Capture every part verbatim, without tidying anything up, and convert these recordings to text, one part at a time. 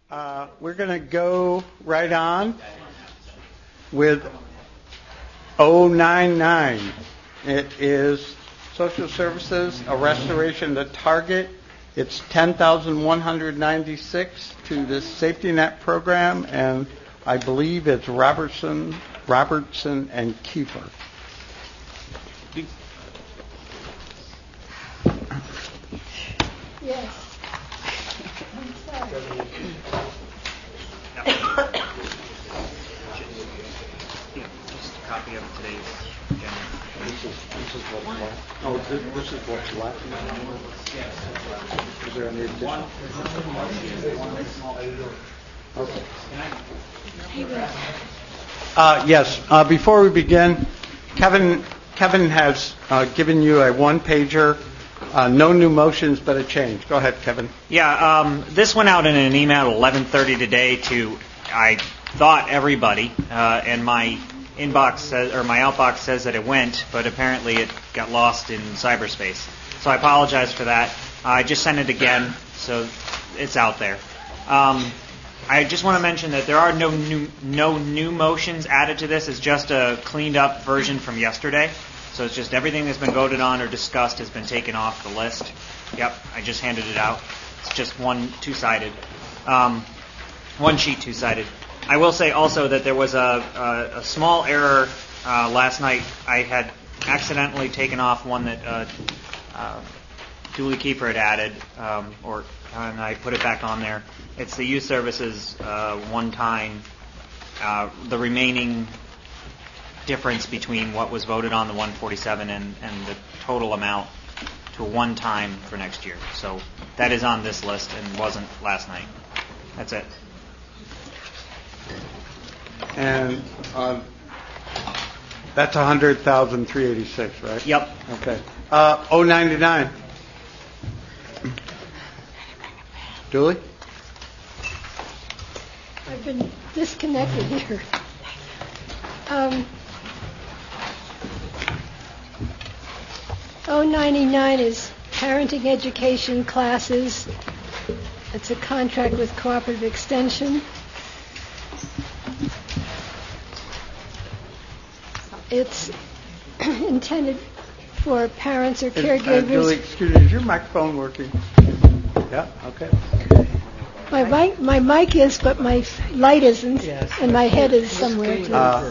Uh, we're going to go right on with oh nine nine. It is Social Services, a restoration to Target. It's ten thousand one hundred ninety-six to this safety net program, and I believe it's Robertson, Robertson and Kiefer. Yes. I'm sorry. Just a copy of today's agenda. This is, this is what's left. Oh, this, this is what's left. Is there any addition? Okay. Uh, yes. Uh, before we begin, Kevin Kevin has uh, given you a one-pager. Uh, no new motions, but a change. Go ahead, Kevin. Yeah, um, this went out in an email at eleven thirty today to, I thought, everybody, uh, and my inbox says, or my outbox says that it went, but apparently it got lost in cyberspace. So I apologize for that. I just sent it again, so it's out there. Um, I just want to mention that there are no new no new motions added to this. It's just a cleaned up version from yesterday. So it's just everything that's been voted on or discussed has been taken off the list. Yep, I just handed it out. It's just one two-sided, um, one sheet two-sided. I will say also that there was a, a, a small error uh, last night. I had accidentally taken off one that uh, uh, Julie Kiefer had added, um, or and I put it back on there. It's the youth services uh, one-time, uh, the remaining difference between what was voted on, the one forty-seven, and, and the total amount to one time for next year. So that is on this list and wasn't last night. That's it. And um, that's one hundred thousand three hundred eighty-six, right? Yep. Okay. Uh, oh ninety-nine. Julie? I've been disconnected here. Um, oh ninety-nine is parenting education classes. It's a contract with Cooperative Extension. It's intended for parents or caregivers. Uh, Julie, excuse me, is your microphone working? Yeah, okay. My mic, my mic is, but my light isn't, yes, and my head is somewhere too. Uh,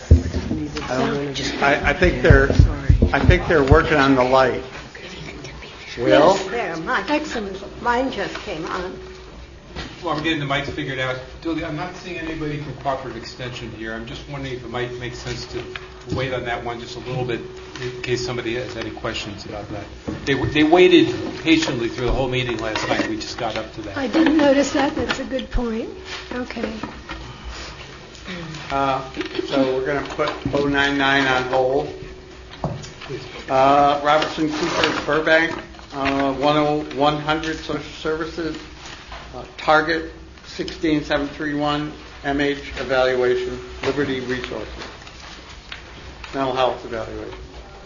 I, I think they're, I think they're working on the light. Will? Yes, there. Mine, excellent. Mine just came on. While we're getting the mics figured out, Julie, I'm not seeing anybody from Cooperative Extension here. I'm just wondering if it might make sense to wait on that one just a little bit in case somebody has any questions about that. They they waited patiently through the whole meeting last night. We just got up to that. I didn't notice that. That's a good point. Okay. Uh, so we're going to put oh ninety-nine on hold. Uh, Robertson Cooper Burbank, uh, one hundred Social Services, uh, Target sixteen seven three one, M H evaluation, Liberty Resources, mental health evaluation.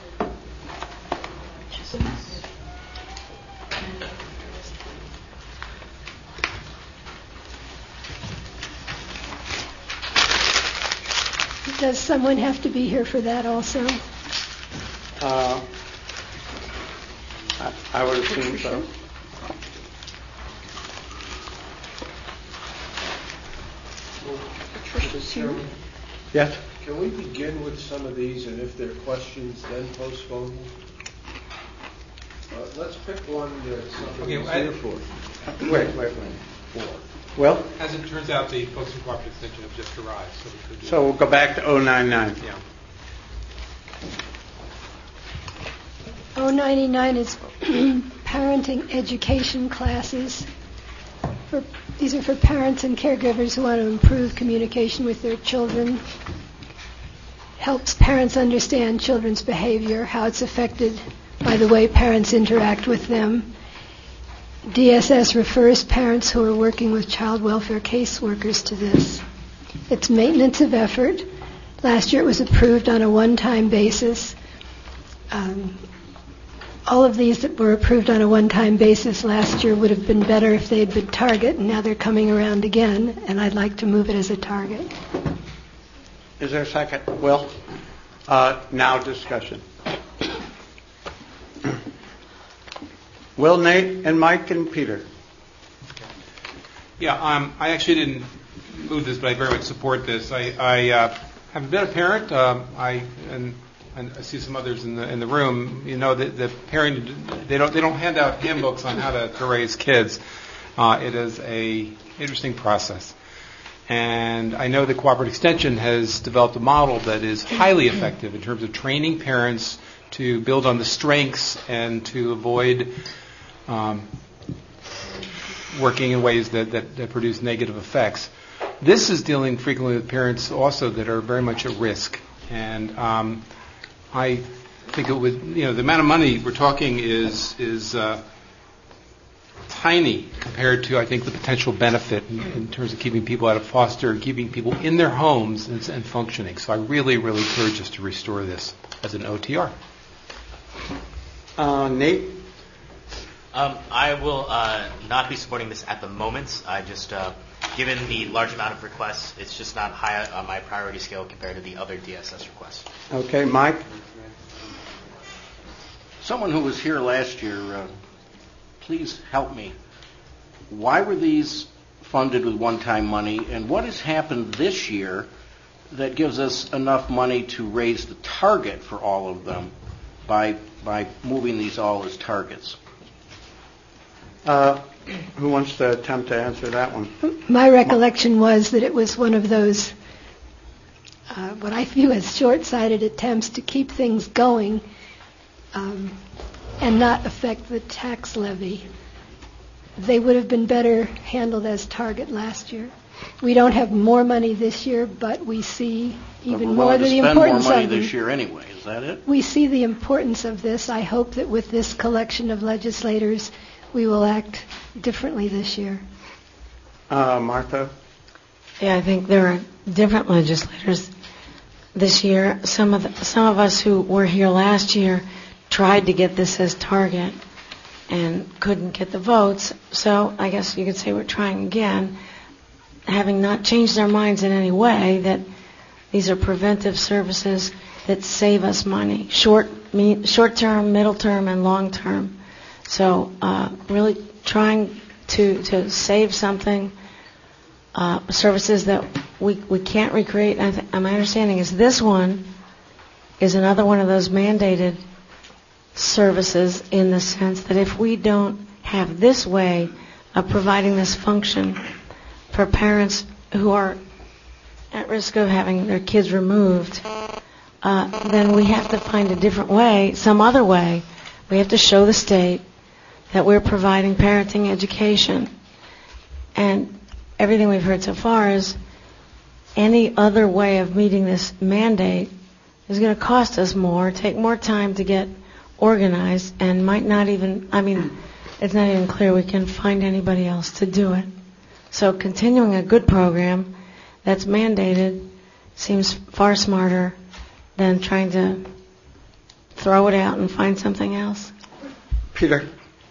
Does someone have to be here for that also? Uh, I, I would assume so. Mister Chairman, Yes? can we begin with some of these, and if there are questions, then postpone them? Uh, let's pick one that somebody's Okay, here for. Wait, wait, wait. Four. Well, As it turns out, the folks from Cooperative Extension have just arrived, so we could do so we'll go back to oh ninety-nine. Yeah. oh ninety-nine is parenting education classes. For, these are for parents and caregivers who want to improve communication with their children. Helps parents understand children's behavior, how it's affected by the way parents interact with them. D S S refers parents who are working with child welfare caseworkers to this. It's maintenance of effort. Last year it was approved on a one-time basis. Um, all of these that were approved on a one-time basis last year would have been better if they had been target, and now they're coming around again, and I'd like to move it as a target. Is there a second? Will? Uh, now discussion. Will, Nate, and Mike, and Peter. Yeah, um, I actually didn't move this, but I very much support this. I, I uh, have been a parent. Um, I and, and I see some others in the in the room. You know, the, the parent they don't they don't hand out handbooks on how to, to raise kids. Uh, it is a interesting process, and I know that Cooperative Extension has developed a model that is highly effective in terms of training parents to build on the strengths and to avoid um, working in ways that, that, that produce negative effects. This is dealing frequently with parents also that are very much at risk. And um, I think it would, you know, the amount of money we're talking is is uh, tiny compared to, I think, the potential benefit in, in terms of keeping people out of foster and keeping people in their homes and, and functioning. So I really, really encourage us to restore this as an O T R. Uh, Nate? Um, I will uh, not be supporting this at the moment. I just, uh, given the large amount of requests, it's just not high on my priority scale compared to the other D S S requests. Okay, Mike? Someone who was here last year, uh, please help me. Why were these funded with one-time money, and what has happened this year that gives us enough money to raise the target for all of them by by moving these all as targets? Uh, who wants to attempt to answer that one? My recollection was that it was one of those, uh, what I view as short-sighted attempts to keep things going um, and not affect the tax levy. They would have been better handled as target last year. We don't have more money this year, but we see even more than the importance importance of more money of this them. year anyway. Is that it? We see the importance of this. I hope that with this collection of legislators, we will act differently this year. Uh, Martha? Yeah, I think there are different legislators this year. Some of the, some of us who were here last year tried to get this as target and couldn't get the votes. So I guess you could say we're trying again, having not changed our minds in any way that these are preventive services that save us money, short, me, short term, middle term, and long term. So uh, really trying to to save something, uh, services that we we can't recreate. I th- my understanding is this one is another one of those mandated services in the sense that if we don't have this way of providing this function for parents who are at risk of having their kids removed, uh, then we have to find a different way, some other way. We have to show the state that we're providing parenting education. And everything we've heard so far is any other way of meeting this mandate is going to cost us more, take more time to get organized, and might not even, I mean, it's not even clear we can find anybody else to do it. So continuing a good program that's mandated seems far smarter than trying to throw it out and find something else. Peter?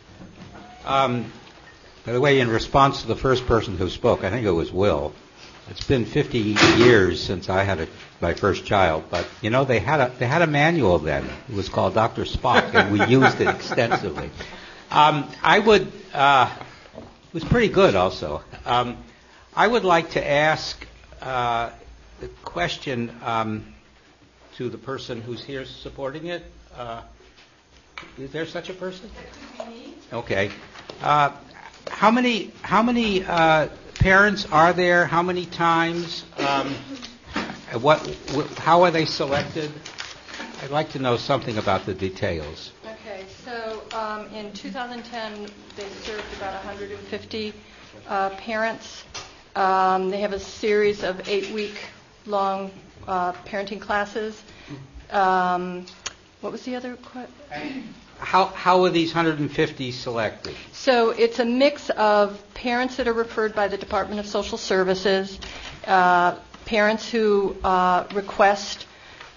Um, by the way, in response to the first person who spoke, I think it was Will, it's been fifty years since I had a, my first child, but you know they had a they had a manual then. It was called Doctor Spock, and we used it extensively. Um, I would uh, it was pretty good also. Um, I would like to ask uh, the question um, to the person who's here supporting it. Uh, is there such a person? Okay. Uh, how many how many uh, parents are there? How many times? Um, what? Wh- how are they selected? I'd like to know something about the details. Okay. So um, in two thousand ten, they served about one hundred fifty uh, parents. Um, they have a series of eight-week-long uh, parenting classes. Um, what was the other question? How how are these one hundred fifty selected? So it's a mix of parents that are referred by the Department of Social Services, uh, parents who uh, request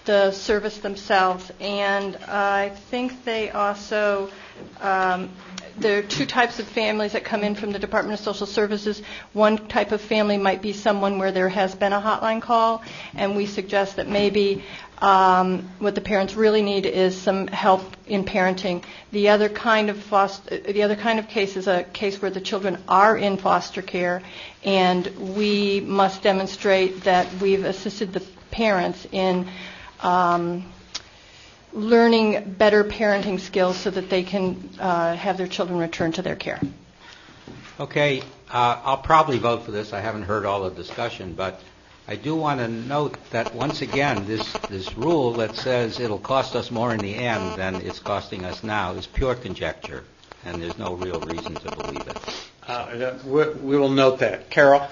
the service themselves. And I think they also, um, there are two types of families that come in from the Department of Social Services. One type of family might be someone where there has been a hotline call, and we suggest that maybe um, what the parents really need is some help in parenting. The other kind of foster, the other kind of case is a case where the children are in foster care, and we must demonstrate that we've assisted the parents in um, learning better parenting skills so that they can uh, have their children returned to their care. Okay, uh, I'll probably vote for this. I haven't heard all the discussion, but I do want to note that once again, this, this rule that says it'll cost us more in the end than it's costing us now is pure conjecture, and there's no real reason to believe it. Uh, we, we will note that. Carol?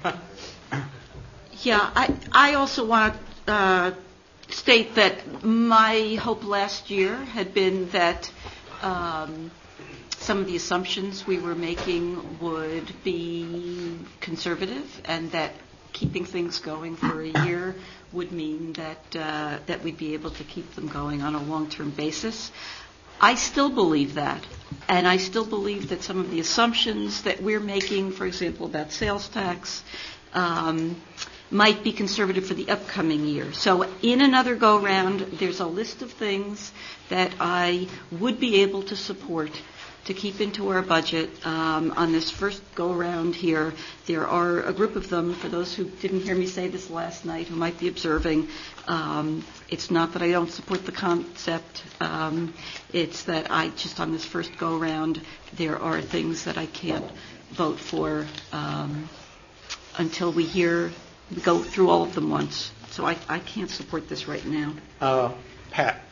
Yeah, I, I also want to uh, state that my hope last year had been that um, some of the assumptions we were making would be conservative, and that keeping things going for a year would mean that uh, that we'd be able to keep them going on a long-term basis. I still believe that, and I still believe that some of the assumptions that we're making, for example, about sales tax, um, might be conservative for the upcoming year. So in another go-round, there's a list of things that I would be able to support to keep into our budget. Um, on this first go-round here, there are a group of them, for those who didn't hear me say this last night, who might be observing. Um, it's not that I don't support the concept. Um, it's that I just, on this first go-round, there are things that I can't vote for um, until we hear, we go through all of them once. So I, I can't support this right now. Uh, Pat.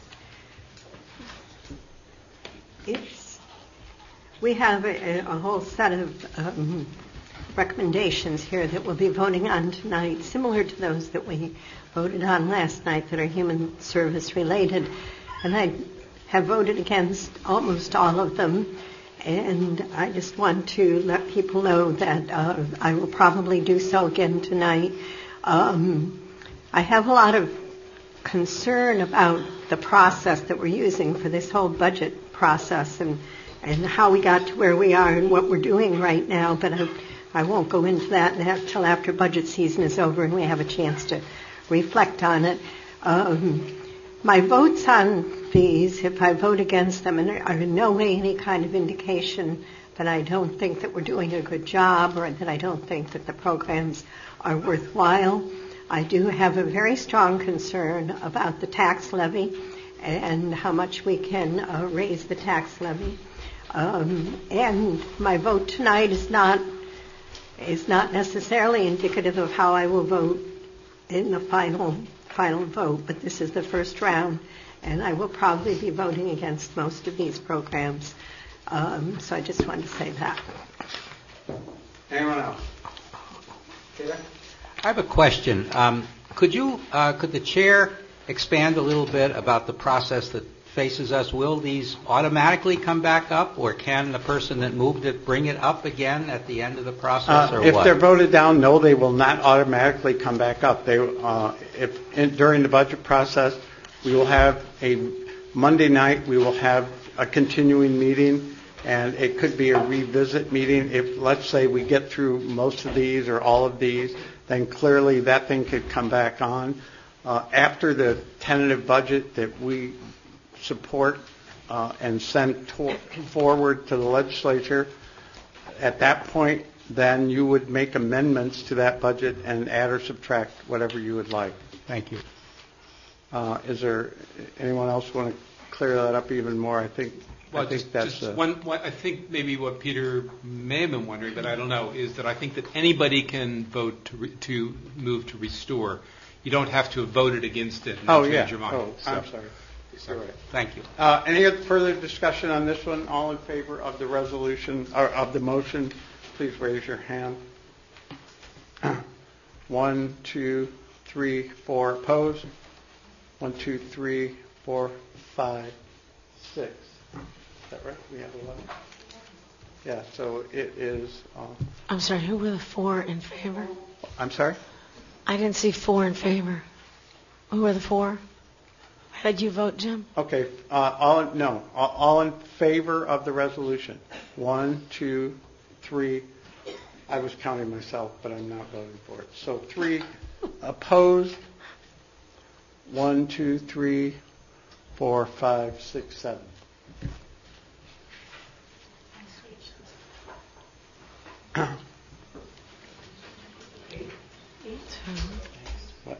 It's We have a, a whole set of um, recommendations here that we'll be voting on tonight, similar to those that we voted on last night that are human service related. And I have voted against almost all of them. And I just want to let people know that uh, I will probably do so again tonight. Um, I have a lot of concern about the process that we're using for this whole budget process and and how we got to where we are and what we're doing right now, but I, I won't go into that until after budget season is over and we have a chance to reflect on it. Um, my votes on these, if I vote against them, are in no way any kind of indication that I don't think that we're doing a good job or that I don't think that the programs are worthwhile. I do have a very strong concern about the tax levy and how much we can uh, raise the tax levy. Um, and my vote tonight is not is not necessarily indicative of how I will vote in the final final vote, but this is the first round, and I will probably be voting against most of these programs. Um, so I just wanted to say that. Anyone else? Peter? I have a question. Um, could you, uh, could the chair expand a little bit about the process that faces us? Will these automatically come back up, or can the person that moved it bring it up again at the end of the process, Uh, or if what? they're voted down, no, they will not automatically come back up. They, uh, if in, during the budget process, we will have a Monday night. We will have a continuing meeting, and it could be a revisit meeting. If, let's say, we get through most of these or all of these, then clearly that thing could come back on. Uh, after the tentative budget that we support uh, and send to- forward to the legislature, at that point, then you would make amendments to that budget and add or subtract whatever you would like. Thank you. Uh, is there anyone else want to clear that up even more? I think Well, I think just, that's just uh, one, one. I think maybe what Peter may have been wondering, but I don't know, is that I think that anybody can vote to re, to move to restore. You don't have to have voted against it and oh change yeah. your mind. Oh, so. I'm sorry. You're right. Thank you. Uh, any other further discussion on this one? All in favor of the resolution or of the motion, please raise your hand. One, two, three, four opposed. One, two, three, four, five, six. Is that right? We have eleven. Yeah. So it is. Uh, I'm sorry, who were the four in favor? I'm sorry. I didn't see four in favor. Who are the four? How did you vote, Jim? Okay, uh, all, no, all, all in favor of the resolution? One, two, three. I was counting myself, but I'm not voting for it. So three opposed. One, two, three, four, five, six, seven. What?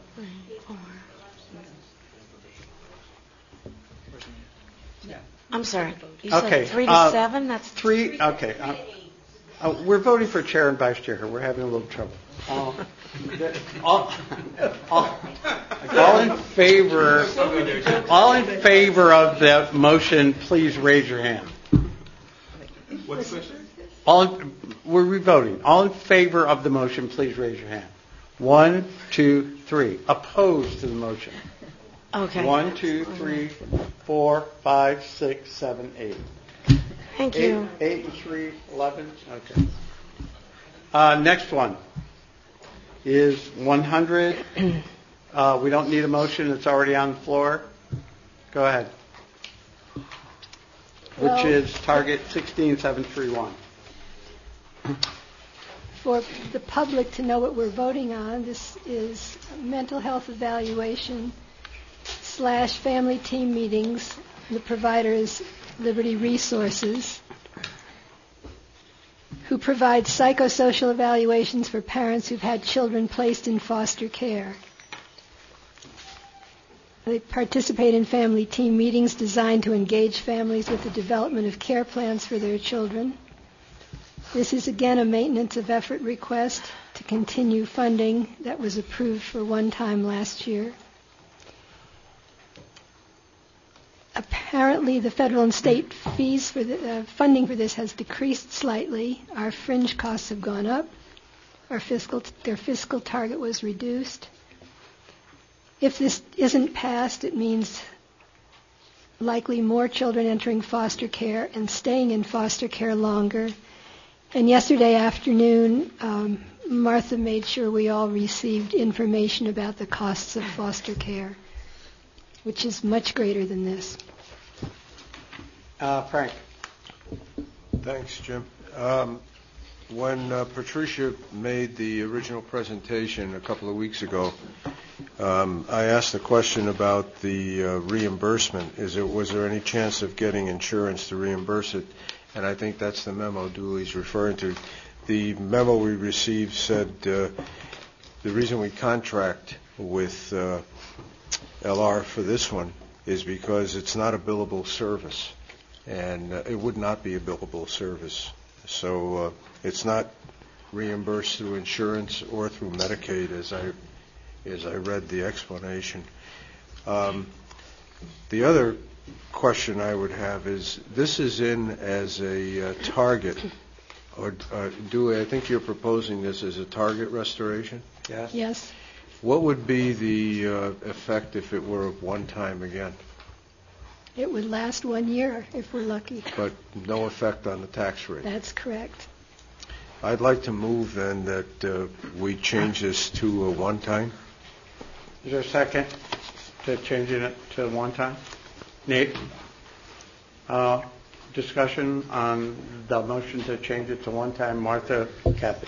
I'm sorry. You Okay, said three to uh, seven? That's Three, okay. Uh, uh, we're voting for chair and vice chair here. We're having a little trouble. Uh, the- all, all, all in favor, all in favor of the motion, please raise your hand. What's the question? All, in- we're re-voting. All in favor of the motion, please raise your hand. One, two, three. Opposed to the motion. okay. One, two, three, four, five, six, seven, eight. Thank Eight, you. eight and three, eleven. Okay. Uh, next one is one hundred. Uh, we don't need a motion. It's already on the floor. Go ahead. Which Well- is target sixteen seven three one. For the public to know what we're voting on, this is mental health evaluation slash family team meetings. The provider is Liberty Resources, who provides psychosocial evaluations for parents who've had children placed in foster care. They participate in family team meetings designed to engage families with the development of care plans for their children. This is again a maintenance of effort request to continue funding that was approved for one time last year. Apparently, the federal and state fees for the uh, funding for this has decreased slightly. Our fringe costs have gone up. Our fiscal their fiscal target was reduced. If this isn't passed, it means likely more children entering foster care and staying in foster care longer. And yesterday afternoon, um, Martha made sure we all received information about the costs of foster care, which is much greater than this. Uh, Frank. Thanks, Jim. Um, when uh, Patricia made the original presentation a couple of weeks ago, um, I asked a question about the uh, reimbursement. Is it was there any chance of getting insurance to reimburse it? And I think that's the memo Dooley's referring to. The memo we received said uh, the reason we contract with uh, L R for this one is because it's not a billable service, and uh, it would not be a billable service. So uh, it's not reimbursed through insurance or through Medicaid, as I as I read the explanation. Um, the other question I would have is, this is in as a uh, target, or uh, Dewey, I think you're proposing this as a target restoration? Yes. Yes. What would be the uh, effect if it were one time again, It would last one year if we're lucky. but no effect on the tax rate? That's correct. I'd like to move then that uh, we change this to a one time. Is there a second to changing it to one time? Nate? Uh, discussion on the motion to change it to one time. Martha, Kathy.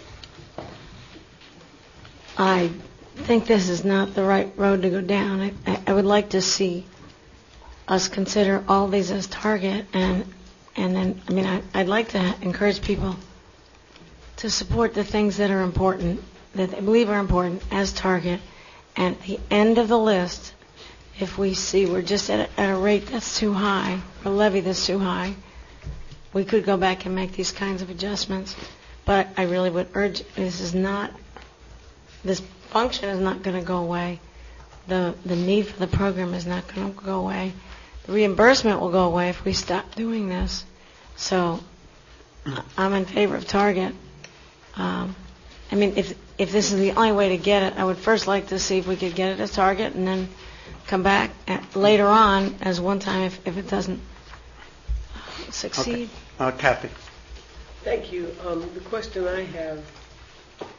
I think this is not the right road to go down. I, I, I would like to see us consider all these as target, and and then, I mean, I, I'd like to encourage people to support the things that are important, that they believe are important, as target. And at the end of the list, if we see we're just at a, at a rate that's too high, or a levy that's too high, we could go back and make these kinds of adjustments. But I really would urge, this is not, this function is not going to go away. The the need for the program is not going to go away. The reimbursement will go away if we stop doing this. So I'm in favor of target. Um, I mean, if if this is the only way to get it, I would first like to see if we could get it as target, and then come back at, later on as one time if, if it doesn't succeed. Okay. Uh, Kathy. Thank you. Um, the question I have,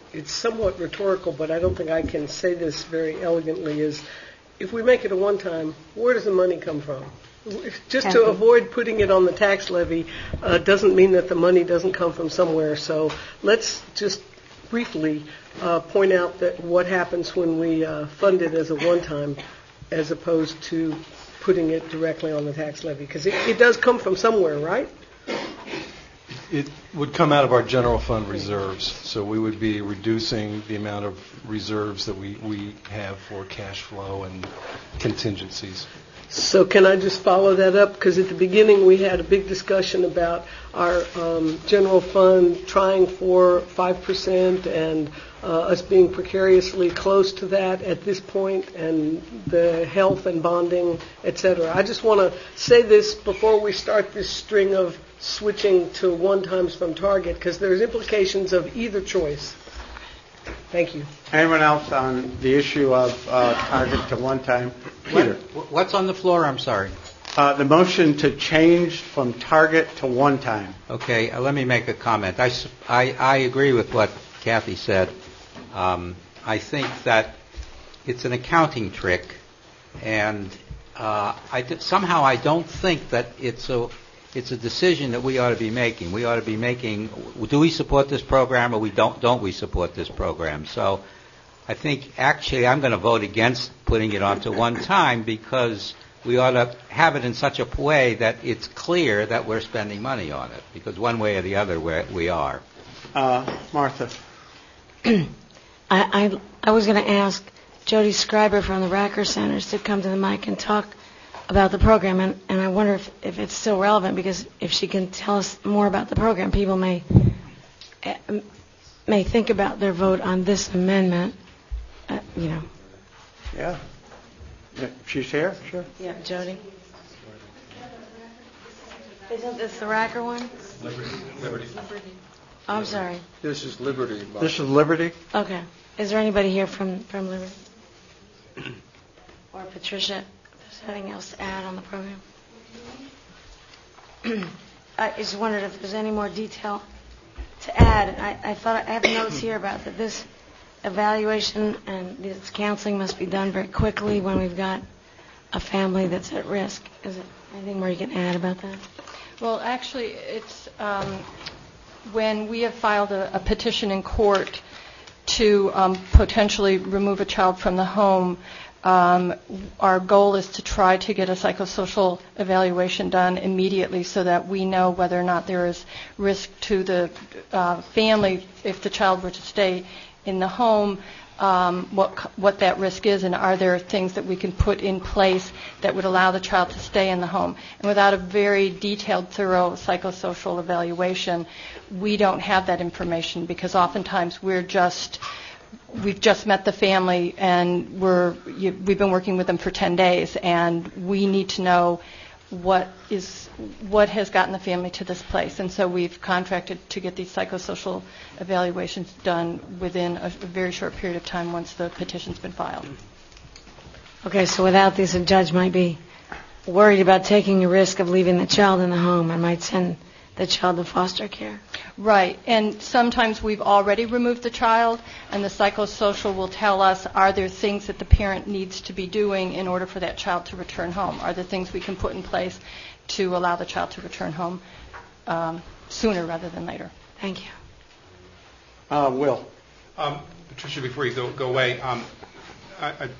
it's somewhat rhetorical, but I don't think I can say this very elegantly, is if we make it a one-time, where does the money come from? Just to avoid putting it on the tax levy uh, doesn't mean that the money doesn't come from somewhere. So let's just briefly uh, point out that what happens when we uh, fund it as a one-time as opposed to putting it directly on the tax levy. Because it, it does come from somewhere, right? It would come out of our general fund reserves. So we would be reducing the amount of reserves that we, we have for cash flow and contingencies. So can I just follow that up? Because at the beginning we had a big discussion about our um, general fund trying for five percent and uh, us being precariously close to that at this point, and the health and bonding, et cetera. I just want to say this before we start this string of switching to one-times from Target, because there's implications of either choice. Thank you. Anyone else on the issue of uh, Target to one-time? Peter. What's on the floor? I'm sorry. Uh, the motion to change from Target to one-time. Okay, uh, let me make a comment. I, I, I agree with what Kathy said. Um, I think that it's an accounting trick, and uh, I d- somehow I don't think that it's a it's a decision that we ought to be making. We ought to be making, do we support this program or we don't don't we support this program? So I think actually I'm going to vote against putting it onto one time, because we ought to have it in such a way that it's clear that we're spending money on it, because one way or the other we're, we are. Uh, Martha. I, I, I was going to ask Jody Schreiber from the Racker Centers to come to the mic and talk about the program, and, and I wonder if, if it's still relevant, because if she can tell us more about the program, people may may think about their vote on this amendment, uh, you know. Yeah. yeah. She's here? Sure. Yeah, Jody. Isn't this the Racker one? Liberty. Liberty. Oh, I'm sorry. This is Liberty. Bob. This is Liberty? Okay. Is there anybody here from, from Liberty? Or Patricia? If there's anything else to add on the program? I just wondered if there's any more detail to add. I, I thought I have notes here about that this evaluation and this counseling must be done very quickly when we've got a family that's at risk. Is there anything more you can add about that? Well, actually, it's um, when we have filed a, a petition in court to um, potentially remove a child from the home, um, our goal is to try to get a psychosocial evaluation done immediately so that we know whether or not there is risk to the uh, family if the child were to stay in the home, um, what what that risk is, and are there things that we can put in place that would allow the child to stay in the home. And without a very detailed, thorough psychosocial evaluation, we don't have that information, because oftentimes we're just we've just met the family and we're you, we've been working with them for ten days, and we need to know what is what has gotten the family to this place. And so we've contracted to get these psychosocial evaluations done within a, a very short period of time once the petition's been filed. Okay, so without this, a judge might be worried about taking a risk of leaving the child in the home and might send the child to foster care. Right, and sometimes we've already removed the child, and the psychosocial will tell us, are there things that the parent needs to be doing in order for that child to return home? Are there things we can put in place to allow the child to return home um, sooner rather than later? Thank you. Uh, Will. Um, Patricia, before you go, go away, um, I, I,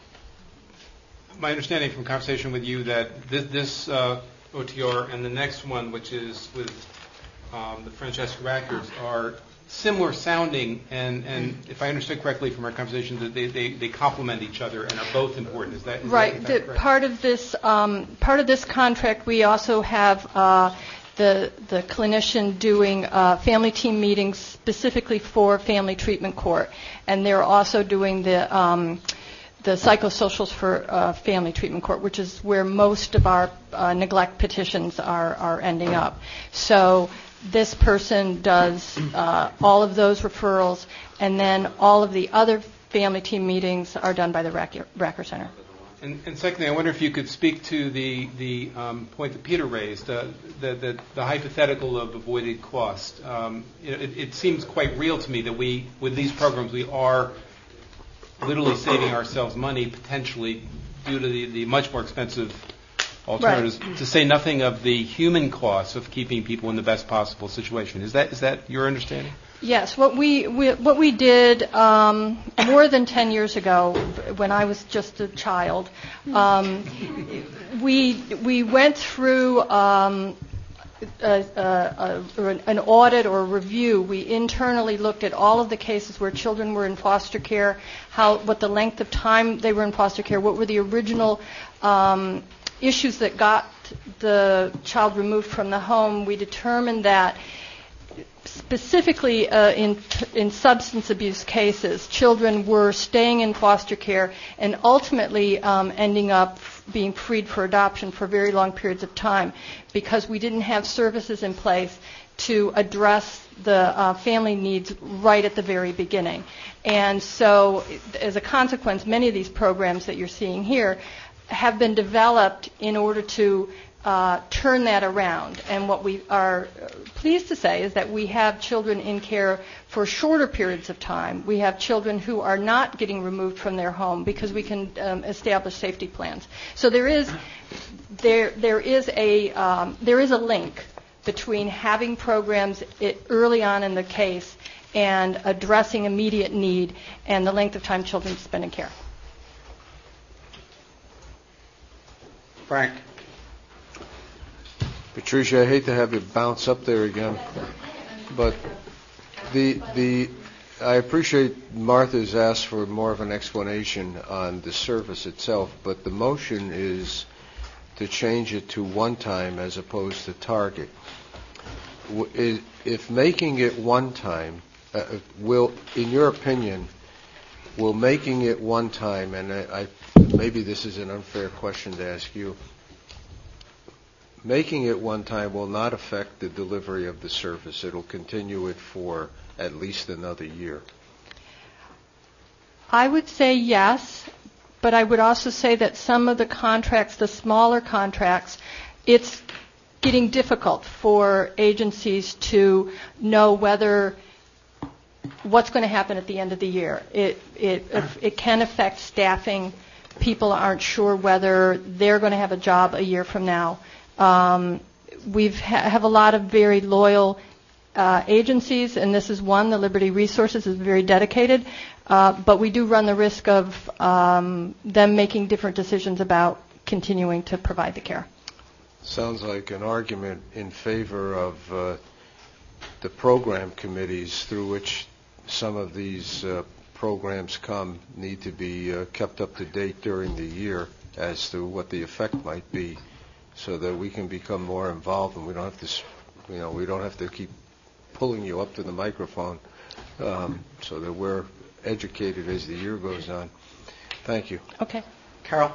my understanding from conversation with you that this, this uh, O T R and the next one, which is with um, the Francesca Rackers, are similar sounding, and, and if I understood correctly from our conversation, that they, they, they complement each other and are both important. Is that is right? That, is the, that correct? Part of this um, part of this contract, we also have uh, the the clinician doing uh, family team meetings specifically for family treatment court, and they're also doing the um, the psychosocials for uh, family treatment court, which is where most of our uh, neglect petitions are, are ending up. So this person does uh, all of those referrals, and then all of the other family team meetings are done by the Racker, Racker Center. And, and secondly, I wonder if you could speak to the the um, point that Peter raised, uh, the, the the hypothetical of avoided cost. Um, it, it seems quite real to me that we, with these programs, we are literally saving ourselves money potentially due to the, the much more expensive alternatives. Right. To say nothing of the human costs of keeping people in the best possible situation. Is that is that your understanding? Yes, what we, we what we did um, more than ten years ago, when I was just a child, um, we we went through um, a, a, a, an audit or a review. We internally looked at all of the cases where children were in foster care, how what the length of time they were in foster care, what were the original um, issues that got the child removed from the home. We determined that specifically uh, in in substance abuse cases, children were staying in foster care and ultimately um, ending up f- being freed for adoption for very long periods of time because we didn't have services in place to address the uh, family needs right at the very beginning. And so, as a consequence, many of these programs that you're seeing here have been developed in order to Uh, turn that around. And what we are pleased to say is that we have children in care for shorter periods of time. We have children who are not getting removed from their home because we can um, establish safety plans. So there is there there is a um, there is a link between having programs it, early on in the case and addressing immediate need and the length of time children spend in care. Frank. Patricia, I hate to have you bounce up there again, but the the I appreciate Martha's asked for more of an explanation on the service itself, but the motion is to change it to one time as opposed to target. If making it one time, uh, will, in your opinion, will making it one time, and I, I maybe this is an unfair question to ask you, making it one time will not affect the delivery of the service. It'll continue it for at least another year. I would say yes, but I would also say that some of the contracts, the smaller contracts, it's getting difficult for agencies to know whether what's going to happen at the end of the year. It it it can affect staffing. People aren't sure whether they're going to have a job a year from now. Um, we ha- have a lot of very loyal uh, agencies, and this is one. The Liberty Resources is very dedicated, uh, but we do run the risk of um, them making different decisions about continuing to provide the care. Sounds like an argument in favor of uh, the program committees through which some of these uh, programs come need to be uh, kept up to date during the year as to what the effect might be, so that we can become more involved and we don't have to, you know, we don't have to keep pulling you up to the microphone, um, so that we're educated as the year goes on. Thank you. Okay. Carol?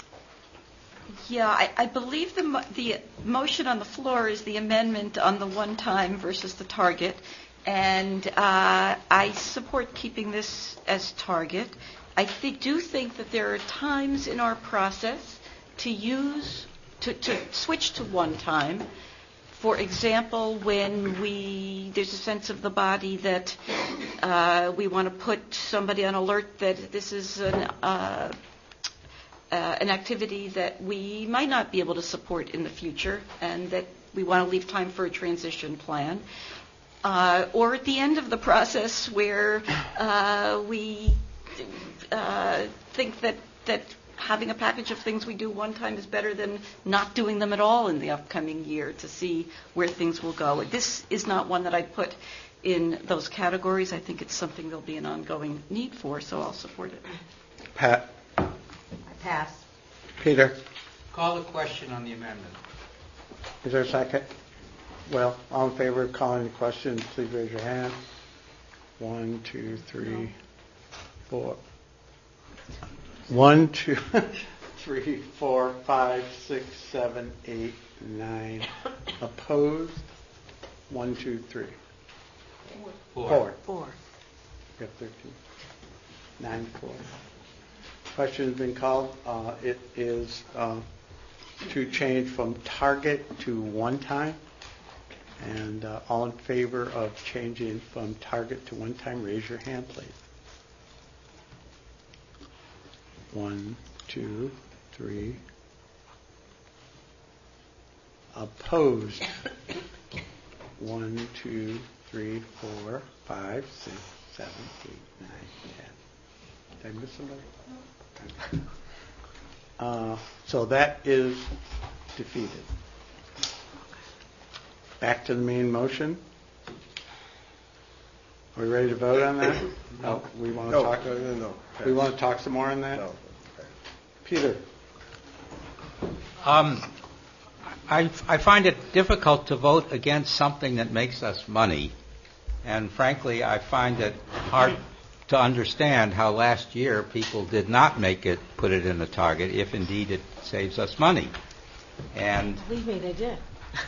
Yeah, I, I believe the mo- the motion on the floor is the amendment on the one-time versus the target, and uh, I support keeping this as target. I th- do think that there are times in our process to use To, to switch to one time. For example, when we there's a sense of the body that uh, we want to put somebody on alert that this is an uh, uh, an activity that we might not be able to support in the future, and that we want to leave time for a transition plan. Uh, or at the end of the process where uh, we uh, think that that. having a package of things we do one time is better than not doing them at all in the upcoming year to see where things will go. This is not one that I'd put in those categories. I think it's something there'll be an ongoing need for, so I'll support it. Pat? I pass. Peter? Call the question on the amendment. Is there a second? Well, all in favor of calling the question, please raise your hand. One, two, three, four. One, two, three, four, five, six, seven, eight, nine. Opposed? One, two, three. Four. Four. Four. You have thirteen. Nine, four. Question has been called. Uh, It is uh, to change from target to one-time. And uh, all in favor of changing from target to one-time, raise your hand, please. One, two, three. Opposed? One, two, three, four, five, six, seven, eight, nine, ten. Did I miss somebody? Uh, so that is defeated. Back to the main motion. Are we ready to vote on that? No. We want to No, talk. no, no, no. We want to talk some more on that. No. Peter. Um, I, I find it difficult to vote against something that makes us money, and frankly, I find it hard to understand how last year people did not make it, put it in the target, if indeed it saves us money. And Believe me, they did.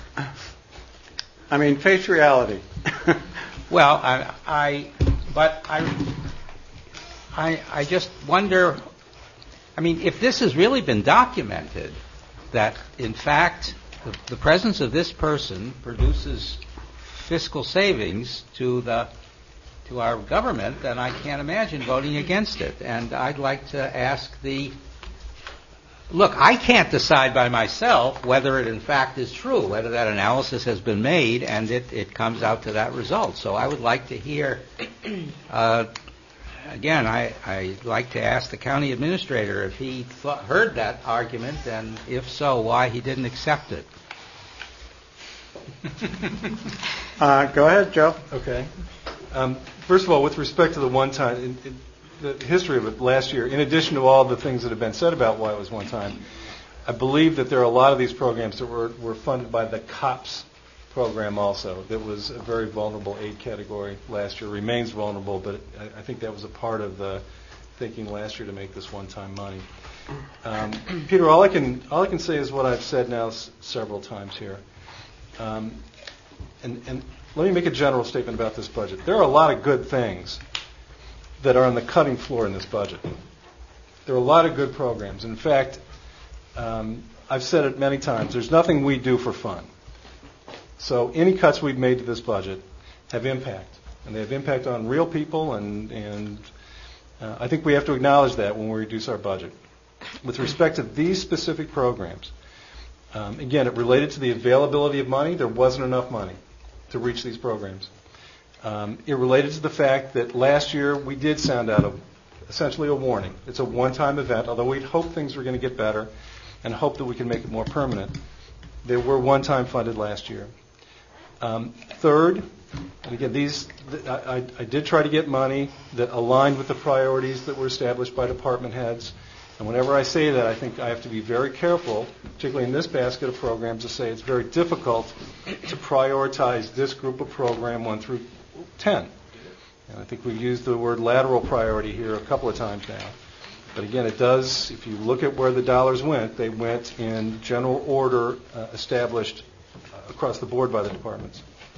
I mean, face reality. well, I, I but I, I, I just wonder. I mean, if this has really been documented, that in fact the, the presence of this person produces fiscal savings to the to our government, then I can't imagine voting against it. And I'd like to ask the look. I can't decide by myself whether it in fact is true, whether that analysis has been made and it, it comes out to that result. So I would like to hear. Uh, Again, I, I'd like to ask the county administrator if he thought, heard that argument, and if so, why he didn't accept it. uh, go ahead, Joe. Okay. Um, first of all, with respect to the one-time, in, in the history of it last year, in addition to all the things that have been said about why it was one-time, I believe that there are a lot of these programs that were, were funded by the COPS program also, that was a very vulnerable aid category last year, remains vulnerable, but I, I think that was a part of the thinking last year to make this one-time money. Um, Peter, all I can all I can say is what I've said now s- several times here. Um, and, and let me make a general statement about this budget. There are a lot of good things that are on the cutting floor in this budget. There are a lot of good programs. In fact, um, I've said it many times, there's nothing we do for fun. So any cuts we've made to this budget have impact, and they have impact on real people, and, and uh, I think we have to acknowledge that when we reduce our budget. With respect to these specific programs, um, again, it related to the availability of money. There wasn't enough money to reach these programs. Um, it related to the fact that last year we did sound out a, essentially a warning. It's a one-time event, although we'd hoped things were going to get better and hope that we can make it more permanent. They were one-time funded last year. Um, third, and again, these th- I, I did try to get money that aligned with the priorities that were established by department heads. And whenever I say that, I think I have to be very careful, particularly in this basket of programs, to say it's very difficult to prioritize this group of program one through ten. And I think we've used the word lateral priority here a couple of times now. But again, it does, if you look at where the dollars went, they went in general order uh, established across the board by the departments.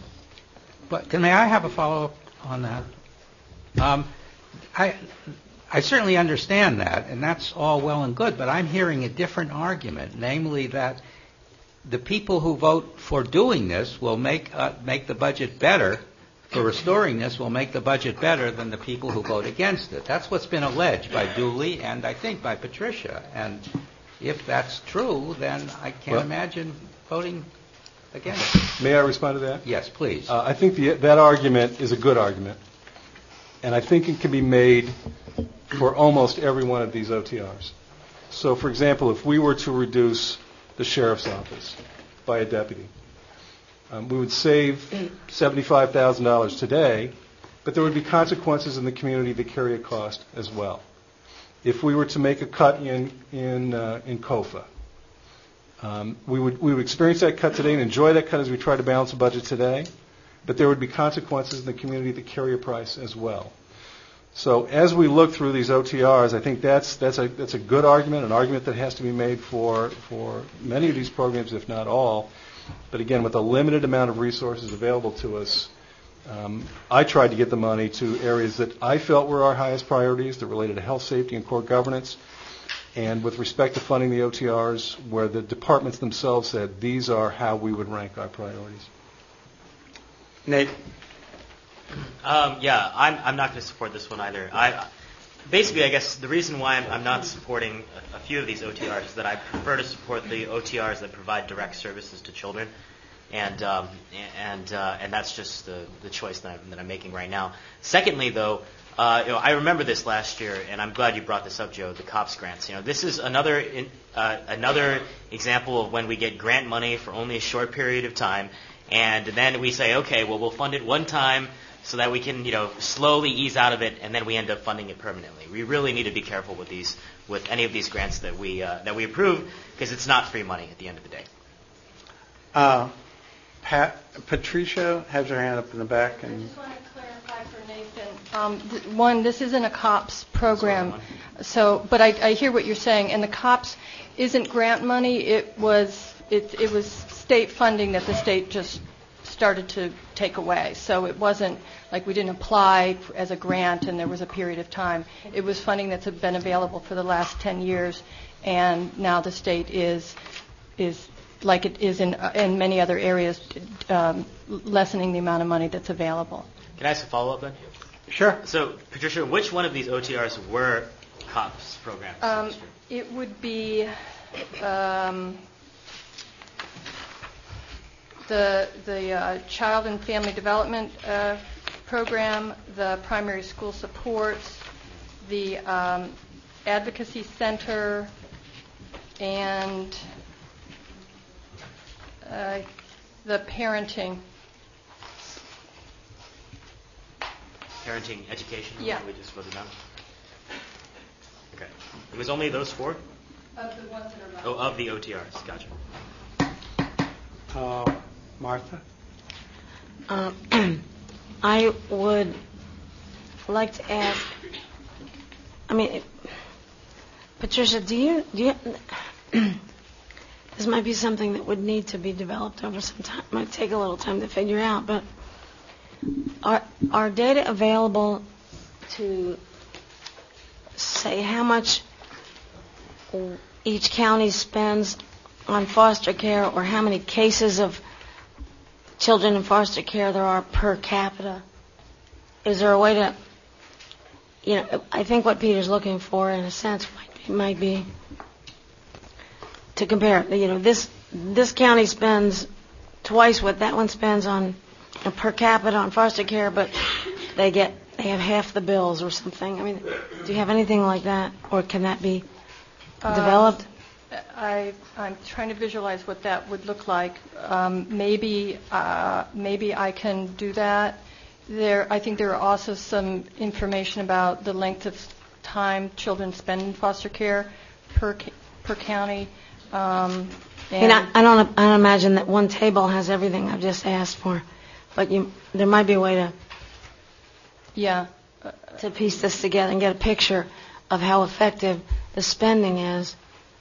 But can may I have a follow-up on that? Um, I, I certainly understand that, and that's all well and good, but I'm hearing a different argument, namely that the people who vote for doing this will make uh, make the budget better, for restoring this will make the budget better than the people who vote against it. That's what's been alleged by Dooley and I think by Patricia. And if that's true, then I can't well, imagine voting against it. May I respond to that? Yes, please. Uh, I think the, that argument is a good argument, and I think it can be made for almost every one of these O T Rs. So, for example, if we were to reduce the sheriff's office by a deputy, um, we would save seventy-five thousand dollars today, but there would be consequences in the community that carry a cost as well. If we were to make a cut in in uh, in COFA, Um, we would we would experience that cut today and enjoy that cut as we try to balance the budget today, but there would be consequences in the community that carry a price as well. So as we look through these O T Rs, I think that's that's a that's a good argument, an argument that has to be made for for many of these programs, if not all. But again, with a limited amount of resources available to us, Um, I tried to get the money to areas that I felt were our highest priorities that related to health, safety, and core governance. And with respect to funding the O T Rs, where the departments themselves said these are how we would rank our priorities. Nate? Um, yeah, I'm, I'm not going to support this one either. I, basically, I guess the reason why I'm, I'm not supporting a, a few of these O T Rs is that I prefer to support the O T Rs that provide direct services to children. And um, and uh, and that's just the, the choice that I'm, that I'm making right now. Secondly, though, uh, you know, I remember this last year, and I'm glad you brought this up, Joe. The COPS grants. You know, this is another in, uh, another example of when we get grant money for only a short period of time, and then we say, okay, well, we'll fund it one time so that we can, you know, slowly ease out of it, and then we end up funding it permanently. We really need to be careful with these, with any of these grants that we uh, that we approve, because it's not free money at the end of the day. Uh, Pat, Patricia has her hand up in the back. And I just want to clarify for Nathan. Um, th- one, this isn't a COPS program, so but I, I hear what you're saying. And the COPS isn't grant money. It was it, it was state funding that the state just started to take away. So it wasn't like we didn't apply as a grant and there was a period of time. It was funding that's been available for the last ten years, and now the state is is. like it is in uh, in many other areas, um, lessening the amount of money that's available. Can I ask a follow-up then? Sure. So, Patricia, which one of these O T Rs were COPS programs? Um, it would be um, the the uh, Child and Family Development uh, Program, the Primary School Supports, the um, Advocacy Center, and Uh, the parenting. Parenting education? Yeah. We just voted on. Okay. It was only those four? Of the ones that are left. Oh, of the O T Rs. Gotcha. Uh, Martha? Uh, I would like to ask, I mean, Patricia, do you, do you, this might be something that would need to be developed over some time. It might take a little time to figure out, but are, are data available to say how much each county spends on foster care, or how many cases of children in foster care there are per capita? Is there a way to, you know, I think what Peter's looking for, in a sense, might be, might be to compare. You know, this this county spends twice what that one spends on, you know, per capita on foster care, but they get they have half the bills or something. I mean, do you have anything like that, or can that be developed? Um, I I'm trying to visualize what that would look like. Um, maybe uh, maybe I can do that. There, I think there are also some information about the length of time children spend in foster care per per county. Um, and I, mean, I, I don't. I don't imagine that one table has everything I've just asked for, but you, there might be a way to, yeah, to piece this together and get a picture of how effective the spending is.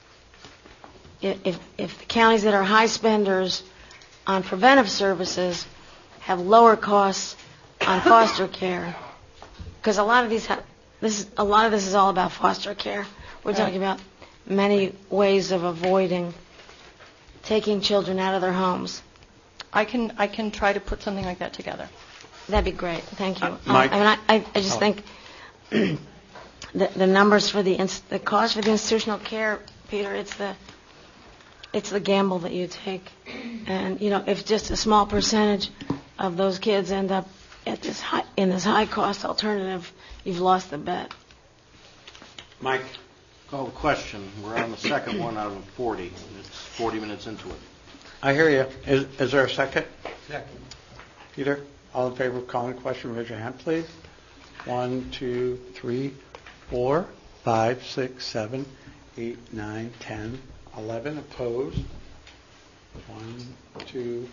If if the counties that are high spenders on preventive services have lower costs on foster care, because a lot of these, ha- this is, a lot of this is all about foster care. We're talking about many ways of avoiding taking children out of their homes. I can I can try to put something like that together. That'd be great. Thank you. Uh, Mike? Um, I mean, I, I just oh. think the, the numbers for the ins- the cost for the institutional care, Peter, it's the it's the gamble that you take, and you know, if just a small percentage of those kids end up at this high, in this high cost alternative, you've lost the bet. Mike? Call the question. We're on the second one out of forty. It's forty minutes into it. I hear you. Is, is there a second? Second. Peter, all in favor of calling the question, raise your hand, please. One, two, three, four, five, six, seven, eight, nine, ten, eleven. Opposed? One, two.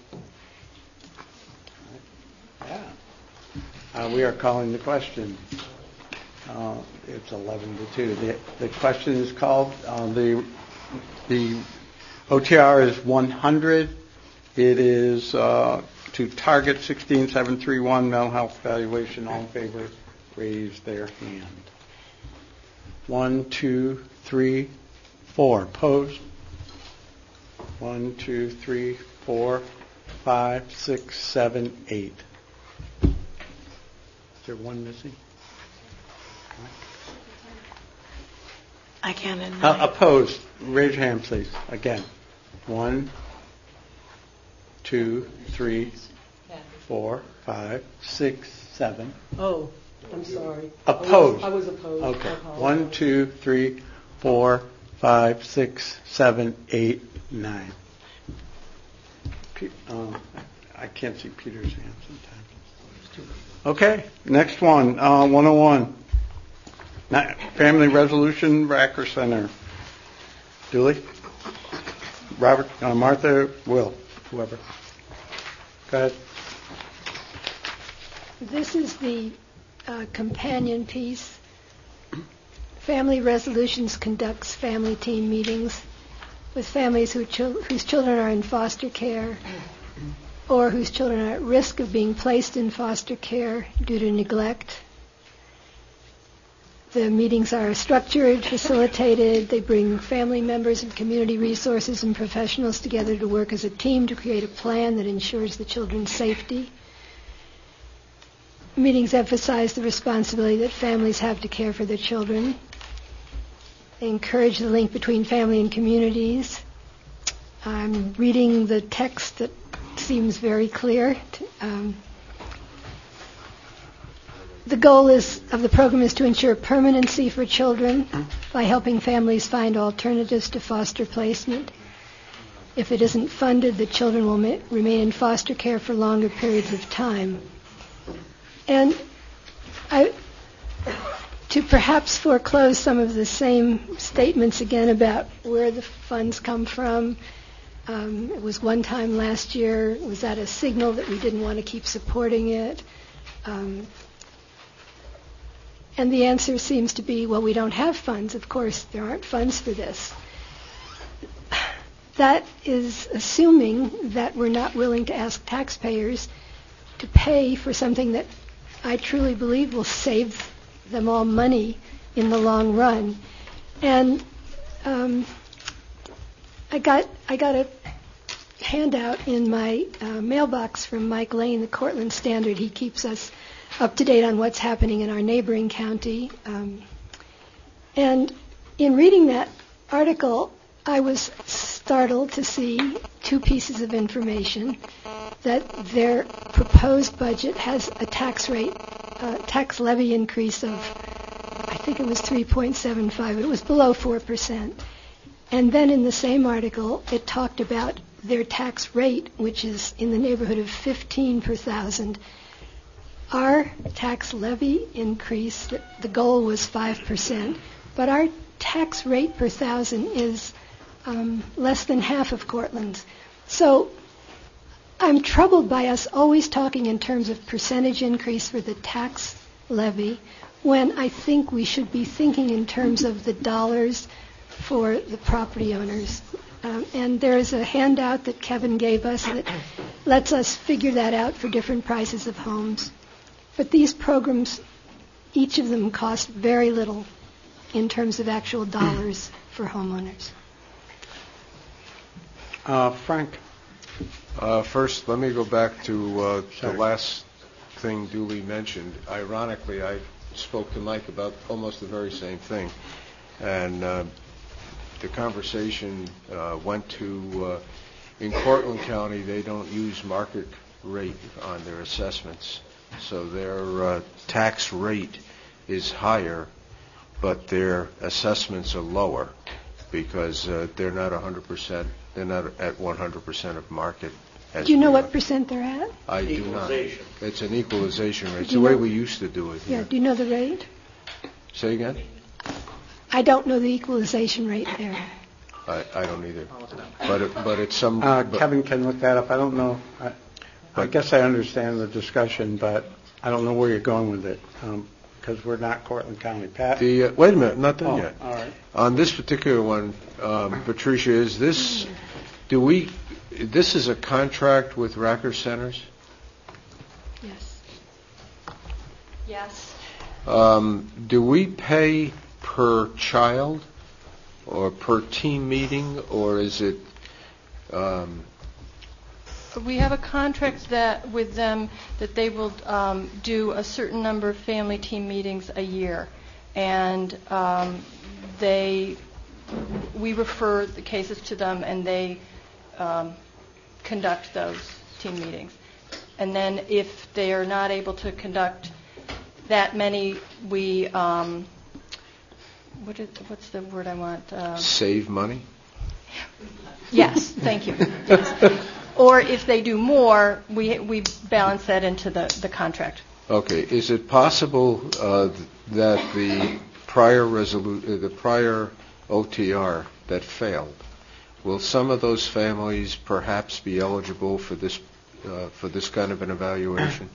Yeah. Uh, we are calling the question. Uh, it's eleven to two. The, the question is called. Uh, the the O T R is one hundred. It is uh, to Target sixteen seven three one mental health evaluation. All in favor, raise their hand. One, two, three, four. Opposed? One, two, three, four, five, six, seven, eight. Is there one missing? I can't admit. Uh, opposed? Raise your hand, please. Again. One, two, three, four, five, six, seven. Oh, I'm sorry. Opposed? I was, I was opposed. Okay. I apologize. One, two, three, four, five, six, seven, eight, nine. Pe- um, I can't see Peter's hand sometimes. Okay. Next one. Uh, one oh one. Na- Family Resolution Racker Center. Julie? Robert? Uh, Martha? Will? Whoever. Go ahead. This is the uh, companion piece. Family Resolutions conducts family team meetings with families who chil- whose children are in foster care or whose children are at risk of being placed in foster care due to neglect. The meetings are structured, facilitated. They bring family members and community resources and professionals together to work as a team to create a plan that ensures the children's safety. Meetings emphasize the responsibility that families have to care for their children. They encourage the link between family and communities. I'm reading the text that seems very clear. To, um, the goal is of the program is to ensure permanency for children by helping families find alternatives to foster placement. If it isn't funded, the children will ma- remain in foster care for longer periods of time. And I, to perhaps foreclose some of the same statements again about where the funds come from, um, it was one time last year. Was that a signal that we didn't want to keep supporting it? Um, and the answer seems to be, well, we don't have funds. Of course, there aren't funds for this. That is assuming that we're not willing to ask taxpayers to pay for something that I truly believe will save them all money in the long run. And um, I got I got a handout in my uh, mailbox from Mike Lane, the Cortland Standard. He keeps us up to date on what's happening in our neighboring county. Um, and in reading that article, I was startled to see two pieces of information: that their proposed budget has a tax rate, uh, tax levy increase of, I think it was three point seven five. It was below four percent. And then in the same article, it talked about their tax rate, which is in the neighborhood of fifteen per thousand. Our tax levy increase, the, the goal was five percent, but our tax rate per thousand is um, less than half of Cortland's. So I'm troubled by us always talking in terms of percentage increase for the tax levy when I think we should be thinking in terms of the dollars for the property owners. Um, and there is a handout that Kevin gave us that lets us figure that out for different prices of homes. But these programs, each of them cost very little in terms of actual dollars for homeowners. Uh, Frank. Uh, first, let me go back to uh, the last thing Dooley mentioned. Ironically, I spoke to Mike about almost the very same thing. And uh, the conversation uh, went to, uh, in Cortland County, they don't use market rate on their assessments. So their uh, tax rate is higher, but their assessments are lower because uh, they're not one hundred percent, they're not at one hundred percent of market. Do you know what percent they're at? I do not. It's an equalization rate. It's Do the you way know- we used to do it Yeah, here. do you know the rate? Say again? I don't know the equalization rate there. I, I don't either. But it, but it's some. Uh, but- Kevin can look that up. I don't know. I, I guess I understand the discussion, but I don't know where you're going with it because we're not Cortland County. Pat? The, uh, wait a minute, not done Oh, yet. all right. On this particular one, um, Patricia, is this, do we, this is a contract with Racker Centers? Yes. Um, do we pay per child or per team meeting, or is it? Um, We have a contract that with them that they will um, do a certain number of family team meetings a year, and um, they we refer the cases to them, and they um, conduct those team meetings. And then if they are not able to conduct that many, we um, what is, what's the word I want? Um, Save money? Yes, thank you. Yes. Or if they do more, we we balance that into the, the contract. Okay. Is it possible uh, that the prior resolu- uh, the prior O T R that failed, will some of those families perhaps be eligible for this uh, for this kind of an evaluation?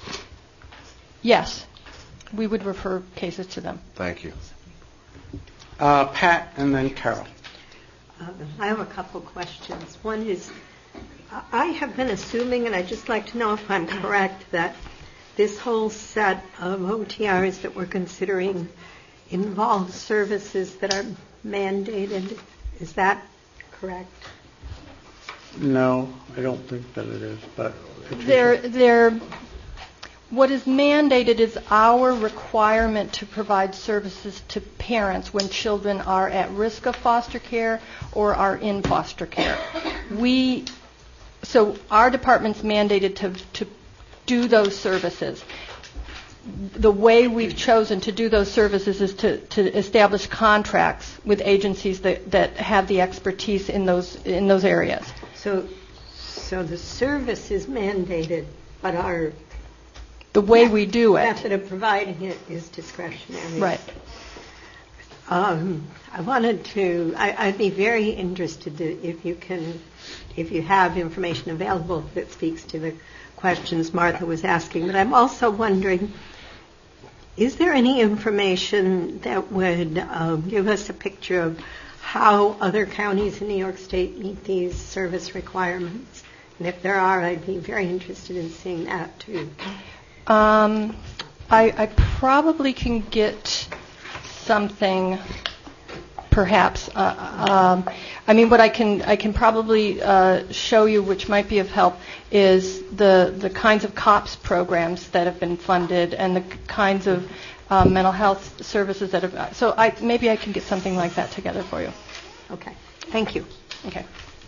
Yes, we would refer cases to them. Thank you. Uh, Pat and then Carol. Uh, I have a couple questions. One is, I have been assuming, and I'd just like to know if I'm correct, that this whole set of O T Rs that we're considering involve services that are mandated. Is that correct? No, I don't think that it is, but They're, they're, what is mandated is our requirement to provide services to parents when children are at risk of foster care or are in foster care. We, so our department's mandated to, to do those services. The way we've chosen to do those services is to, to establish contracts with agencies that, that have the expertise in those in those areas. So, so the service is mandated, but our the way we do it, method of providing it is discretionary. Right. Um, I wanted to. I, I'd be very interested to, if you can, if you have information available that speaks to the questions Martha was asking. But I'm also wondering, is there any information that would um, give us a picture of how other counties in New York State meet these service requirements? And if there are, I'd be very interested in seeing that too. Um, I, I probably can get something, perhaps. Uh, um, I mean, what I can I can probably uh, show you, which might be of help, is the the kinds of COPS programs that have been funded and the kinds of uh, mental health services that have. So I maybe I can get something like that together for you. Okay. Thank you. Okay.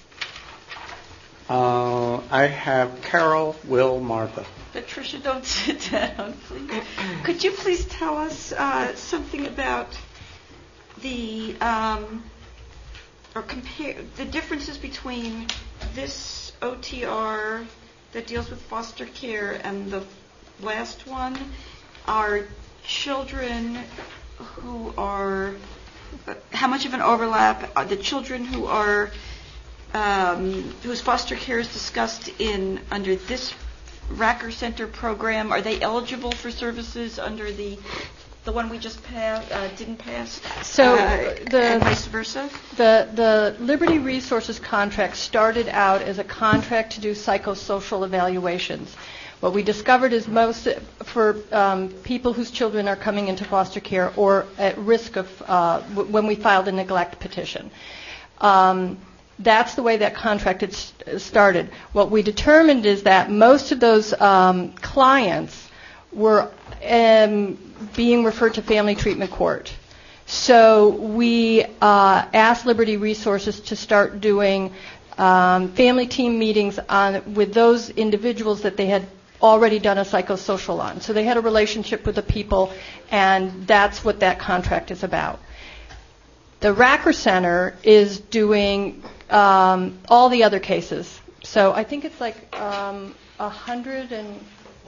Uh, I have Carol, Will, Martha. Patricia, don't sit down, please. Could you please tell us uh, something about the um, or compare the differences between this O T R that deals with foster care and the last one? Are children who are how much of an overlap are the children who are um, whose foster care is discussed in under this Racker Center program? Are they eligible for services under the the one we just passed, uh, didn't pass? So uh, the and vice versa. The the Liberty Resources contract started out as a contract to do psychosocial evaluations. What we discovered is most for um, people whose children are coming into foster care or at risk of uh, w- when we filed a neglect petition. Um, That's the way that contract had st- started. What we determined is that most of those um, clients were um, being referred to family treatment court. So we uh, asked Liberty Resources to start doing um, family team meetings on with those individuals that they had already done a psychosocial on. So they had a relationship with the people, and that's what that contract is about. The Racker Center is doing um, all the other cases. So I think it's like um, a hundred and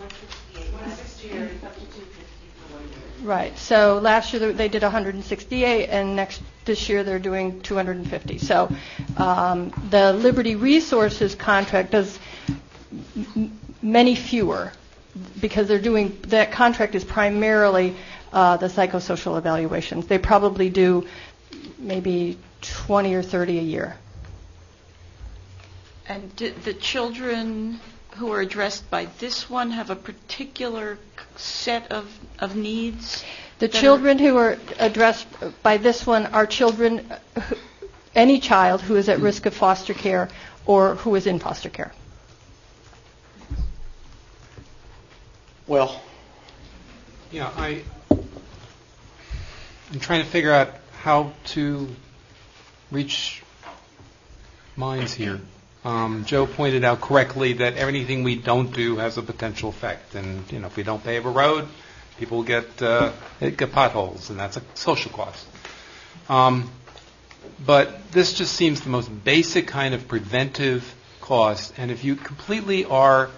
right. So last year they did one hundred sixty-eight, and next this year they're doing two hundred fifty. So um, the Liberty Resources contract does m- many fewer because they're doing that contract is primarily uh, the psychosocial evaluations. They probably do maybe twenty or thirty a year. And did the children who are addressed by this one have a particular set of, of needs? The children who are addressed by this one are children, who, any child who is at risk of foster care or who is in foster care. Well, yeah, I, I'm trying to figure out how to reach minds here. Um, Joe pointed out correctly that anything we don't do has a potential effect, and you know, if we don't pave a road, people get uh, get potholes, and that's a social cost. Um, but this just seems the most basic kind of preventive cost, and if you completely are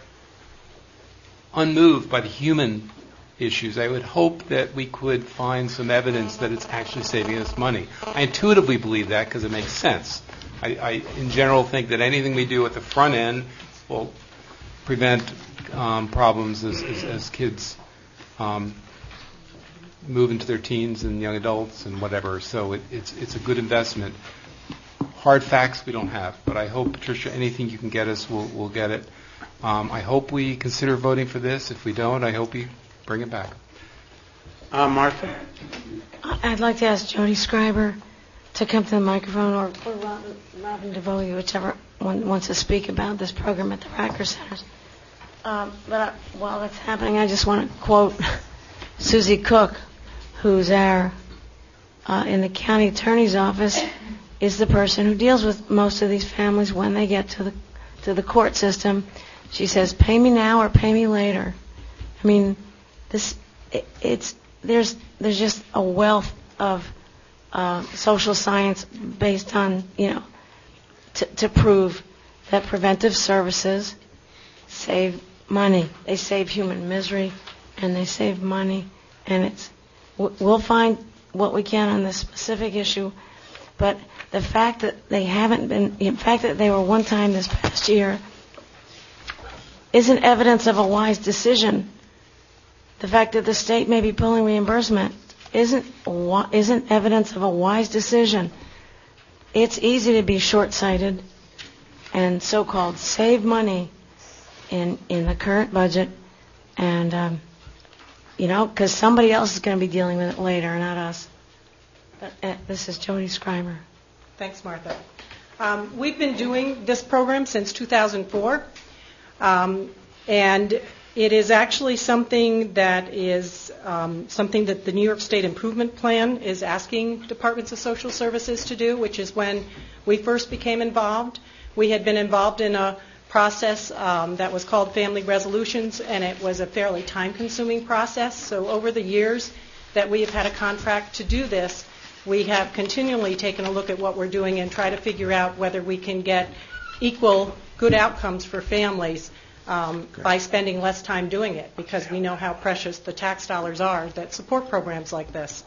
unmoved by the human issues, I would hope that we could find some evidence that it's actually saving us money. I intuitively believe that because it makes sense. I, I, in general, think that anything we do at the front end will prevent um, problems as, as, as kids um, move into their teens and young adults and whatever. So it, it's it's a good investment. Hard facts we don't have, but I hope, Patricia, anything you can get us, we'll, we'll get it. Um, I hope we consider voting for this. If we don't, I hope you bring it back. Uh, Martha? I'd like to ask Jody Schreiber to come to the microphone, or, or Robin, Robin DeVoe, whichever one wants to speak about this program at the Racker Centers. Um, but I, while that's happening, I just want to quote Susie Cook, who's our, uh, in the county attorney's office, is the person who deals with most of these families when they get to the to the court system. She says, "Pay me now or pay me later." I mean, this it, it's there's there's just a wealth of uh, social science based on, you know, to, to prove that preventive services save money. They save human misery, and they save money. And it's we'll find what we can on this specific issue, but the fact that they haven't been, the fact that they were one time this past year, isn't evidence of a wise decision. The fact that the state may be pulling reimbursement isn't isn't evidence of a wise decision. It's easy to be short-sighted and so-called save money in in the current budget, and um, you know, because somebody else is going to be dealing with it later, not us. But, uh, this is Jody Schreiber. Thanks, Martha. Um, we've been doing this program since two thousand four, um, and it is actually something that is um, something that the New York State Improvement Plan is asking departments of social services to do, which is when we first became involved. We had been involved in a process um, that was called Family Resolutions, and it was a fairly time-consuming process. So over the years that we have had a contract to do this, we have continually taken a look at what we're doing and try to figure out whether we can get equal good outcomes for families um, okay. by spending less time doing it, because we know how precious the tax dollars are that support programs like this.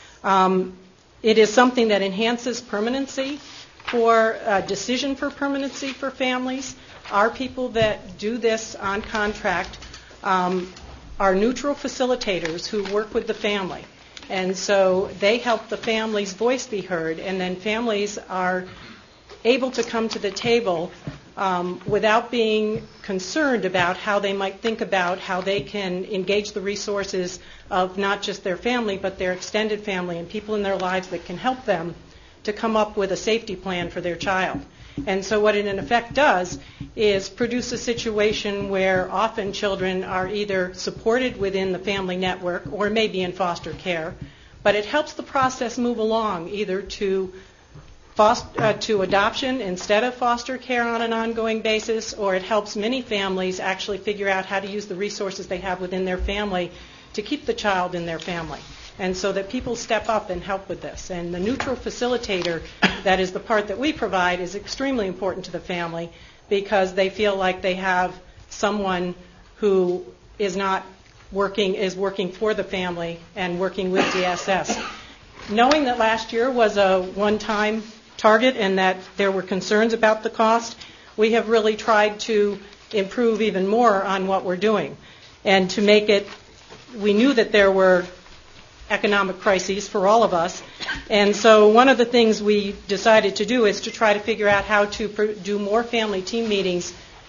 Um, it is something that enhances permanency for uh, decision for permanency for families. Our people that do this on contract um, are neutral facilitators who work with the family. And so they help the family's voice be heard, and then families are able to come to the table um, without being concerned about how they might think about how they can engage the resources of not just their family, but their extended family and people in their lives that can help them to come up with a safety plan for their child. And so what it in effect does is produce a situation where often children are either supported within the family network or maybe in foster care, but it helps the process move along either to foster, uh, to adoption instead of foster care on an ongoing basis, or it helps many families actually figure out how to use the resources they have within their family to keep the child in their family. And so that people step up and help with this. And the neutral facilitator, that is the part that we provide, is extremely important to the family because they feel like they have someone who is not working, is working for the family and working with D S S. Knowing that last year was a one-time target and that there were concerns about the cost, we have really tried to improve even more on what we're doing. And to make it, we knew that there were economic crises for all of us. And so one of the things we decided to do is to try to figure out how to pr- do more family team meetings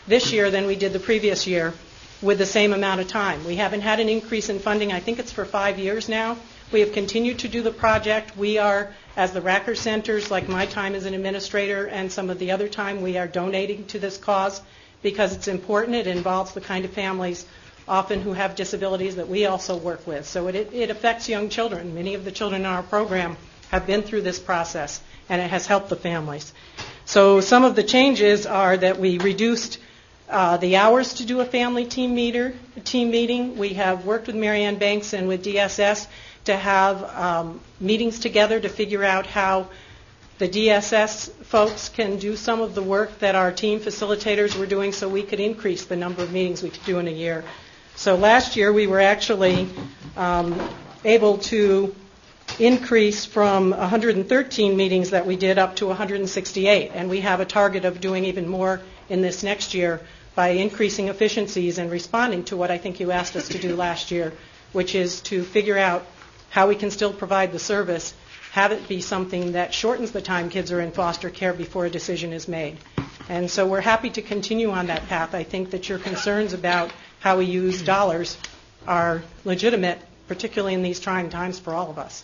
this year than we did the previous year with the same amount of time. We haven't had an increase in funding. I think it's for five years now. We have continued to do the project. We are, as the Racker Centers, like my time as an administrator and some of the other time, we are donating to this cause because it's important. It involves the kind of families often who have disabilities that we also work with. So it, it affects young children. Many of the children in our program have been through this process, and it has helped the families. So some of the changes are that we reduced uh, the hours to do a family team meter, team meeting. We have worked with Marianne Banks and with D S S to have um, meetings together to figure out how the D S S folks can do some of the work that our team facilitators were doing so we could increase the number of meetings we could do in a year. So last year we were actually um, able to increase from one hundred thirteen meetings that we did up to one hundred sixty-eight, and we have a target of doing even more in this next year by increasing efficiencies and responding to what I think you asked us to do last year, which is to figure out how we can still provide the service, have it be something that shortens the time kids are in foster care before a decision is made. And so we're happy to continue on that path. I think that your concerns about how we use dollars are legitimate, particularly in these trying times for all of us.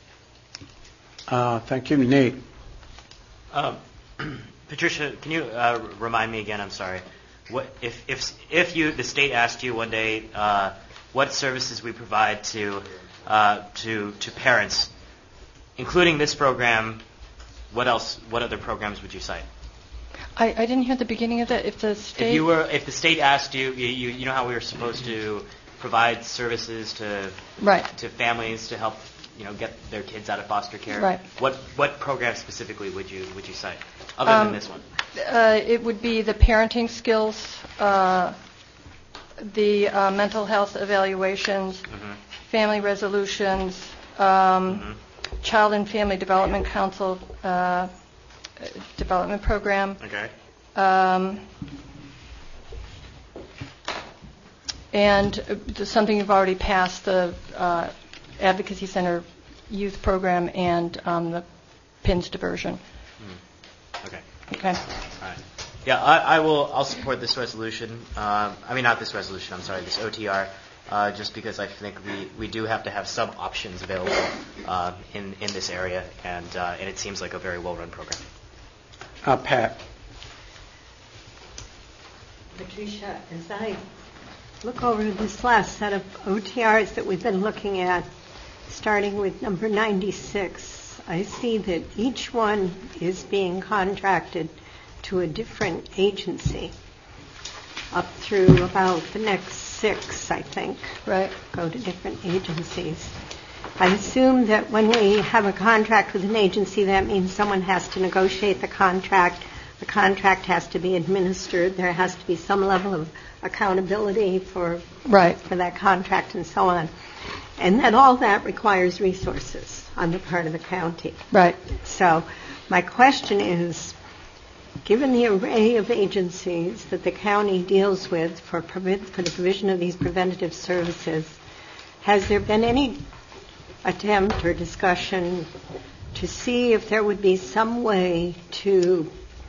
Uh, thank you, Nate. Um, Patricia, can you uh, remind me again? I'm sorry. What if if if you the state asked you one day uh, what services we provide to uh, to to parents, including this program? What else? What other programs would you cite? I, I didn't hear the beginning of that. If the state, if you were, if the state asked you, you, you, you know how we were supposed to provide services to right. to families to help, you know, get their kids out of foster care. Right. What what program specifically would you would you cite, other um, than this one? Uh, it would be the parenting skills, uh, the uh, mental health evaluations, mm-hmm. family resolutions, um, mm-hmm. child and family development council. Uh, development program. Okay. Um, and uh, something you've already passed, the uh, Advocacy Center youth program and um, the P I N S diversion. Mm. Okay. Okay. All right. Yeah, I, I will. I'll support this resolution. Um, I mean, not this resolution. I'm sorry, this O T R. Uh, just because I think we, we do have to have some options available uh, in in this area, and uh, and it seems like a very well run program. Uh, Pat. Patricia, as I look over this last set of O T Rs that we've been looking at, starting with number ninety-six, I see that each one is being contracted to a different agency up through about the next six, I think, right, go to different agencies. I assume that when we have a contract with an agency, that means someone has to negotiate the contract. The contract has to be administered. There has to be some level of accountability for, right. for that contract and so on. And that all that requires resources on the part of the county. Right. So my question is, given the array of agencies that the county deals with for, for the provision of these preventative services, has there been any attempt or discussion to see if there would be some way to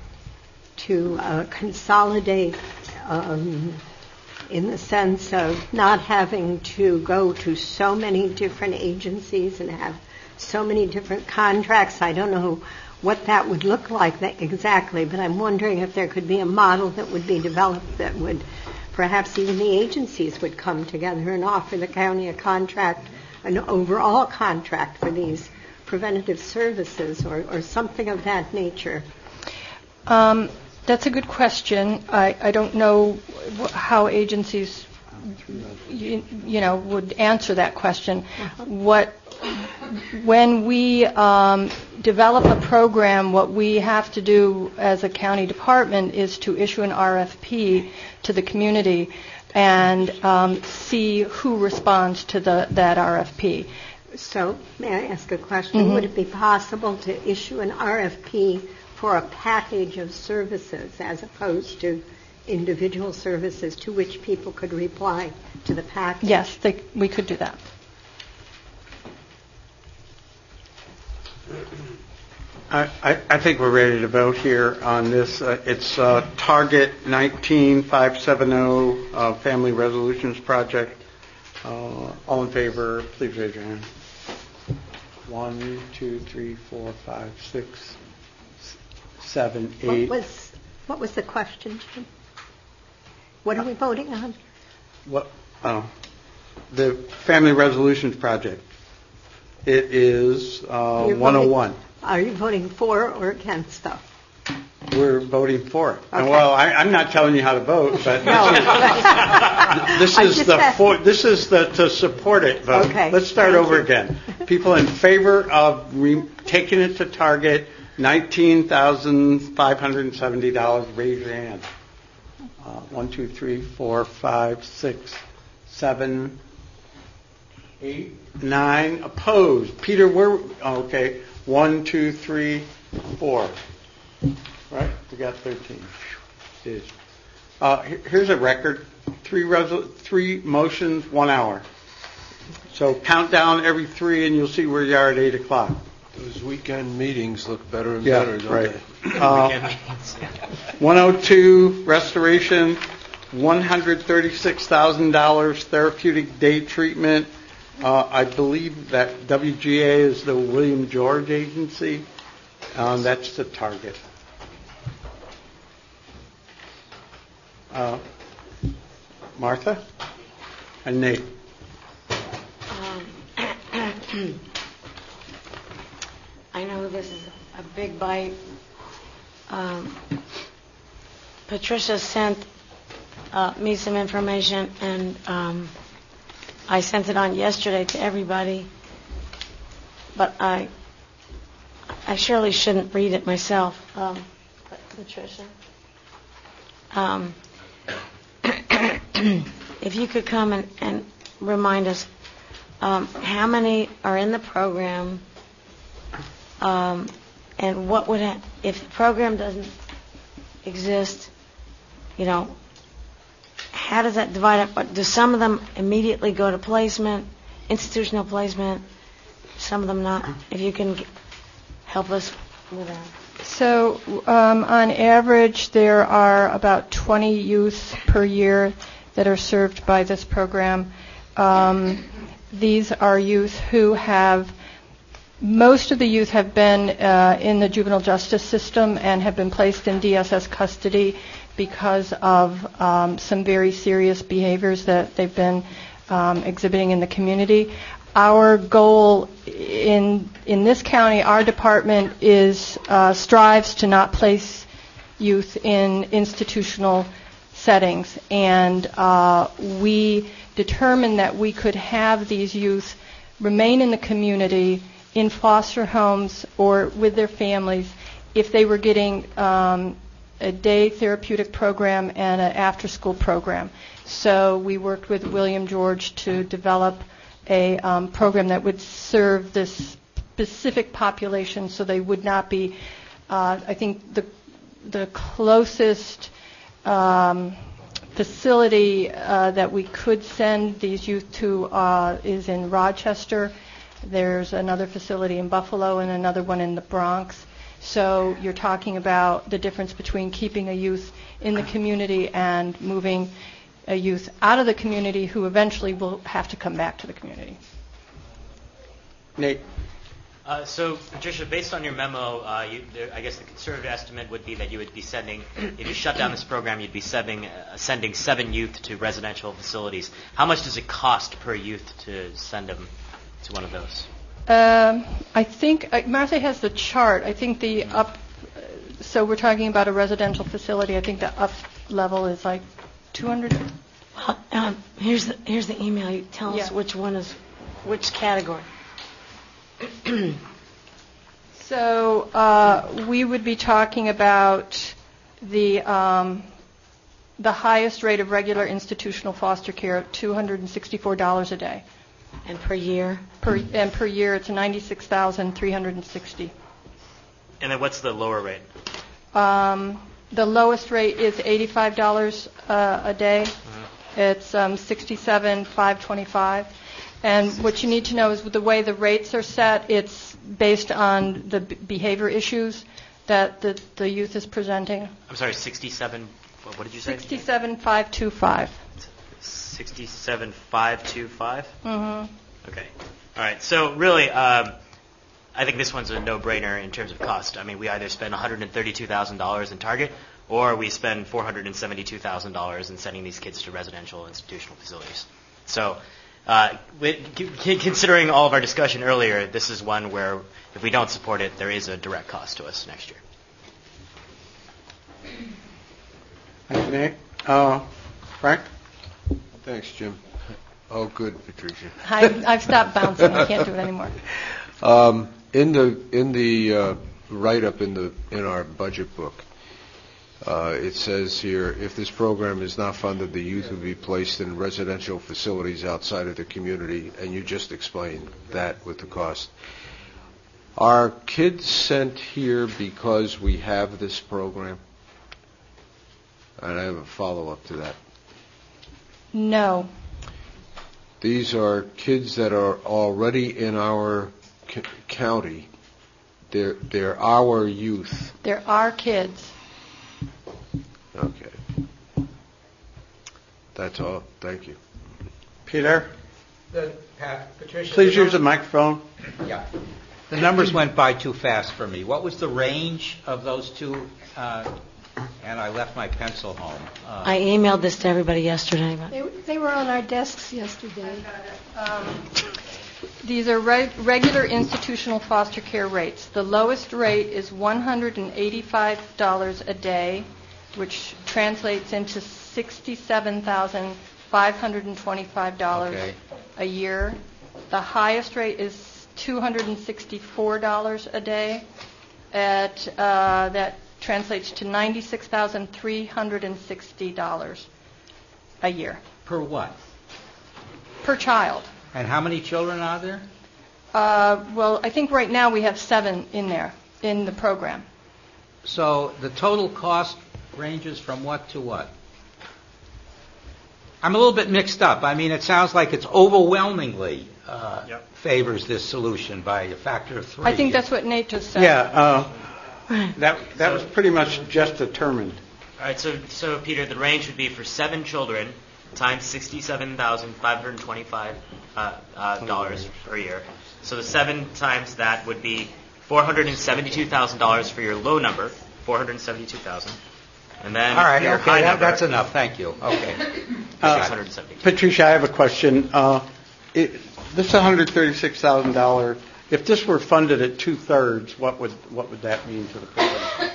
to uh, consolidate um, in the sense of not having to go to so many different agencies and have so many different contracts? I don't know what that would look like that exactly, but I'm wondering if there could be a model that would be developed that would perhaps even the agencies would come together and offer the county a contract, an overall contract for these preventative services or, or something of that nature. Um, that's a good question. I, I don't know wh- how agencies, you, you know, would answer that question. Uh-huh. What when we um, develop a program, what we have to do as a county department is to issue an R F P to the community and um, see who responds to the, that R F P. So, may I ask a question? Mm-hmm. Would it be possible to issue an R F P for a package of services as opposed to individual services to which people could reply to the package? Yes, they, we could do that. I, I, I think we're ready to vote here on this. Uh, it's uh, Target nineteen five seventy uh, Family Resolutions Project. Uh, all in favor, please raise your hand. One, two, three, four, five, six, seven, eight. What was, what was the question, Jim? What are we voting on? What? Oh, the Family Resolutions Project. It is uh, You're one oh one. voting- Are you voting for or against stuff? We're voting for it. And Okay. well, I, I'm not telling you how to vote, but No. this I is just the asked. for, this is the to support it vote. Okay. Let's start Thank over you. again. People in favor of re- taking it to Target, nineteen thousand five hundred seventy dollars. Raise your hand. Uh, one, two, three, four, five, six, seven, eight, nine. Opposed. Peter, where? Oh, okay. One, two, three, four. Right? We got thirteen. Jeez. Uh, here- here's a record. Three resol- three motions, one hour. So count down every three and you'll see where you are at eight o'clock. Those weekend meetings look better and Yeah, better, don't right. they? Uh, one oh two, restoration, one hundred thirty-six thousand dollars, therapeutic day treatment. Uh, I believe that W G A is the William George Agency. Um, that's the target. Uh, Martha and Nate. Um, I know this is a big bite. Um, Patricia sent uh, me some information, and um, I sent it on yesterday to everybody, but I I surely shouldn't read it myself. Um, but Patricia, um, if you could come and, and remind us um, how many are in the program, um, and what would ha- if the program doesn't exist, you know, how does that divide up? What- Do some of them immediately go to placement, institutional placement, some of them not? If you can g- help us with that. So um, on average, there are about twenty youth per year that are served by this program. Um, these are youth who have, most of the youth have been uh, in the juvenile justice system and have been placed in D S S custody because of um, some very serious behaviors that they've been um, exhibiting in the community. Our goal in in this county, our department is uh, strives to not place youth in institutional settings, and uh, we determined that we could have these youth remain in the community in foster homes or with their families if they were getting um, a day therapeutic program and an after-school program. So we worked with William George to develop a um, program that would serve this specific population, so they would not be. Uh, I think the the closest um, facility uh, that we could send these youth to uh, is in Rochester. There's another facility in Buffalo and another one in the Bronx. So you're talking about the difference between keeping a youth in the community and moving a youth out of the community who eventually will have to come back to the community. Nate. Uh, so, Patricia, based on your memo, uh, you, there, I guess the conservative estimate would be that you would be sending, if you shut down this program, you'd be sending, uh, sending seven youth to residential facilities. How much does it cost per youth to send them to one of those? Um, I think uh, Martha has the chart. I think the up, uh, so we're talking about a residential facility. I think the up level is like two hundred. Well, um, here's the here's the email. You tell us Yeah. which one is which category. So uh, we would be talking about the um, the highest rate of regular institutional foster care, two hundred sixty-four dollars a day. And per year? Per, and per year, it's ninety-six thousand three hundred sixty. And then what's the lower rate? Um, the lowest rate is eighty-five dollars uh, a day. Uh-huh. It's um, sixty-seven thousand five hundred twenty-five. And what you need to know is with the way the rates are set, it's based on the b- behavior issues that the, the youth is presenting. I'm sorry, sixty-seven, what did you say? sixty-seven thousand five hundred twenty-five. sixty-seven thousand five hundred twenty-five? Mm-hmm. Okay. All right. So really, um, I think this one's a no-brainer in terms of cost. I mean, we either spend one hundred thirty-two thousand dollars in Target, or we spend four hundred seventy-two thousand dollars in sending these kids to residential institutional facilities. So uh, with, c- considering all of our discussion earlier, this is one where if we don't support it, there is a direct cost to us next year. Thank you, Nick. Uh, Frank? Thanks, Jim. Oh, good, Patricia. I, I've stopped bouncing. I can't do it anymore. Um, in the in the uh, write-up in the in our budget book, uh, it says here, if this program is not funded, the youth will be placed in residential facilities outside of the community, and you just explained that with the cost. Are kids sent here because we have this program? And I have a follow-up to that. No. These are kids that are already in our c- county. They're they're our youth. There are kids. Okay. That's all. Thank you. Peter? The, Pat, Patricia, Please the use the microphone. Yeah. The numbers went by too fast for me. What was the range of those two? Uh, and I left my pencil home. Uh, I emailed this to everybody yesterday. But They, they were on our desks yesterday. Um, these are reg- regular institutional foster care rates. The lowest rate is one hundred eighty-five dollars a day, which translates into sixty-seven thousand five hundred twenty-five dollars Okay. a year. The highest rate is two hundred sixty-four dollars a day. At uh, that translates to ninety-six thousand three hundred sixty dollars a year per what? per child. And how many children are there? Uh, well, I think right now we have seven in there in the program. So the total cost ranges from what to what? I'm a little bit mixed up. I mean, it sounds like it's overwhelmingly uh, Yep. favors this solution by a factor of three. I think that's what Nate just said. Yeah, uh, that that was pretty much just determined. All right, so so Peter, the range would be for seven children times sixty-seven thousand five hundred twenty-five uh, uh, dollars per year. So the seven times that would be four hundred seventy-two thousand dollars for your low number, four hundred seventy-two thousand, and then All right, your okay, high that, number, that's enough. Thank you. Okay. Uh, six hundred seventy-two. Patricia, I have a question. Uh, it, this one hundred thirty-six thousand dollars, if this were funded at two-thirds, what would what would that mean to the program?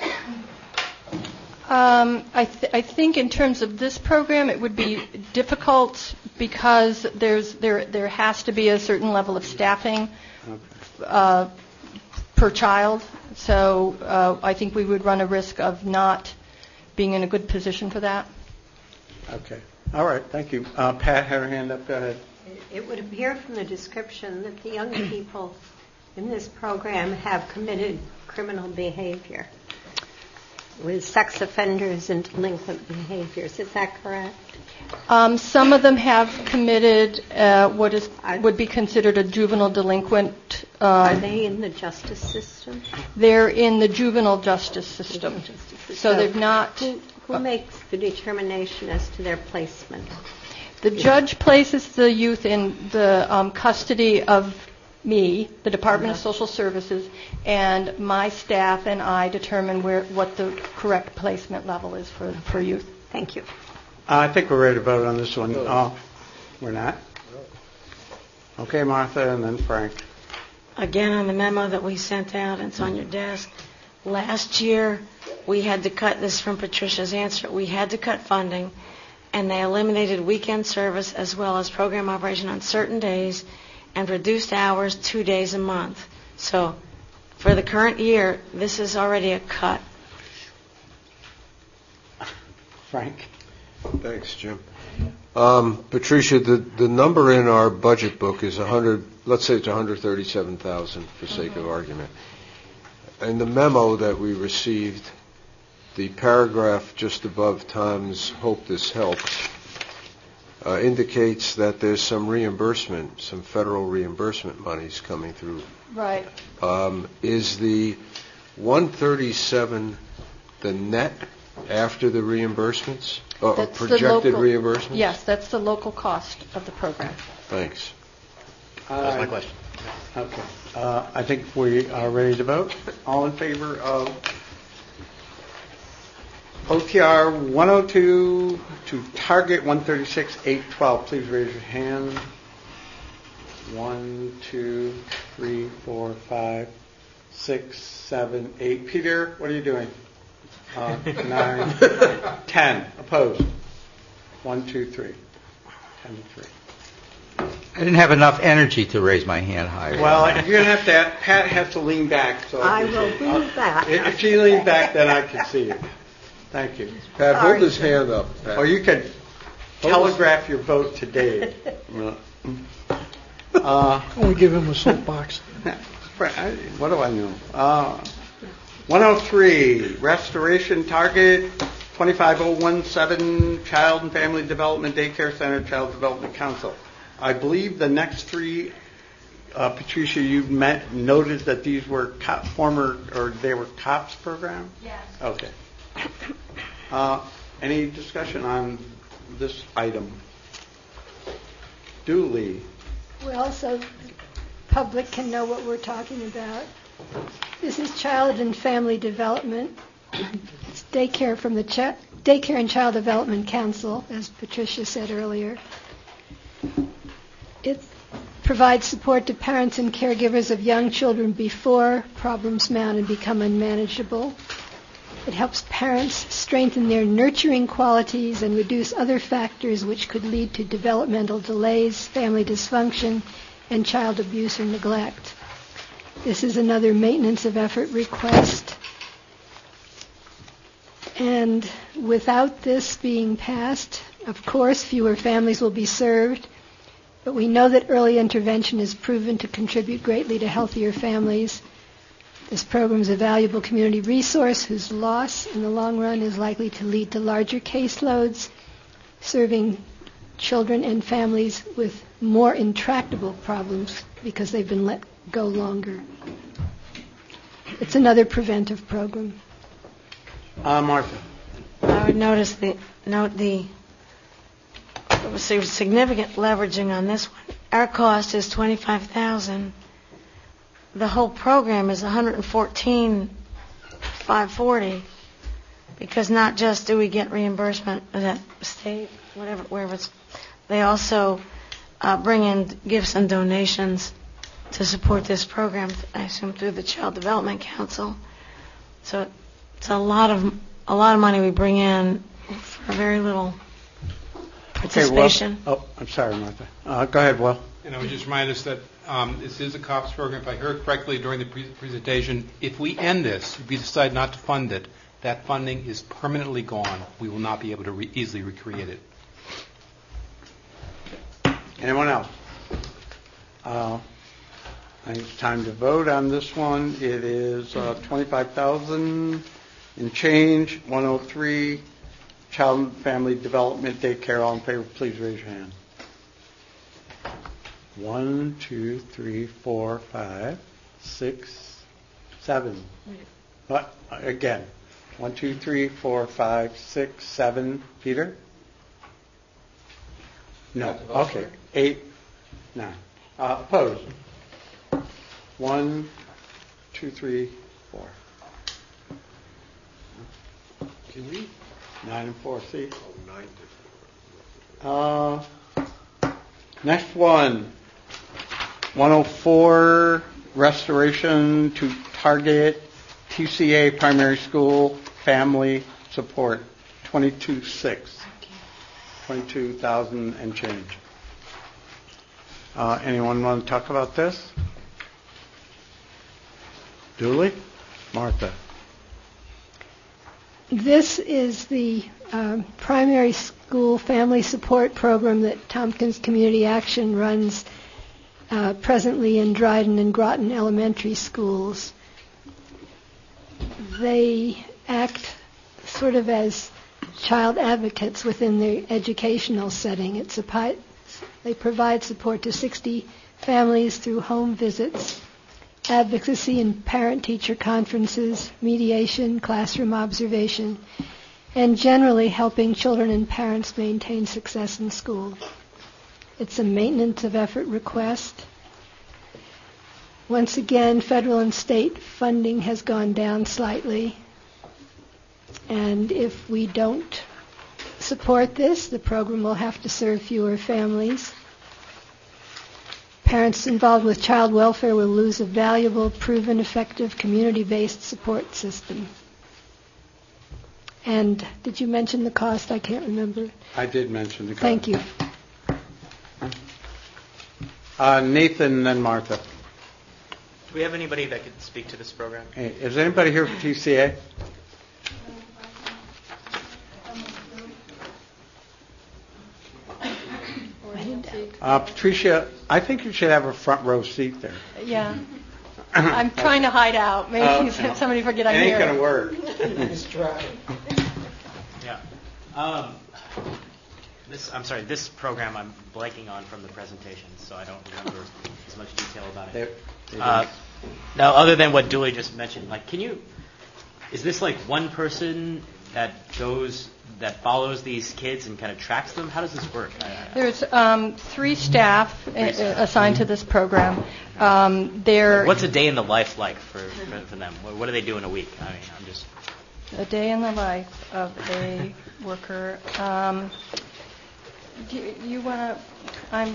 Um, I, th- I think in terms of this program, it would be difficult because there's there there has to be a certain level of staffing uh, per child. So uh, I think we would run a risk of not being in a good position for that. Okay. All right. Thank you. Uh, Pat had her hand up. Go ahead. It would appear from the description that the young people in this program have committed criminal behavior with sex offenders and delinquent behaviors. Is that correct? Um, some of them have committed uh, what is would be considered a juvenile delinquent. Uh, Are they in the justice system? They're in the juvenile justice system. Justice system. So they've not. Who, who makes the determination as to their placement? The judge places the youth in the um, custody of me, the Department of Social Services, and my staff and I determine where what the correct placement level is for, for youth. Thank you. Uh, I think we're ready to vote on this one. Uh, we're not? Okay, Martha, and then Frank. again, on the memo that we sent out, it's on your desk. Last year, we had to cut this from Patricia's answer. We had to cut funding, and they eliminated weekend service as well as program operation on certain days and reduced hours two days a month. So for the current year, this is already a cut. Frank? Thanks, Jim. Um, Patricia, the, the number in our budget book is one hundred, let's say it's one hundred thirty-seven thousand for sake of argument. In the memo that we received, the paragraph just above Tom's hope this helps, uh, indicates that there's some reimbursement, some federal reimbursement monies coming through. Right. Um, is the one thirty-seven the net after the reimbursements, or, or That's the projected local- reimbursements? Yes, that's the local cost of the program. Thanks. That's my question. Okay. Uh, I think we are ready to vote. All in favor of O T R one oh two to target one thirty-six eight twelve, please raise your hand. One, two, three, four, five, six, seven, eight. Peter, what are you doing? Uh, nine, ten. Opposed? One, two, three. Ten to three. I didn't have enough energy to raise my hand higher. Well, you're going to have to, Pat has to lean back. So I can will see. lean Uh, back. If she leans back, then I can see you. Thank you. Pat, Sorry. hold his hand up, Pat. Or you could telegraph your vote to Dave. Uh, Only give him a soapbox. what do I know? Uh, one oh three, restoration target, twenty-five oh one seven, Child and Family Development Daycare Center, Child Development Council. I believe the next three, uh, Patricia, you met, noted that these were cop, former, or they were COPS program? Yes. Okay. Uh, any discussion on this item? Dooley. Well, so the public can know what we're talking about. This is Child and Family Development. It's daycare from the Ch- Daycare and Child Development Council, as Patricia said earlier. It provides support to parents and caregivers of young children before problems mount and become unmanageable. It helps parents strengthen their nurturing qualities and reduce other factors which could lead to developmental delays, family dysfunction, and child abuse or neglect. This is another maintenance of effort request. And without this being passed, of course, fewer families will be served. But we know that early intervention is proven to contribute greatly to healthier families. This program is a valuable community resource whose loss in the long run is likely to lead to larger caseloads, serving children and families with more intractable problems because they've been let go longer. It's another preventive program. Uh, Martha. I would notice the note the there was significant leveraging on this one. Our cost is twenty-five thousand dollars. The whole program is one hundred fourteen thousand five hundred forty dollars because not just do we get reimbursement of that state, whatever, wherever it's, they also uh, bring in gifts and donations to support this program. I assume through the Child Development Council. So it's a lot of a lot of money we bring in for very little participation. Okay, well, oh, I'm sorry, Martha. Uh, go ahead, Will. And I would just remind us that um, this is a COPS program. If I heard correctly during the pre- presentation, if we end this, if we decide not to fund it, that funding is permanently gone. We will not be able to re- easily recreate it. Anyone else? Uh, I think it's time to vote on this one. It is uh, twenty-five thousand dollars in change, one oh three, Child and Family Development Daycare. All in favor, please raise your hand. One, two, three, four, five, six, seven. What? Again. One, two, three, four, five, six, seven. Peter? No. Okay. Eight, nine. Uh, opposed? One, two, three, four. Can we? Nine and four. See? Oh, nine different. Uh, next one. one oh four, restoration to target T C A primary school family support, twenty-two six, twenty-two thousand and change. Uh, anyone want to talk about this? Dooley? Martha. This is the um, primary school family support program that Tompkins Community Action runs uh, presently in Dryden and Groton elementary schools. They act sort of as child advocates within the educational setting. It's a pi- they provide support to sixty families through home visits, advocacy and parent-teacher conferences, mediation, classroom observation, and generally helping children and parents maintain success in school. It's a maintenance of effort request. Once again, federal and state funding has gone down slightly. And if we don't support this, the program will have to serve fewer families. Parents involved with child welfare will lose a valuable, proven, effective, community-based support system. And did you mention the cost? I can't remember. I did mention the cost. Thank you. Uh, Nathan and then Martha. Do we have anybody that could speak to this program? Hey, is anybody here for T C A? Uh, Patricia, I think you should have a front row seat there. Yeah. I'm trying to hide out. Maybe Uh, somebody forget I'm it here. ain't going to work. Just try. Yeah. Um, this, I'm sorry, this program I'm blanking on from the presentation, so I don't remember as much detail about it. There, there Uh, now, other than what Dooley just mentioned, like, can you, is this like one person that goes, that follows these kids and kind of tracks them? How does this work? I, I, There's um, three staff uh, assigned to this program. Um, they're What's a day in the life like for, for, for them? What, what do they do in a week? I mean, I'm just... a day in the life of a worker. Um, do you, you want to? I'm.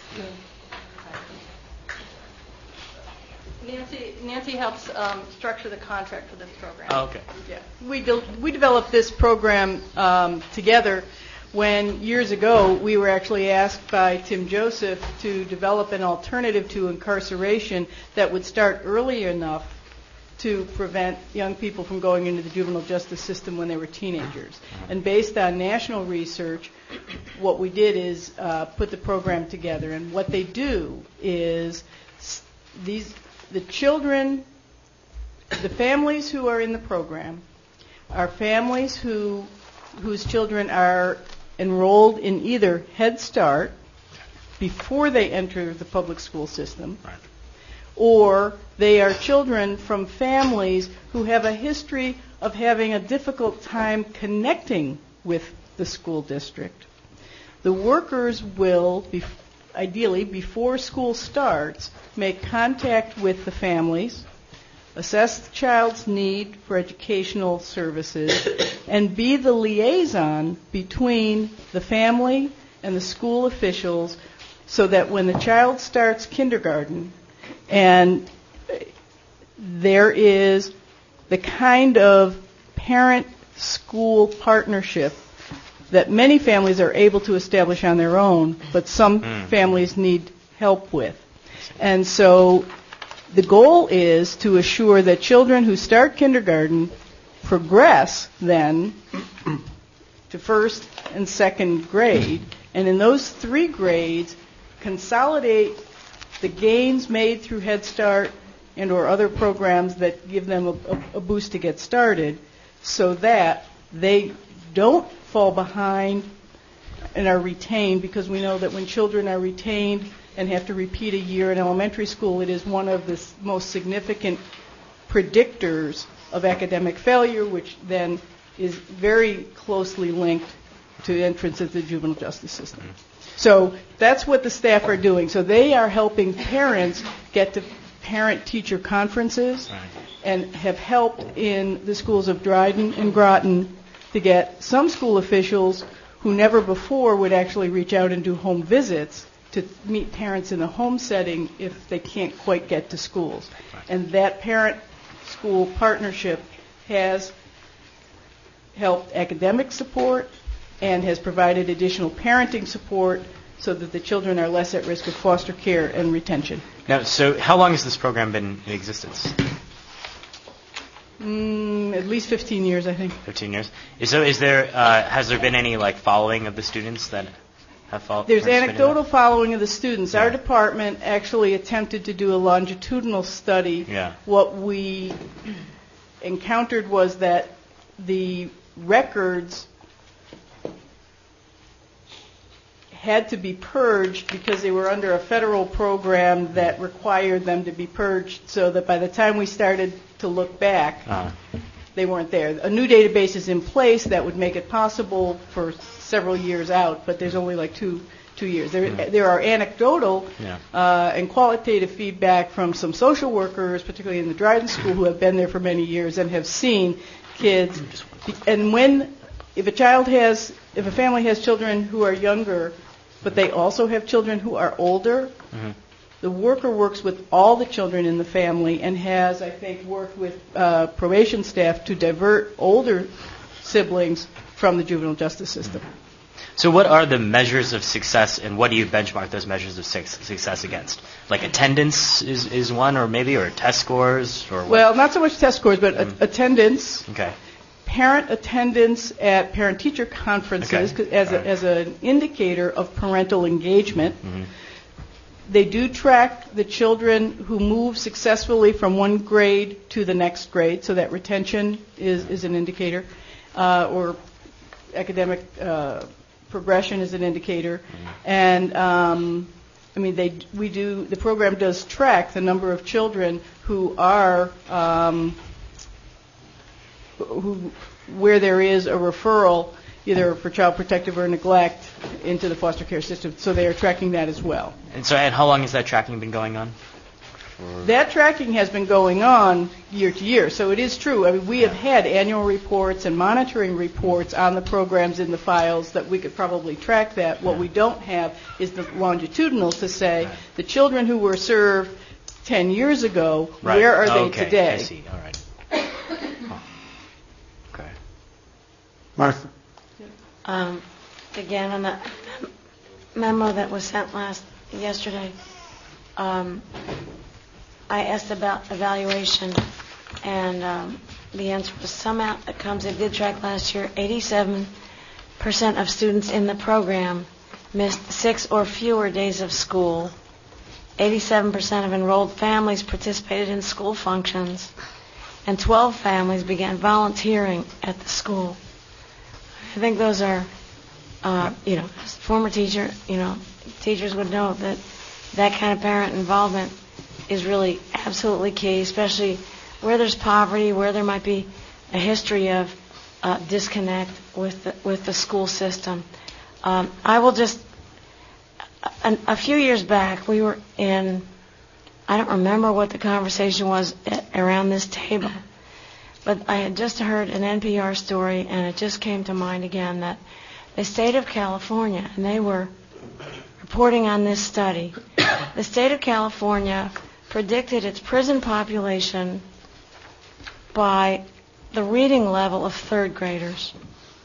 Nancy, Nancy helps um, structure the contract for this program. Oh, okay. Yeah, we de- we developed this program um, together when years ago we were actually asked by Tim Joseph to develop an alternative to incarceration that would start early enough to prevent young people from going into the juvenile justice system when they were teenagers. And based on national research, what we did is uh, put the program together. And what they do is these the children, the families who are in the program are families who whose children are enrolled in either Head Start before they enter the public school system, right, or they are children from families who have a history of having a difficult time connecting with the school district. The workers will, be, ideally, before school starts, make contact with the families, assess the child's need for educational services, and be the liaison between the family and the school officials so that when the child starts kindergarten and there is the kind of parent-school partnership that many families are able to establish on their own, but some mm. families need help with. And so the goal is to assure that children who start kindergarten progress then to first and second grade, and in those three grades consolidate the gains made through Head Start and or other programs that give them a, a boost to get started so that they don't fall behind and are retained, because we know that when children are retained and have to repeat a year in elementary school, it is one of the most significant predictors of academic failure, which then is very closely linked to entrance into the juvenile justice system. So that's what the staff are doing. So they are helping parents get to parent-teacher conferences and have helped in the schools of Dryden and Groton to get some school officials who never before would actually reach out and do home visits to meet parents in a home setting if they can't quite get to schools. And that parent-school partnership has helped academic support and has provided additional parenting support so that the children are less at risk of foster care and retention. Now, so how long has this program been in existence? Mm, at least fifteen years, I think. fifteen years. So is there, uh, has there been any like following of the students that have followed? There's anecdotal following of the students. Yeah. Our department actually attempted to do a longitudinal study. Yeah. What we encountered was that the records had to be purged because they were under a federal program that required them to be purged, so that by the time we started to look back, Uh-huh. they weren't there. A new database is in place that would make it possible for several years out, but there's only like two two years. There, there are anecdotal Yeah. uh, and qualitative feedback from some social workers, particularly in the Dryden School, who have been there for many years and have seen kids. And when, if a child has, if a family has children who are younger, but they also have children who are older, Mm-hmm. the worker works with all the children in the family and has, I think, worked with uh, probation staff to divert older siblings from the juvenile justice system. So what are the measures of success, and what do you benchmark those measures of suc- success against? Like attendance is, is one, or maybe, or test scores, or what? Well, not so much test scores, but a- attendance, Okay. parent attendance at parent-teacher conferences Okay. 'cause as, All a, right. as an indicator of parental engagement. Mhm. They do track the children who move successfully from one grade to the next grade, so that retention is, is an indicator, uh, or academic uh, progression is an indicator. And um, I mean, they we do the program does track the number of children who are um, who where there is a referral either for child protective or neglect into the foster care system. So they are tracking that as well. And so, and how long has that tracking been going on? That tracking has been going on year to year, so it is true. I mean, we have had annual reports and monitoring reports on the programs in the files that we could probably track that. What we don't have is the longitudinal to say the children who were served ten years ago, Right. where are they Okay, today? I see. All right. Huh. Okay. Martha? Um, again, on the memo that was sent last yesterday, um, I asked about evaluation, and um, the answer was some out that comes. They did track last year. eighty-seven percent of students in the program missed six or fewer days of school. eighty-seven percent of enrolled families participated in school functions, and twelve families began volunteering at the school. I think those are, uh, you know, as a former teacher, you know, teachers would know that that kind of parent involvement is really absolutely key, especially where there's poverty, where there might be a history of uh, disconnect with the, with the school system. Um, I will just, a, a few years back, we were in, I don't remember what the conversation was at, around this table, but I had just heard an N P R story, and it just came to mind again that the state of California, and they were reporting on this study, the state of California predicted its prison population by the reading level of third graders.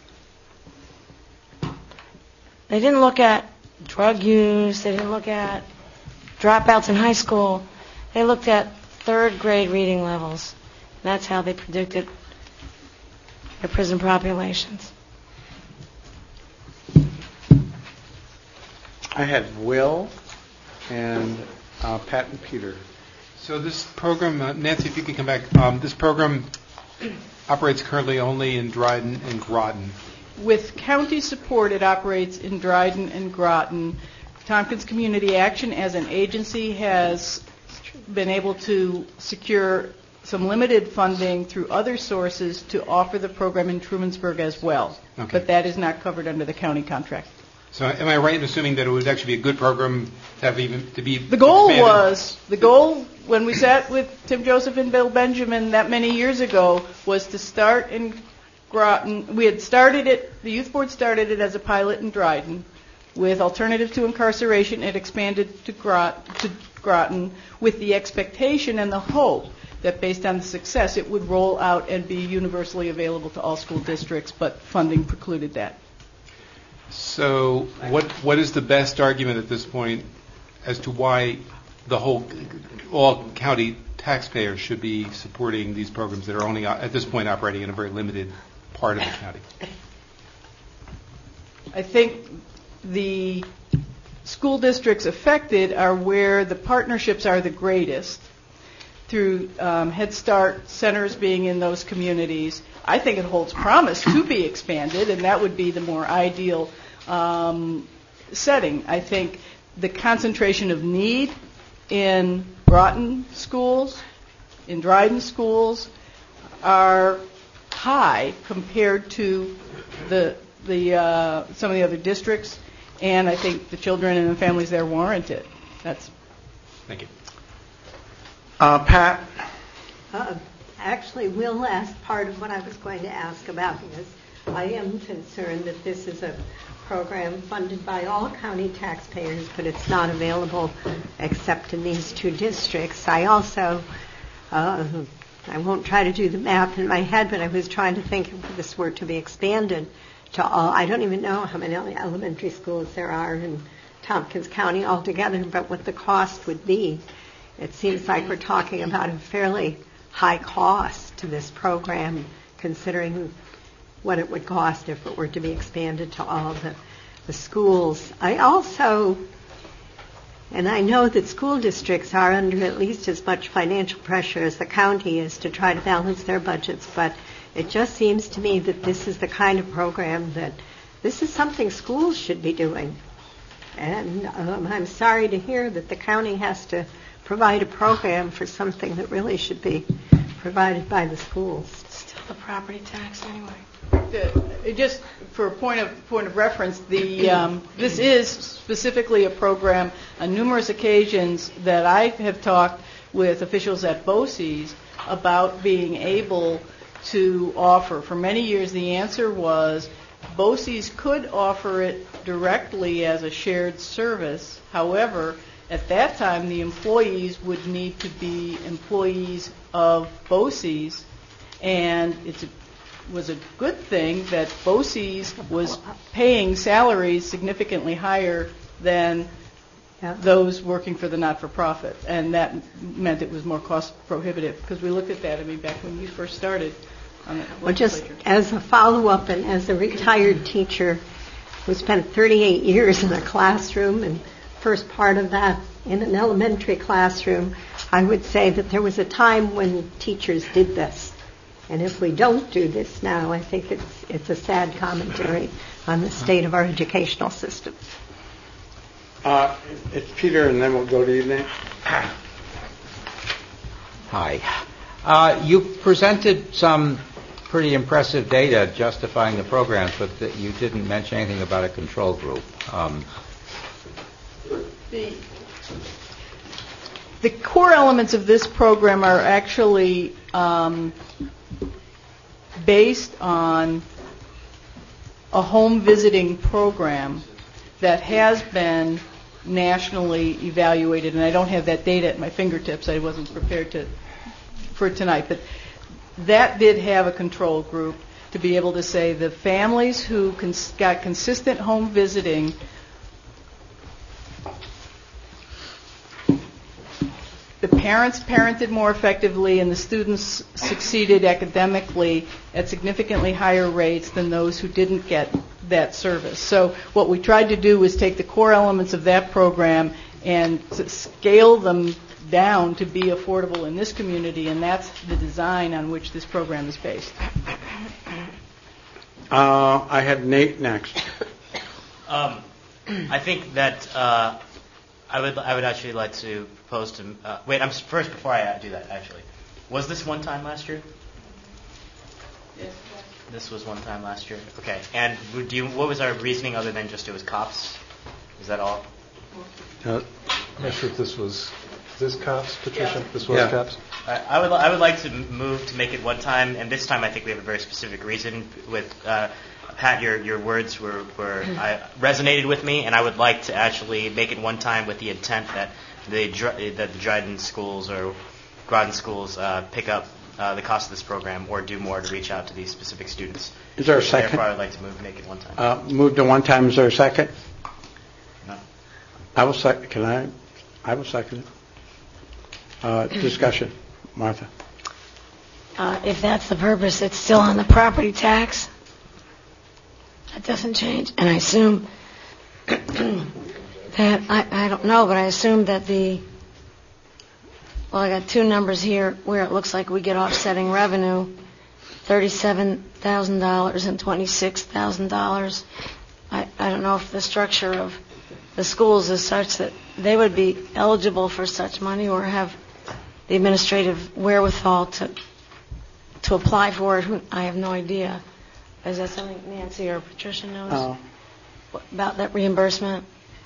They didn't look at drug use, they didn't look at dropouts in high school, they looked at third grade reading levels. That's how they predicted their prison populations. I had Will and uh, Pat and Peter. So this program, uh, Nancy, if you could come back, um, this program operates currently only in Dryden and Groton. With county support, it operates in Dryden and Groton. Tompkins Community Action as an agency has been able to secure some limited funding through other sources to offer the program in Trumansburg as well. Okay. But that is not covered under the county contract. So am I right in assuming that it would actually be a good program to have even to be The goal expanded? was, the goal when we sat with Tim Joseph and Bill Benjamin that many years ago was to start in Groton. We had started it, the youth board started it as a pilot in Dryden with Alternatives to Incarceration. It expanded to, Grot, to Groton with the expectation and the hope that based on the success it would roll out and be universally available to all school districts, but funding precluded that. So what what is the best argument at this point as to why the whole all county taxpayers should be supporting these programs that are only at this point operating in a very limited part of the county? I think the school districts affected are where the partnerships are the greatest, through um, Head Start centers being in those communities. I think it holds promise to be expanded, and that would be the more ideal um, setting. I think the concentration of need in Groton schools, in Dryden schools, are high compared to the the uh, some of the other districts, and I think the children and the families there warrant it. That's. Thank you. Uh, Pat? Uh, actually, Will asked part of what I was going to ask about, because I am concerned that this is a program funded by all county taxpayers, but it's not available except in these two districts. I also, uh, I won't try to do the math in my head, but I was trying to think if this were to be expanded to all, I don't even know how many elementary schools there are in Tompkins County altogether, but what the cost would be. It seems like we're talking about a fairly high cost to this program, considering what it would cost if it were to be expanded to all the, the schools. I also, and I know that school districts are under at least as much financial pressure as the county is to try to balance their budgets, but it just seems to me that this is the kind of program that this is something schools should be doing. And um, I'm sorry to hear that the county has to provide a program for something that really should be provided by the schools. Still the property tax anyway. Uh, just for a point of point of reference, the um, this is specifically a program on numerous occasions that I have talked with officials at BOCES about being able to offer. For many years, the answer was BOCES could offer it directly as a shared service. However, at that time, the employees would need to be employees of BOCES, and it's a was a good thing that BOCES was paying salaries significantly higher than yeah. those working for the not-for-profit, and that meant it was more cost prohibitive, because we looked at that, I mean, back when you first started on the well, just legislature. As a follow-up and as a retired teacher who spent thirty-eight years in a classroom, and first part of that in an elementary classroom, I would say that there was a time when teachers did this. And if we don't do this now, I think it's it's a sad commentary on the state of our educational system. Uh, it's Peter, and then we'll go to you next. Hi. Uh, you presented some pretty impressive data justifying the programs, but that you didn't mention anything about a control group. Um, the, the core elements of this program are actually um, based on a home visiting program that has been nationally evaluated, and I don't have that data at my fingertips. I wasn't prepared to for tonight, but that did have a control group to be able to say the families who cons- got consistent home visiting the parents parented more effectively and the students succeeded academically at significantly higher rates than those who didn't get that service. So what we tried to do was take the core elements of that program and scale them down to be affordable in this community, and that's the design on which this program is based. Uh, I had Nate next. Um, I think that uh, I would I would actually like to propose to uh, wait. I'm first before I do that. Actually, was this one time last year? Yes. This was one time last year. Okay. And do you, what was our reasoning other than just it was cops? Is that all? Uh, I'm not sure if this was this cops, Patricia. Yeah. This was Yeah. cops. I I would I would like to move to make it one time, and this time I think we have a very specific reason. With uh, Pat, your your words were were I, resonated with me, and I would like to actually make it one time with the intent that the that the Dryden schools or Groton schools uh, pick up uh, the cost of this program or do more to reach out to these specific students. Is there a second? Therefore, I would like to move to make it one time. Uh, move to one time. Is there a second? No. I will second. Can I? I will second it. Uh, discussion, Martha. Uh, if that's the purpose, it's still on the property tax. That doesn't change. And I assume that, I, I don't know, but I assume that the, well, I got two numbers here where it looks like we get offsetting revenue, thirty-seven thousand dollars and twenty-six thousand dollars. I, I don't know if the structure of the schools as such that they would be eligible for such money or have the administrative wherewithal to to apply for it. Who- I have no idea. Is that something Nancy or Patricia knows Uh, about that reimbursement?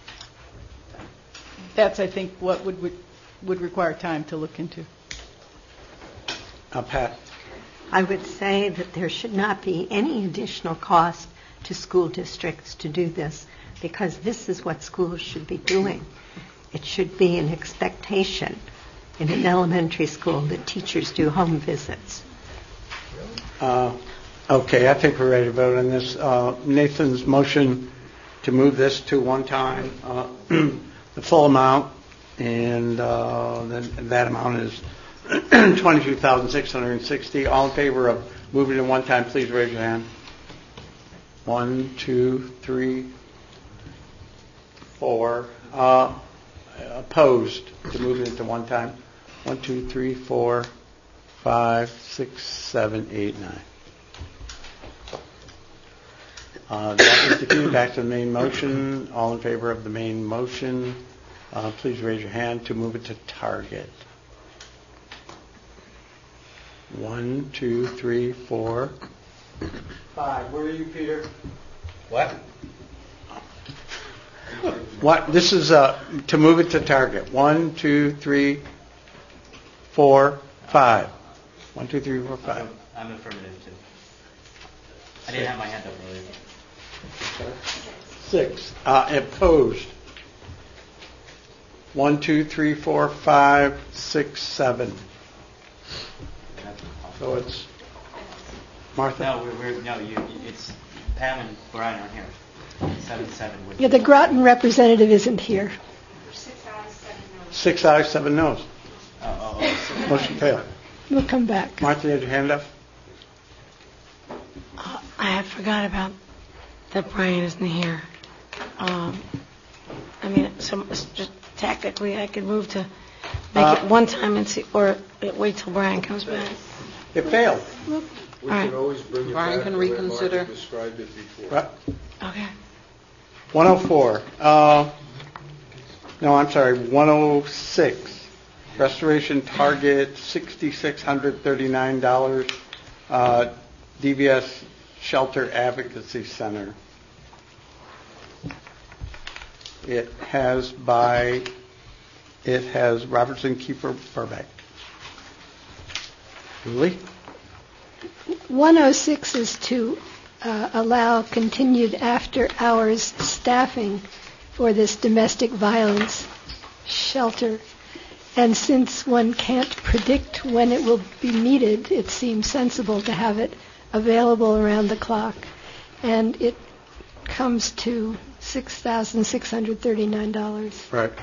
That's, I think, what would would, would require time to look into. uh, Pat? I would say that there should not be any additional cost to school districts to do this, because this is what schools should be doing. It should be an expectation in an elementary school that teachers do home visits. Uh, Okay, I think we're ready to vote on this. Uh, Nathan's motion to move this to one time, uh, the full amount, and uh, then that amount is twenty-two thousand six hundred sixty. All in favor of moving to one time, please raise your hand. One, two, three, four. Uh, opposed to moving it to one time. One, two, three, four, five, six, seven, eight, nine. Uh, that is defeated. Back to the main motion. All in favor of the main motion, uh, please raise your hand to move it to target. One, two, three, four, five. Where are you, Peter? What? What? This is uh, to move it to target. One, two, three, four, five. One, two, three, four, five. I'm affirmative too. I didn't have my hand up earlier. Six. Uh, opposed. One, two, three, four, five, six, seven. So it's Martha. No, we're, we're no. You, it's Pam and Brian aren't here. Seven, seven. Would Yeah, the Groton representative isn't here. Six ayes, seven noes. Oh, oh, oh. Motion failed. We'll come back. Martha, you had your hand up? Uh, I had forgot about that Brian isn't here. Um, I mean, so it's just tactically, I could move to make Uh, it one time and see, or wait till Brian comes back. It failed. We All can right. always bring it Brian back can the way reconsider. Martha described it before. Right. Okay. one oh four. Uh, no, I'm sorry. one oh six. Restoration target six thousand six hundred thirty-nine dollars. Uh, D V S Shelter Advocacy Center. It has by, it has Robertson Keeper Burbank. Julie? one oh six is to uh, allow continued after-hours staffing for this domestic violence shelter. And since one can't predict when it will be needed, it seems sensible to have it available around the clock. And it comes to six thousand six hundred thirty-nine dollars. Right.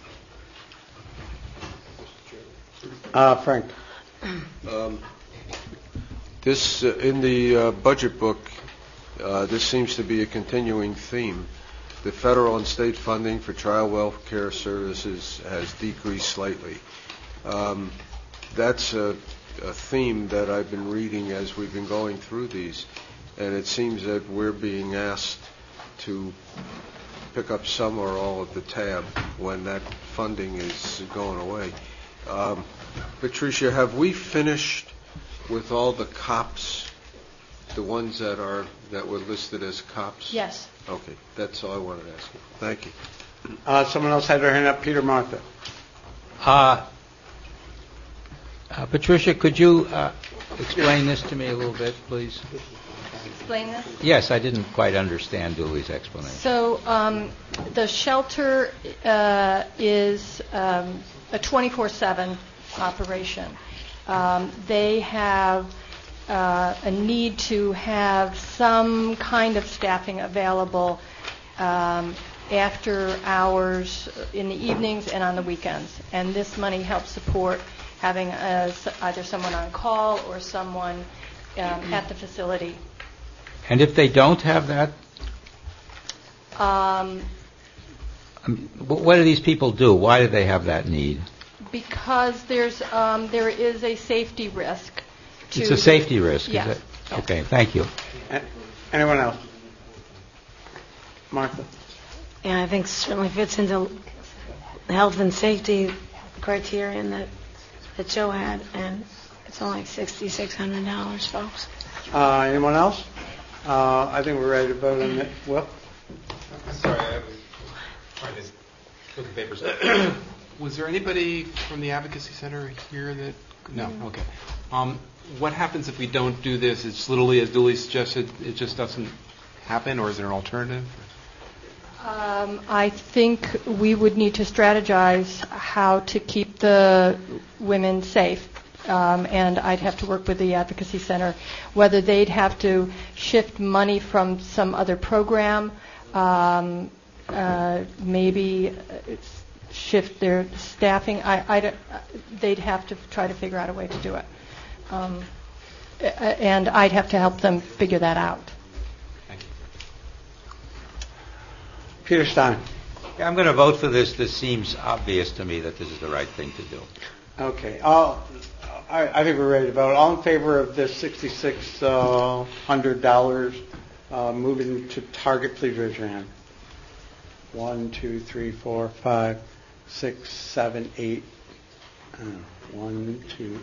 Uh, Frank? Um, This, uh, in the uh, budget book, uh, this seems to be a continuing theme. The federal and state funding for child welfare services has decreased slightly. Um, That's a a theme that I've been reading as we've been going through these, and it seems that we're being asked to pick up some or all of the tab when that funding is going away. Um, Patricia, have we finished with all the COPS, the ones that are that were listed as COPS? Yes. Okay, that's all I wanted to ask you. Thank you. Uh, someone else had their hand up. Peter, Martha. Uh, uh, Patricia, could you uh, explain this to me a little bit, please? Explain this? Yes, I didn't quite understand Dooley's explanation. So um, the shelter uh, is um, a twenty-four seven operation. Um, they have uh, a need to have some kind of staffing available um, after hours in the evenings and on the weekends. And this money helps support having a, either someone on call or someone um, at the facility. And if they don't have that, Um, I mean, wh- what do these people do? Why do they have that need? Because there's um, there is a safety risk. To It's a safety risk, Yes. is it? Okay, thank you. A- Anyone else? Martha. yeah, I think certainly fits into the health and safety criterion that, that Joe had, and it's only six thousand six hundred dollars, folks. Uh, anyone else? Uh, I think we're ready to vote on it. Will? Sorry, I was trying to look at papers. Was there anybody from the Advocacy Center here that? No. Okay. Um, what happens if we don't do this? It's literally, as Dooley suggested, it just doesn't happen, or is there an alternative? Um, I think we would need to strategize how to keep the women safe. Um, and I'd have to work with the Advocacy Center, whether they'd have to shift money from some other program, um, uh, maybe shift their staffing. I, I don't, they'd have to try to figure out a way to do it. Um, and I'd have to help them figure that out. Thank you. Peter Stein. Yeah, I'm going to vote for this. This seems obvious to me that this is the right thing to do. Okay. All, I, I think we're ready to vote. All in favor of this six thousand six hundred dollars uh, moving to Target, please raise your hand. One, two, three, four, five, six, seven, eight. Uh, one, two.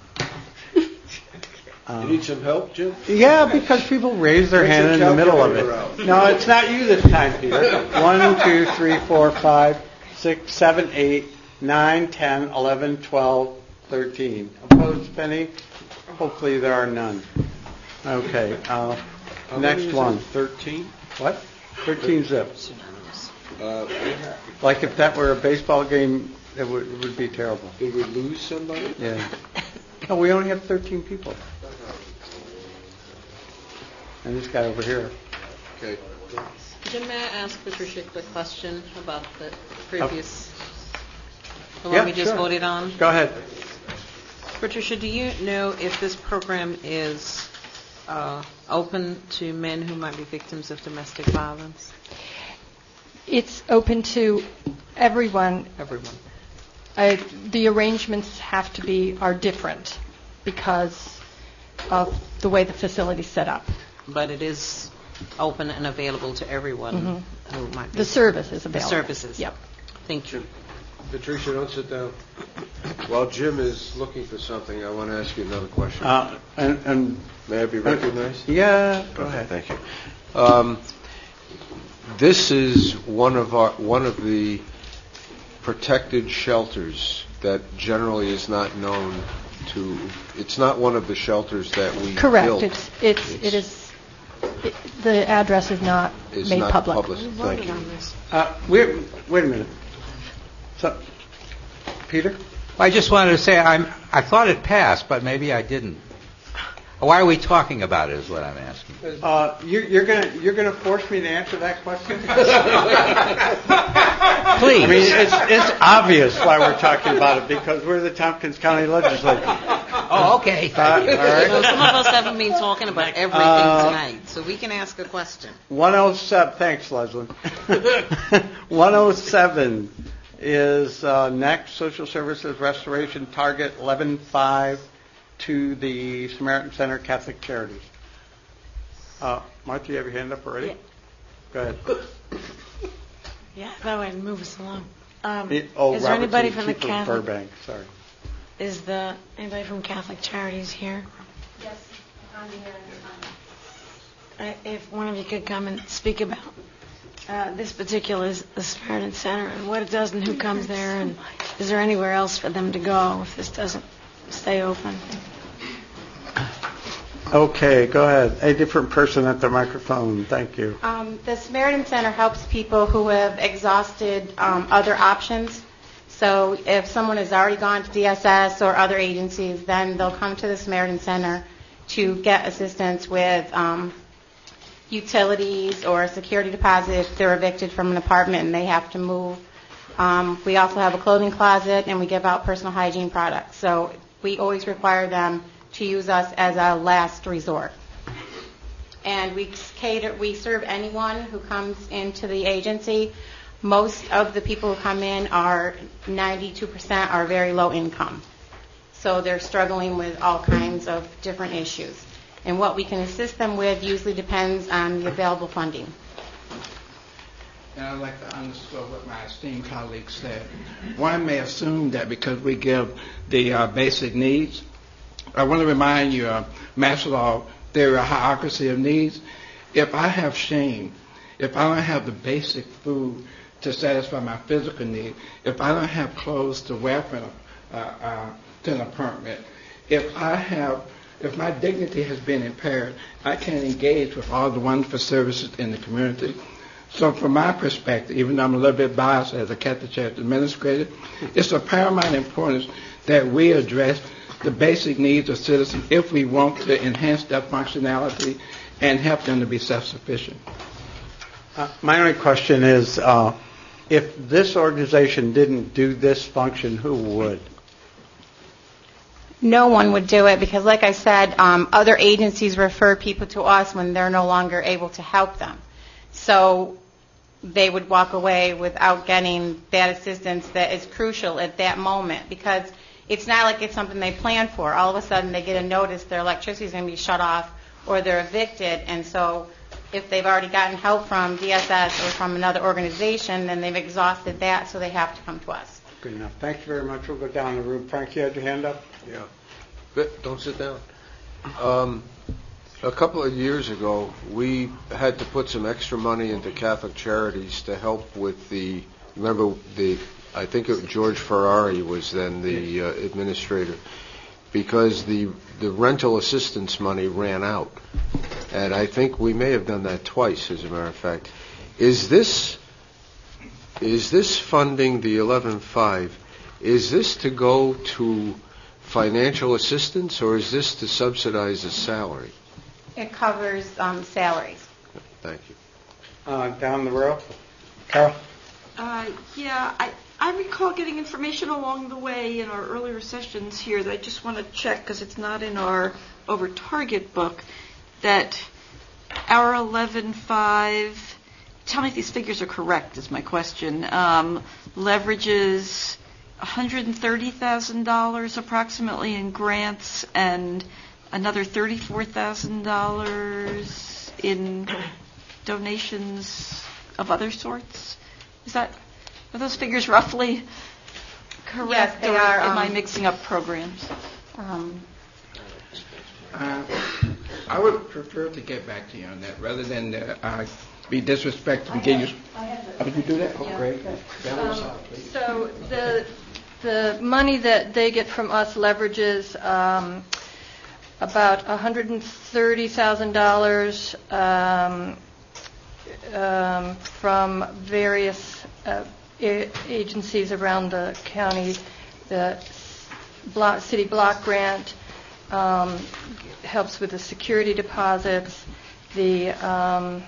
You need some help, Jim? Yeah, because people raise their Take hand your in the middle of calculator it. No, it's not you this time, Peter. One, two, three, four, five, six, seven, eight, nine, ten, eleven, twelve, thirteen. Opposed, Penny? Hopefully there are none. Okay. Uh, How next many is one. it? Thirteen. What? Thirteen zips. Uh, Like if that were a baseball game, it would, it would be terrible. Did we lose somebody? Yeah. No, we only have thirteen people. And this guy over here. Okay. Jim, may I ask Patricia a quick question about the previous, the Yeah, one we just sure. voted on? Go ahead. Patricia, do you know if this program is uh, open to men who might be victims of domestic violence? It's open to everyone. Everyone. Uh, the arrangements have to be are different because of the way the facility's set up. But it is open and available to everyone Mhm. who might be. The service is available. The services. Yep. Thank you. Patricia, don't sit down. While Jim is looking for something, I want to ask you another question. Uh, and, and May I be recognized? Yeah, go ahead. Thank you. Um, this is one of our one of the protected shelters that generally is not known to. It's not one of the shelters that we Correct. built. It's, it's, it is, it, the address is not It's made not public. public. Thank you. Uh, wait, wait a minute. So, Peter? I just wanted to say I'm, I thought it passed, but maybe I didn't. Why are we talking about it is what I'm asking. Uh, you, you're gonna you're gonna force me to answer that question? Please. I mean, it's it's obvious why we're talking about it because we're the Tompkins County Legislature. Oh, okay. Uh, all right. Well, some of us haven't been talking about everything Uh, tonight, so we can ask a question. one oh seven. Thanks, Leslie. one oh seven is uh, next. Social Services Restoration Target eleven five to the Samaritan Center Catholic Charities. Uh, Martha, you have your hand up already? Yeah. Go ahead. Yeah, that way it moves along. Um, It- oh, is there Robertson, anybody from the Keeper of Catholic? Burbank, sorry. Is the anybody from Catholic Charities here? Yes, I'm here. Uh, If one of you could come and speak about uh, this particular is the Samaritan Center and what it does and who comes there, and is there anywhere else for them to go if this doesn't stay open? Okay, go ahead. A different person at the microphone. Thank you. Um, the Samaritan Center helps people who have exhausted um, other options. So if someone has already gone to D S S or other agencies, then they'll come to the Samaritan Center to get assistance with um, utilities or a security deposit if they're evicted from an apartment and they have to move. Um, we also have a clothing closet, and we give out personal hygiene products. So we always require them to use us as a last resort. And we cater, we serve anyone who comes into the agency. Most of the people who come in are ninety-two percent are very low income. So they're struggling with all kinds of different issues. And what we can assist them with usually depends on the available funding. and I'd like to underscore what my esteemed colleague said. One may assume that because we give the uh, basic needs, I want to remind you of Maslow's theory of hierarchy of needs. If I have shame, if I don't have the basic food to satisfy my physical need, if I don't have clothes to wear for uh, uh, to an apartment, if I have, if my dignity has been impaired, I can't engage with all the wonderful services in the community. So from my perspective, even though I'm a little bit biased as a Catholic Church administrator, it's of paramount importance that we address the basic needs of citizens if we want to enhance their functionality and help them to be self-sufficient. Uh, my only question is, uh, if this organization didn't do this function, who would? No one would do it because, like I said, um, other agencies refer people to us when they're no longer able to help them. So they would walk away without getting that assistance that is crucial at that moment, because it's not like it's something they plan for. All of a sudden they get a notice their electricity is going to be shut off or they're evicted, and so if they've already gotten help from D S S or from another organization, then they've exhausted that, so they have to come to us. Good enough. Thank you very much. We'll go down the room. Frank, you had your hand up? Yeah. But don't sit down. Um, a couple of years ago, we had to put some extra money into Catholic Charities to help with the, remember, the, I think it, George Ferrari was then the uh, administrator, because the the rental assistance money ran out. And I think we may have done that twice, as a matter of fact. Is this is this funding, the eleven five, is this to go to financial assistance, or is this to subsidize a salary? It covers um, salaries. Thank you. Uh, down the row. Carol? Uh, yeah, I, I recall getting information along the way in our earlier sessions here that I just want to check because it's not in our over target book, that our eleven five, tell me if these figures are correct is my question, um, leverages one hundred thirty thousand dollars approximately in grants and another thirty-four thousand dollars in donations of other sorts. Is that, are those figures roughly correct? Yes, they or are. Am um, I mixing up programs? Um, Uh, I would prefer to get back to you on that rather than uh, uh, be disrespectful and give you. Oh, did you do that? Oh, great. That was Um, out, please. So the the money that they get from us leverages um, about one hundred thirty thousand dollars um, um, from various uh, a- agencies around the county. The block, city block grant um, helps with the security deposits. The um,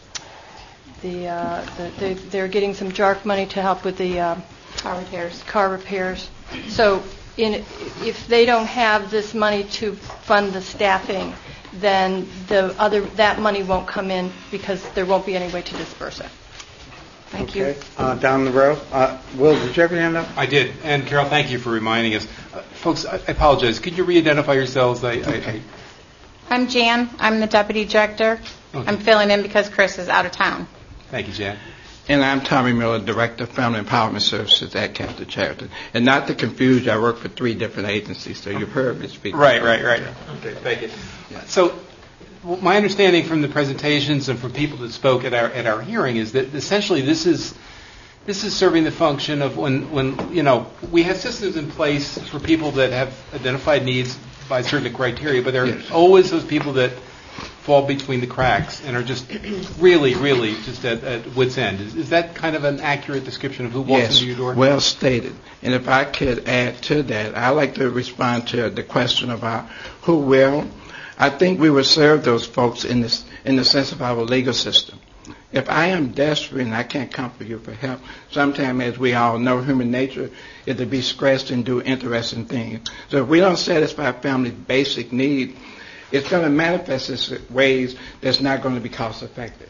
the, uh, the they, they're getting some J A R C money to help with the uh, car repairs. Car repairs. So, in, if they don't have this money to fund the staffing, then the other that money won't come in because there won't be any way to disperse it. Thank okay. you. Uh, down the row. Uh, Will, did you have your hand up? I did. And Carol, thank you for reminding us. Uh, folks, I, I apologize. Could you re-identify yourselves? I, I, I... I'm Jan. I'm the deputy director. Okay. I'm filling in because Chris is out of town. Thank you, Jan. And I'm Tommy Miller, Director of Family Empowerment Services at Catholic Charities. And not to confuse you, I work for three different agencies, so you've heard me speak. Right, right, right. Okay, thank you. So, w- my understanding from the presentations and from people that spoke at our at our hearing is that essentially this is this is serving the function of when when you know we have systems in place for people that have identified needs by certain criteria, but there are Yes. always those people that fall between the cracks and are just really, really just at, at wit's end. Is, is that kind of an accurate description of who walks Yes, into your door? well stated. And if I could add to that, I'd like to respond to the question about who will. I think we will serve those folks in this in the sense of our legal system. If I am desperate and I can't come for you for help, sometimes, as we all know, human nature is to be stressed and do interesting things. So if we don't satisfy family's basic need, it's going to manifest in ways that's not going to be cost effective.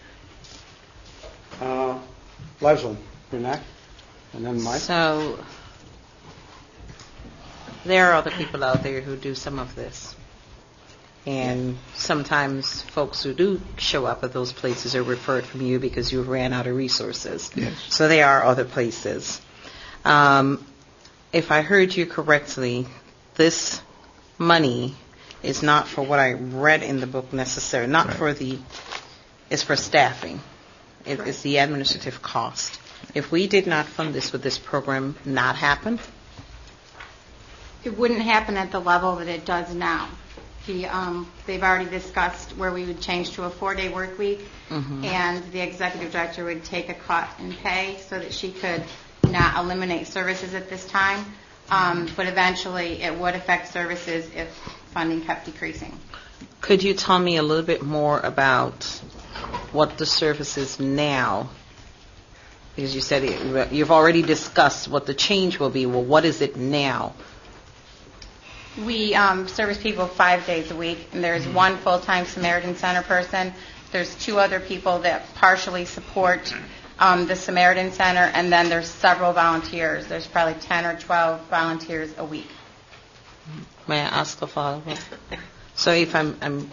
Uh, Leslie, you're next. And then Mike. So there are other people out there who do some of this. And sometimes folks who do show up at those places are referred from you because you ran out of resources. Yes. So there are other places. Um, if I heard you correctly, this money is not for what I read in the book necessarily, not Right. for the, it's for staffing. It, It's the administrative cost. If we did not fund this, would this program not happen? It wouldn't happen at the level that it does now. The, um, they've already discussed where we would change to a four-day work week, Mhm. and the executive director would take a cut in pay so that she could not eliminate services at this time. Um, but eventually, it would affect services if funding kept decreasing. Could you tell me a little bit more about what the service is now? Because you said it, you've already discussed what the change will be. Well, what is it now? We um, service people five days a week, and there's one full-time Samaritan Center person. There's two other people that partially support um, the Samaritan Center, and then there's several volunteers. There's probably ten or twelve volunteers a week. May I ask a follow-up? So if I'm, I'm,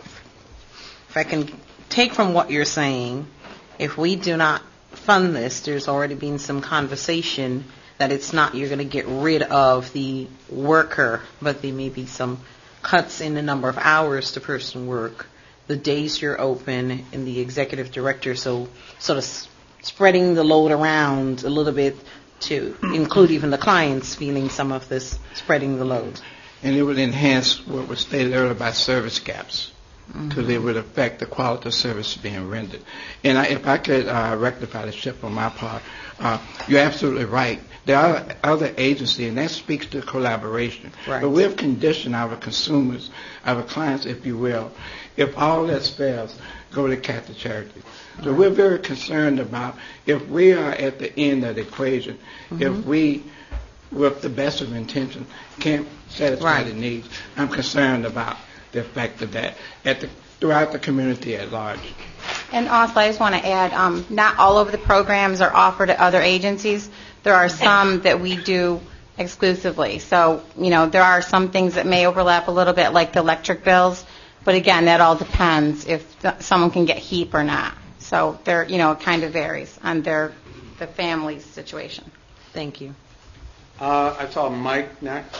if I can take from what you're saying, if we do not fund this, there's already been some conversation that it's not you're going to get rid of the worker, but there may be some cuts in the number of hours the person work, the days you're open, and the executive director, so sort of s- spreading the load around a little bit to include even the clients feeling some of this spreading the load. And it would enhance what was stated earlier about service gaps, because it would affect the quality of service being rendered. And I, if I could uh, rectify the ship on my part, uh, you're absolutely right. There are other agencies, and that speaks to collaboration. Right. But we've conditioned our consumers, our clients, if you will, if all else fails, go to Catholic Charities. So Right. we're very concerned about if we are at the end of the equation, Mhm. if we, with the best of intentions, can't satisfy Right. the needs, I'm concerned about the effect of that at the, throughout the community at large. And also, I just want to add, um, not all of the programs are offered at other agencies. There are some that we do exclusively. So, you know, there are some things that may overlap a little bit, like the electric bills. But again, that all depends if th- someone can get HEAP or not. So there, you know, it kind of varies on their the family's situation. Thank you. Uh, I saw Mike next.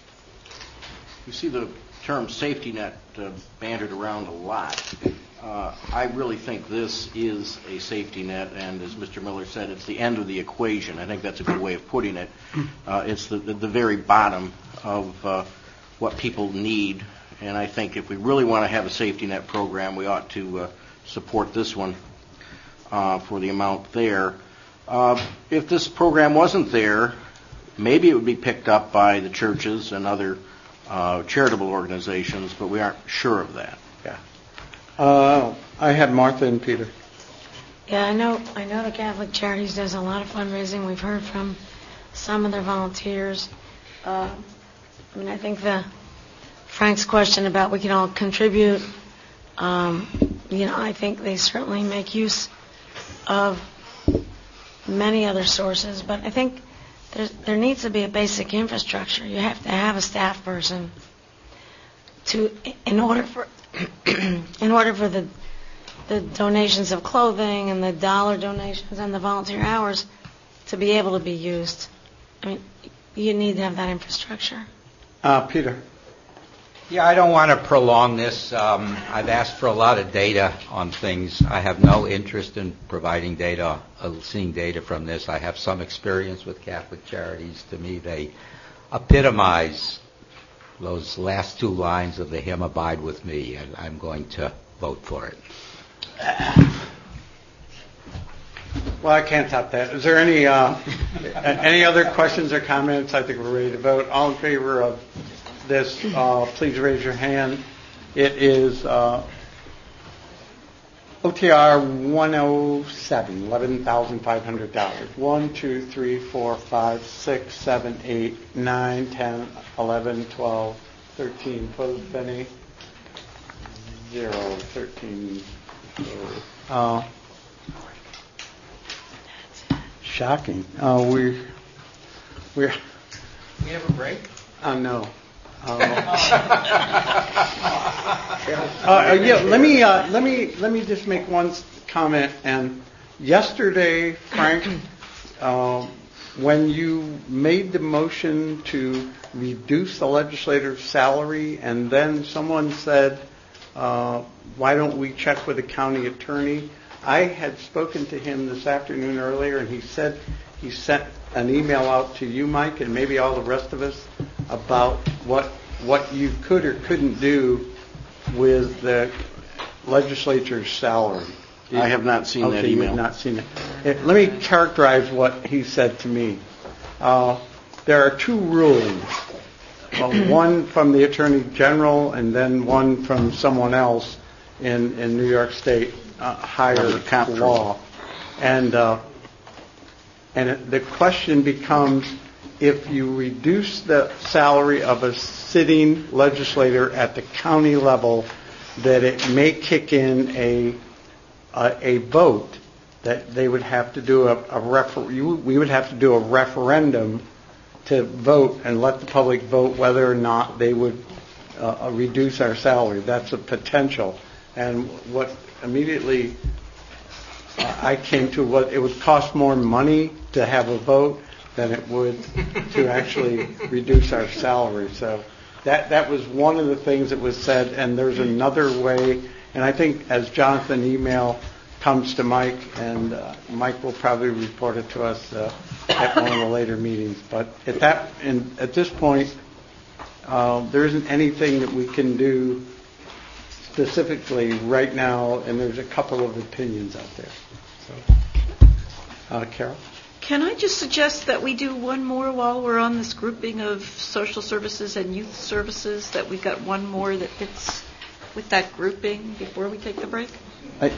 You see the term safety net uh, bandied around a lot. Uh, I really think this is a safety net, and as Mister Miller said, it's the end of the equation. I think that's a good way of putting it. Uh, it's the, the, the very bottom of uh, what people need, and I think if we really want to have a safety net program, we ought to uh, support this one uh, for the amount there. Uh, if this program wasn't there, maybe it would be picked up by the churches and other uh, charitable organizations, but we aren't sure of that. Yeah. Uh, I had Martha and Peter. Yeah, I know. I know the Catholic Charities does a lot of fundraising. We've heard from some of their volunteers. Uh, I mean, I think the Frank's question about we can all contribute. Um, you know, I think they certainly make use of many other sources, but I think there's, there needs to be a basic infrastructure. You have to have a staff person to, in order for, in order for the the donations of clothing and the dollar donations and the volunteer hours to be able to be used. I mean, you need to have that infrastructure. Uh, Peter. Yeah, I don't want to prolong this. Um, I've asked for a lot of data on things. I have no interest in providing data, uh, seeing data from this. I have some experience with Catholic Charities. To me, they epitomize those last two lines of the hymn, Abide with Me, and I'm going to vote for it. Well, I can't top that. Is there any uh, any other questions or comments? I think we're ready to vote. All in favor of this, uh, please raise your hand. It is uh, O T R one oh seven, eleven thousand five hundred dollars. one, two, three, four, five, six, seven, eight, nine, ten, eleven, twelve, thirteen. Opposed, any? Zero, thirteen. Uh, shocking. Uh, we, we're. We have a break? Uh, no. Uh, Uh, yeah, let me uh, let me let me just make one comment. And yesterday, Frank, um, when you made the motion to reduce the legislator's salary, and then someone said, uh, "Why don't we check with the county attorney?" I had spoken to him this afternoon earlier, and he said he sent an email out to you, Mike, and maybe all the rest of us about what what you could or couldn't do with the legislature's salary. I have not seen okay, that email. You have not seen it. it. Let me characterize what he said to me. Uh, there are two rulings, uh, one from the Attorney General and then one from someone else in, in New York State, uh, higher law. And uh, and it, the question becomes, if you reduce the salary of a sitting legislator at the county level, that it may kick in a a, a vote that they would have to do a, a refer- you, we would have to do a referendum to vote and let the public vote whether or not they would uh, reduce our salary. That's a potential. And what immediately uh, I came to, what it would cost more money to have a vote than it would to actually reduce our salary. So that that was one of the things that was said, and there's another way, and I think as Jonathan email comes to Mike, and uh, Mike will probably report it to us uh, at one of the later meetings. But at that, in, at this point, uh, there isn't anything that we can do specifically right now, and there's a couple of opinions out there. So, uh, Carol? Can I just suggest that we do one more while we're on this grouping of social services and youth services, that we've got one more that fits with that grouping before we take the break? I,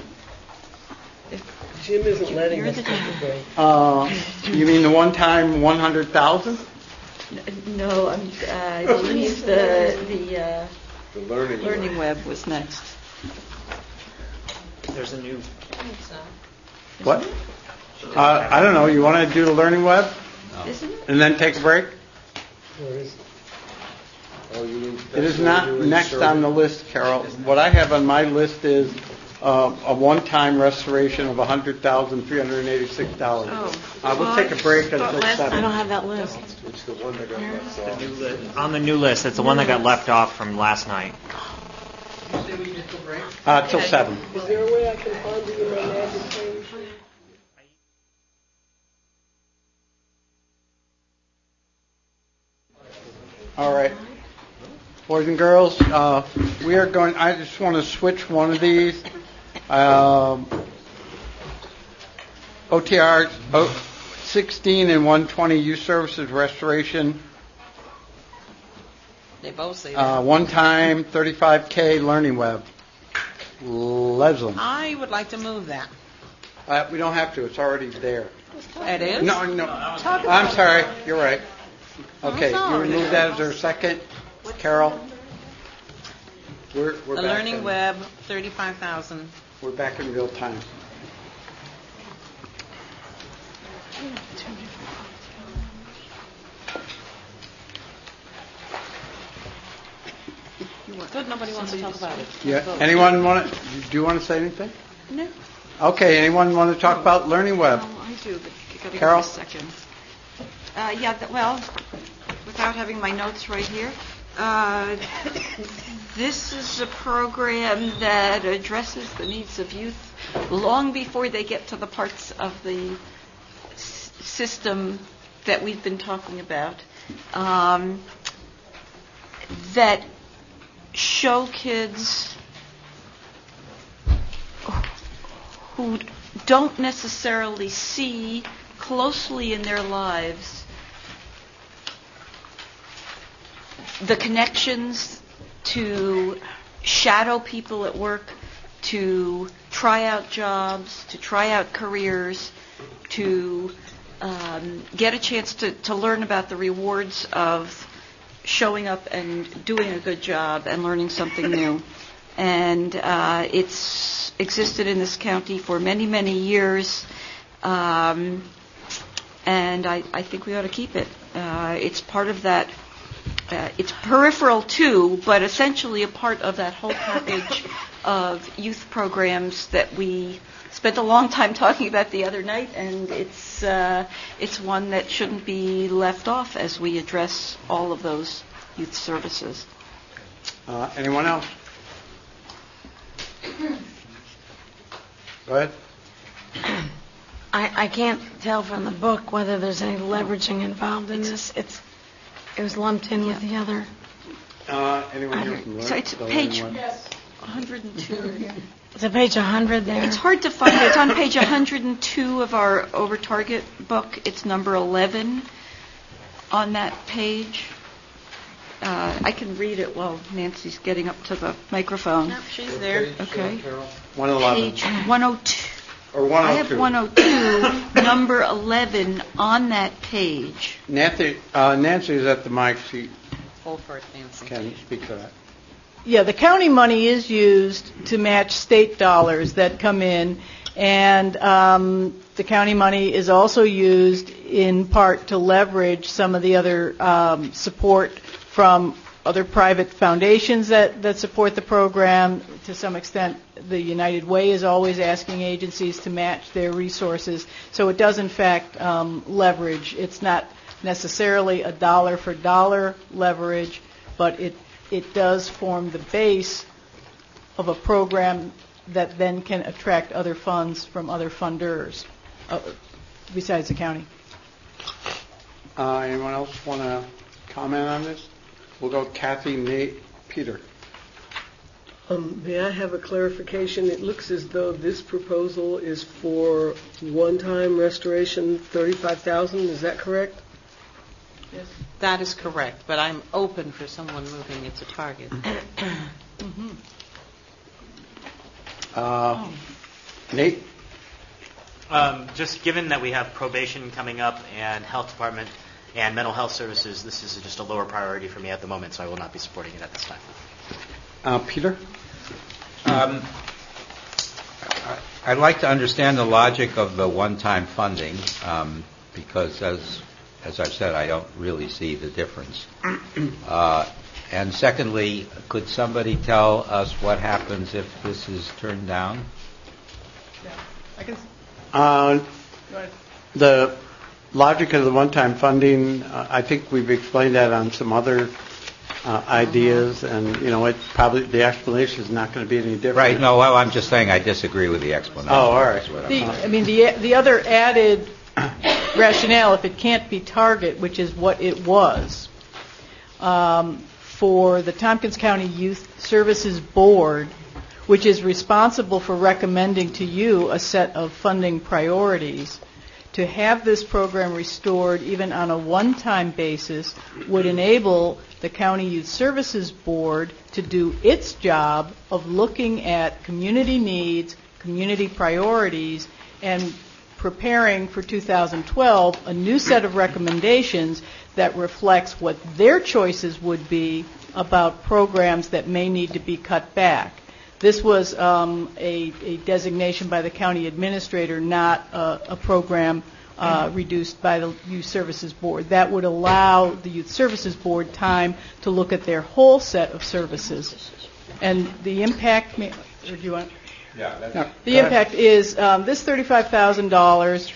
Jim isn't letting us take a break. Uh, you mean the one-time one hundred thousand? No, I'm, uh, I believe the the, uh, the learning, learning web was next. There's a new. What? Uh, I don't know. You want to do the learning web? Isn't it? And then take a break? Where is it? Oh, you mean It is not next on the list, Carol. What I have on my list is uh, a one-time restoration of one hundred thousand three hundred eighty-six dollars. Oh. Uh, we'll take a break until seven. I don't have that list. It's the one that got left off. The new list. On the new list, it's the one that got left off from last night. Uh, till seven. Is there a way I can find you in my magic page? All right. Boys and girls, uh, we are going, I just want to switch one of these. Um, O T R oh, sixteen and one twenty Youth Services Restoration. They both say that. Uh, one time thirty-five K Learning Web. Leslin. I would like to move that. Uh, we don't have to. It's already there. It is? No, no. I'm sorry. You're right. Okay, you remove that. Is there a second? Carol? We're, we're The back Learning in, Web, thirty-five thousand. We're back in real time. Good, nobody wants to talk about it. Yeah. Anyone want to? Do you want to say anything? No. Okay. Anyone want to talk about Learning Web? Oh, I do, but you got to give Carol? me a second. Uh, yeah, th- well, without having my notes right here, uh, this is a program that addresses the needs of youth long before they get to the parts of the s- system that we've been talking about, um, that show kids who don't necessarily see closely in their lives the connections to shadow people at work, to try out jobs, to try out careers, to um, get a chance to, to learn about the rewards of showing up and doing a good job and learning something new. And uh, it's existed in this county for many, many years. Um, and I, I think we ought to keep it. Uh, it's part of that uh, it's peripheral too, but essentially a part of that whole package of youth programs that we spent a long time talking about the other night, and it's uh, it's one that shouldn't be left off as we address all of those youth services. Uh, anyone else? Go ahead. I, I can't tell from the book whether there's any leveraging involved in this. It's it was lumped in with the other. Uh, anyone here from So it's the page Learning Web? one hundred two. Is it page one hundred there? It's hard to find. It's on page one hundred two of our Over Target book. It's number eleven on that page. Uh, I can read it while Nancy's getting up to the microphone. Nope, she's there. Okay. one eleven. Page one oh two. Or one oh two. I have one oh two, number eleven on that page. Nancy, uh, Nancy is at the mic. She Hold for it, Nancy. can speak to that. Yeah, the county money is used to match state dollars that come in, and um, the county money is also used in part to leverage some of the other um, support from other private foundations that, that support the program. To some extent, the United Way is always asking agencies to match their resources. So it does, in fact, um, leverage. It's not necessarily a dollar for dollar leverage, but it it does form the base of a program that then can attract other funds from other funders uh, besides the county. Uh, anyone else want to comment on this? We'll go Kathy, Nate, Peter. Um, may I have a clarification? It looks as though this proposal is for one-time restoration, thirty-five thousand dollars. Is that correct? Yes. That is correct, but I'm open for someone moving it to target. Mm-hmm. Uh, Nate? Um, just given that we have probation coming up and health department and mental health services, this is just a lower priority for me at the moment, so I will not be supporting it at this time. Uh, Peter? Um, I- I'd like to understand the logic of the one-time funding, um, because as as I've said, I don't really see the difference. Uh, and secondly, could somebody tell us what happens if this is turned down? Yeah, I can. Uh, Go ahead. the logic of the one-time funding, uh, I think we've explained that on some other uh, ideas, and, you know, it probably, the explanation is not going to be any different. Right, no, well, I'm just saying I disagree with the explanation. Oh, all right. That's what I'm- The, I mean, the the other added rationale, if it can't be target, which is what it was, um, for the Tompkins County Youth Services Board, which is responsible for recommending to you a set of funding priorities, to have this program restored even on a one-time basis would enable the County Youth Services Board to do its job of looking at community needs, community priorities, and preparing for two thousand twelve a new set of recommendations that reflects what their choices would be about programs that may need to be cut back. This was um, a, a designation by the county administrator, not a, a program uh, reduced by the Youth Services Board. That would allow the Youth Services Board time to look at their whole set of services. And the impact, may, or do you want? Yeah, that's, The impact is um, this thirty-five thousand dollars,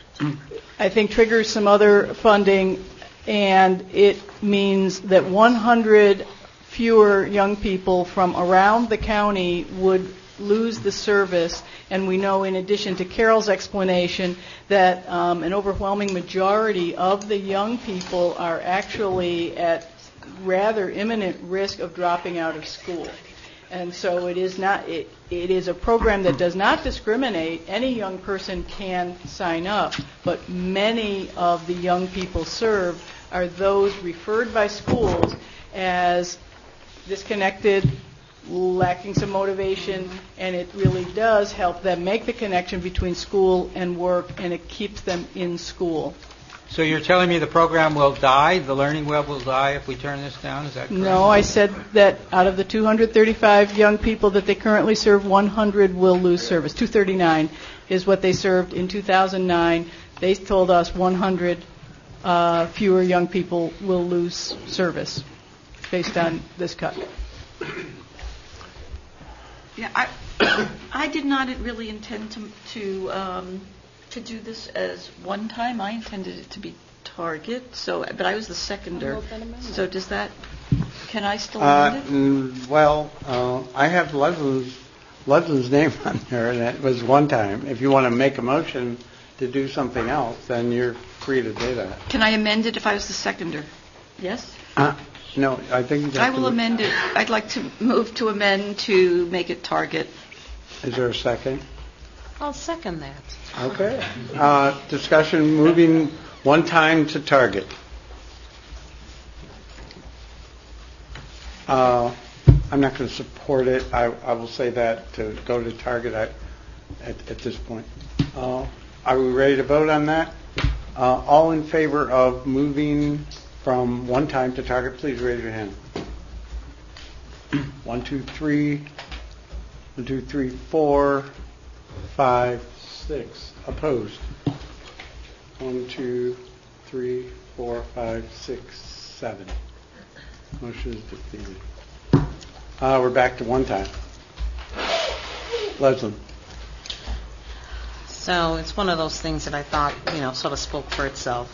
I think, triggers some other funding, and it means that one hundred fewer young people from around the county would lose the service. And we know, in addition to Carol's explanation, that um, an overwhelming majority of the young people are actually at rather imminent risk of dropping out of school. And so it is not. It, it is a program that does not discriminate. Any young person can sign up, but many of the young people served are those referred by schools as disconnected, lacking some motivation, and it really does help them make the connection between school and work, and it keeps them in school. so you're telling me the program will die, the Learning Web will die if we turn this down? Is that correct? No, I said that out of the two hundred thirty-five young people that they currently serve, one hundred will lose service. two thirty-nine is what they served in two thousand nine. They told us one hundred uh, fewer young people will lose service. based on this cut. Yeah, I, I did not really intend to to um, to do this as one time. I intended it to be target. So, but I was the seconder. So does that? Can I still Uh, amend it? mm, well, uh, I have Leslie's, Leslie's name on there, and it was one time. If you want to make a motion to do something else, then you're free to do that. Can I amend it if I was the seconder? Yes. Uh, no, I think you have I to- will amend it. I'd like to move to amend to make it target. Is there a second? I'll second that. Okay. Uh, discussion moving one time to target. Uh, I'm not going to support it. I, I will say that to go to target I, at, at this point. Uh, are we ready to vote on that? Uh, all in favor of moving from one time to target, please raise your hand. One, two, three. One, two, three, four, five, six. Opposed? One, two, three, four, five, six, seven. Motion is defeated. Uh, we're back to one time. Leslie. So it's one of those things that I thought, you know, sort of spoke for itself.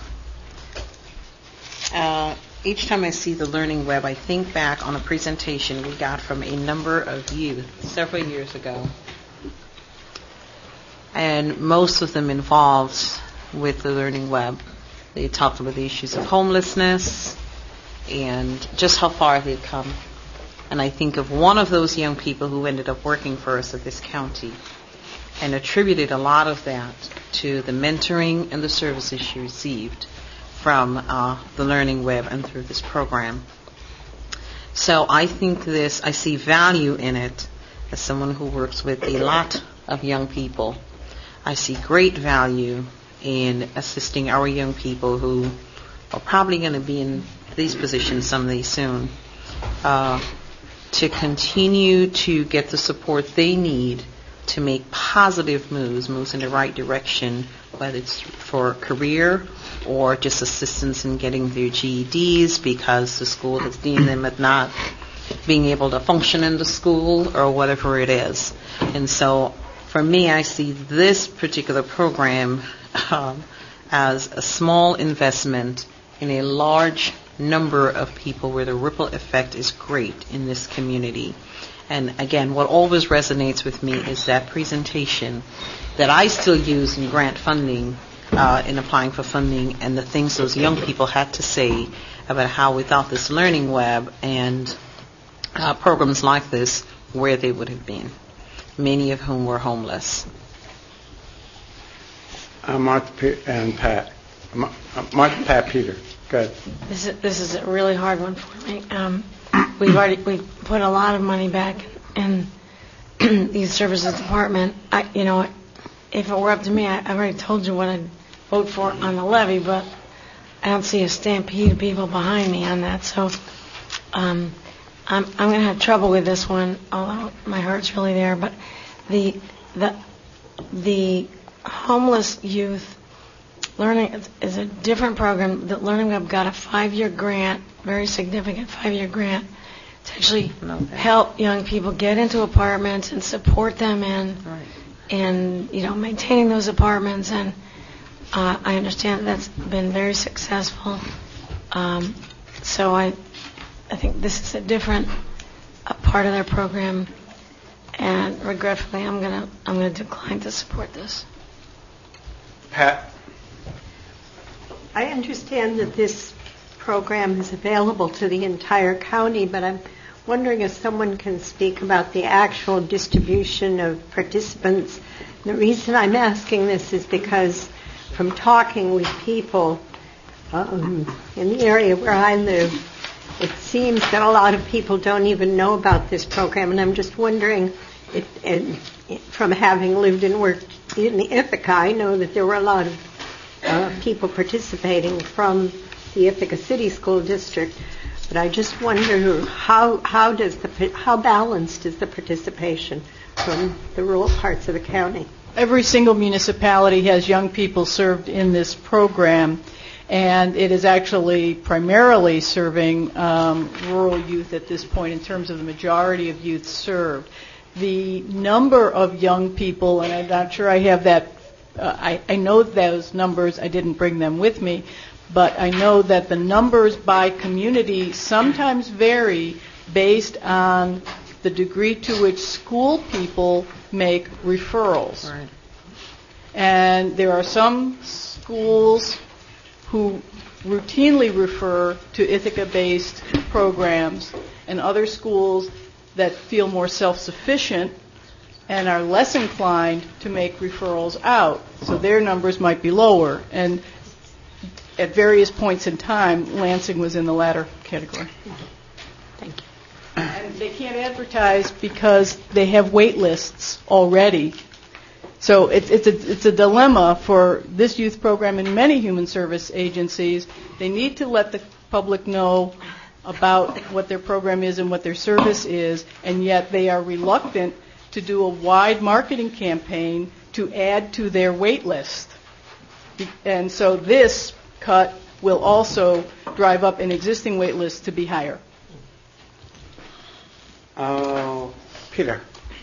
Uh, each time I see the Learning Web, I think back on a presentation we got from a number of youth several years ago. And most of them involved with the Learning Web. They talked about the issues of homelessness and just how far they've come. And I think of one of those young people who ended up working for us at this county and attributed a lot of that to the mentoring and the services she received from uh, the Learning Web and through this program. So I think this, I see value in it as someone who works with a lot of young people. I see great value in assisting our young people who are probably going to be in these positions someday soon, uh, to continue to get the support they need to make positive moves, moves in the right direction, whether it's for career or just assistance in getting their G E Ds because the school has deemed them as not being able to function in the school or whatever it is. And so for me, I see this particular program um, as a small investment in a large number of people where the ripple effect is great in this community. And again, what always resonates with me is that presentation that I still use in grant funding, uh, in applying for funding, and the things those young people had to say about how without this Learning Web and uh, programs like this, where they would have been, many of whom were homeless. Uh, Martha Pe- and Pat. Ma- uh, Martha, Pat, Peter. Go ahead. This is, this is a really hard one for me. Um, we've already we've put a lot of money back in the youth services department. I, you know, if it were up to me, I, I've already told you what I'd vote for on the levy, but I don't see a stampede of people behind me on that. So um, I'm I'm going to have trouble with this one, although my heart's really there. But the the the homeless youth Learning is, is a different program. The Learning Web got a five-year grant, very significant five-year grant, to actually help young people get into apartments and support them in, right. in you know, maintaining those apartments. And uh, I understand that's been very successful. Um, so I, I think this is a different uh, part of their program, and regretfully, I'm gonna I'm gonna decline to support this. Pat. I understand that this program is available to the entire county, but I'm wondering if someone can speak about the actual distribution of participants. The reason I'm asking this is because from talking with people um, in the area where I live, it seems that a lot of people don't even know about this program, and I'm just wondering if, and from having lived and worked in Ithaca, I know that there were a lot of Uh, people participating from the Ithaca City School District, but I just wonder how how does the how balanced is the participation from the rural parts of the county? Every single municipality has young people served in this program, And it is actually primarily serving um, rural youth at this point in terms of the majority of youth served. The number of young people, and I'm not sure I have that, uh, I, I know those numbers, I didn't bring them with me, but I know that the numbers by community sometimes vary based on the degree to which school people make referrals. Right. And there are some schools who routinely refer to Ithaca-based programs, and other schools that feel more self-sufficient and are less inclined to make referrals out. So their numbers might be lower. And at various points in time, Lansing was in the latter category. Thank you. And they can't advertise because they have wait lists already. So it's, it's, a, it's a dilemma for this youth program and many human service agencies. They need to let the public know about what their program is and what their service is, and yet they are reluctant to do a wide marketing campaign to add to their wait list. And so this cut will also drive up an existing wait list to be higher. Uh, Peter.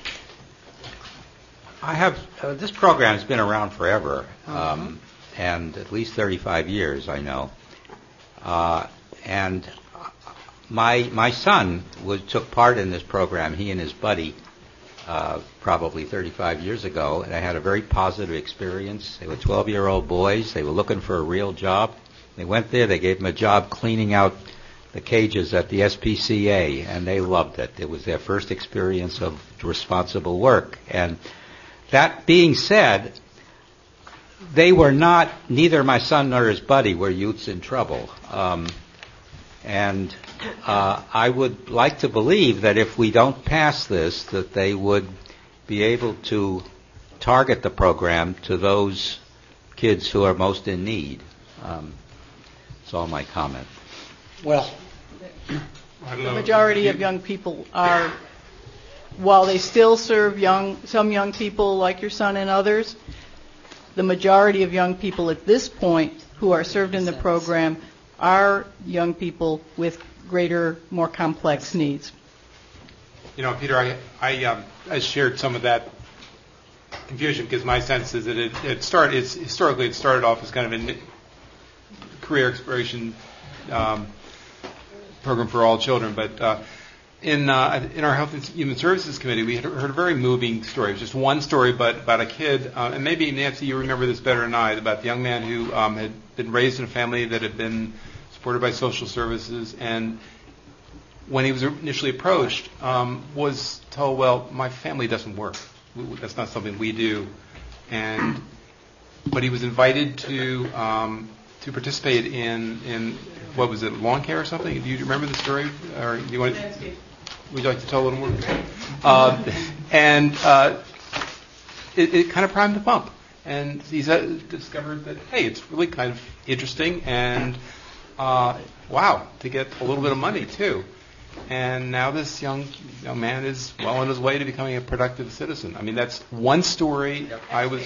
I have, uh, this program has been around forever, um, and at least thirty-five years, I know. Uh, and my my son was, took part in this program, he and his buddy, uh, probably thirty-five years ago, and I had a very positive experience. They were twelve-year-old boys. They were looking for a real job. They went there. They gave them a job cleaning out the cages at the S P C A, and they loved it. It was their first experience of responsible work. And that being said, they were not, neither my son nor his buddy were youths in trouble. Um, and uh, I would like to believe that if we don't pass this, that they would be able to target the program to those kids who are most in need. Um, that's all my comment. Well, the majority of young people are, while they still serve young, some young people like your son and others, the majority of young people at this point who are served in the program are young people with greater, more complex needs. You know, Peter, I I, um, I shared some of that confusion because my sense is that it, it started. It's historically it started off as kind of a career exploration um, program for all children, but uh, in uh, in our Health and Human Services Committee, we had heard a very moving story. It was just one story, but about a kid, uh, and maybe Nancy, you remember this better than I, about the young man who um, had been raised in a family that had been supported by social services, and when he was initially approached, um, was told, "Well, my family doesn't work. That's not something we do," and but he was invited to um, to participate in in what was it, lawn care or something? Do you remember the story, or do you want? Would you like to tell a little more? Uh, and uh, it, it kind of primed the pump, and he uh, discovered that hey, it's really kind of interesting, and uh, wow, to get a little bit of money too. And now this young young man is well on his way to becoming a productive citizen. I mean, that's one story. I was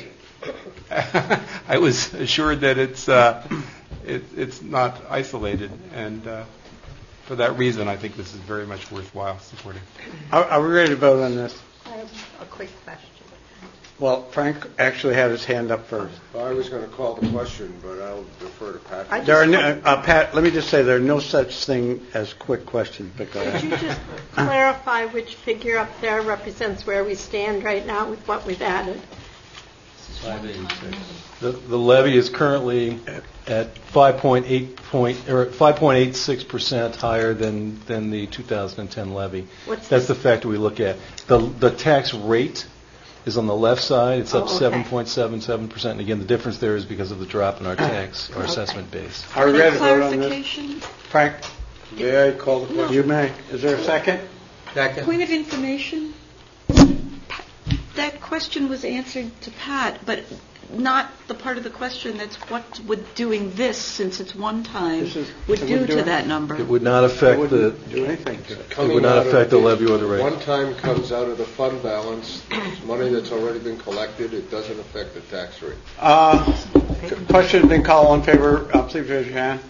I was assured that it's uh, it, it's not isolated, and uh, for that reason, I think this is very much worthwhile supporting. Are, are we ready to vote on this? I have a quick question. Well, Frank actually had his hand up first. I was going to call the question, but I'll defer to Pat. There are no, uh, Pat, let me just say there are no such thing as quick questions. But go ahead. Could you just clarify which figure up there represents where we stand right now with what we've added? The, the levy is currently at five point eight point or five point eight six percent higher than than the two thousand ten levy. What's That's the factor we look at. The the tax rate is on the left side. It's up oh, okay. seven point seven seven percent. And again, the difference there is because of the drop in our tax, our okay. assessment base. Are we ready to vote on this? Frank, may I call the question? You may. Is there a second? Second. Point of information. That question was answered to Pat, but not the part of the question that's what would doing this, since it's one time, is, would do to that number. It would not affect it the. Do anything to it. It would not affect the levy or the rate. One time comes out of the fund balance. It's money that's already been collected. It doesn't affect the tax rate. Uh, Question has been called. All in favor, uh, please raise your hand.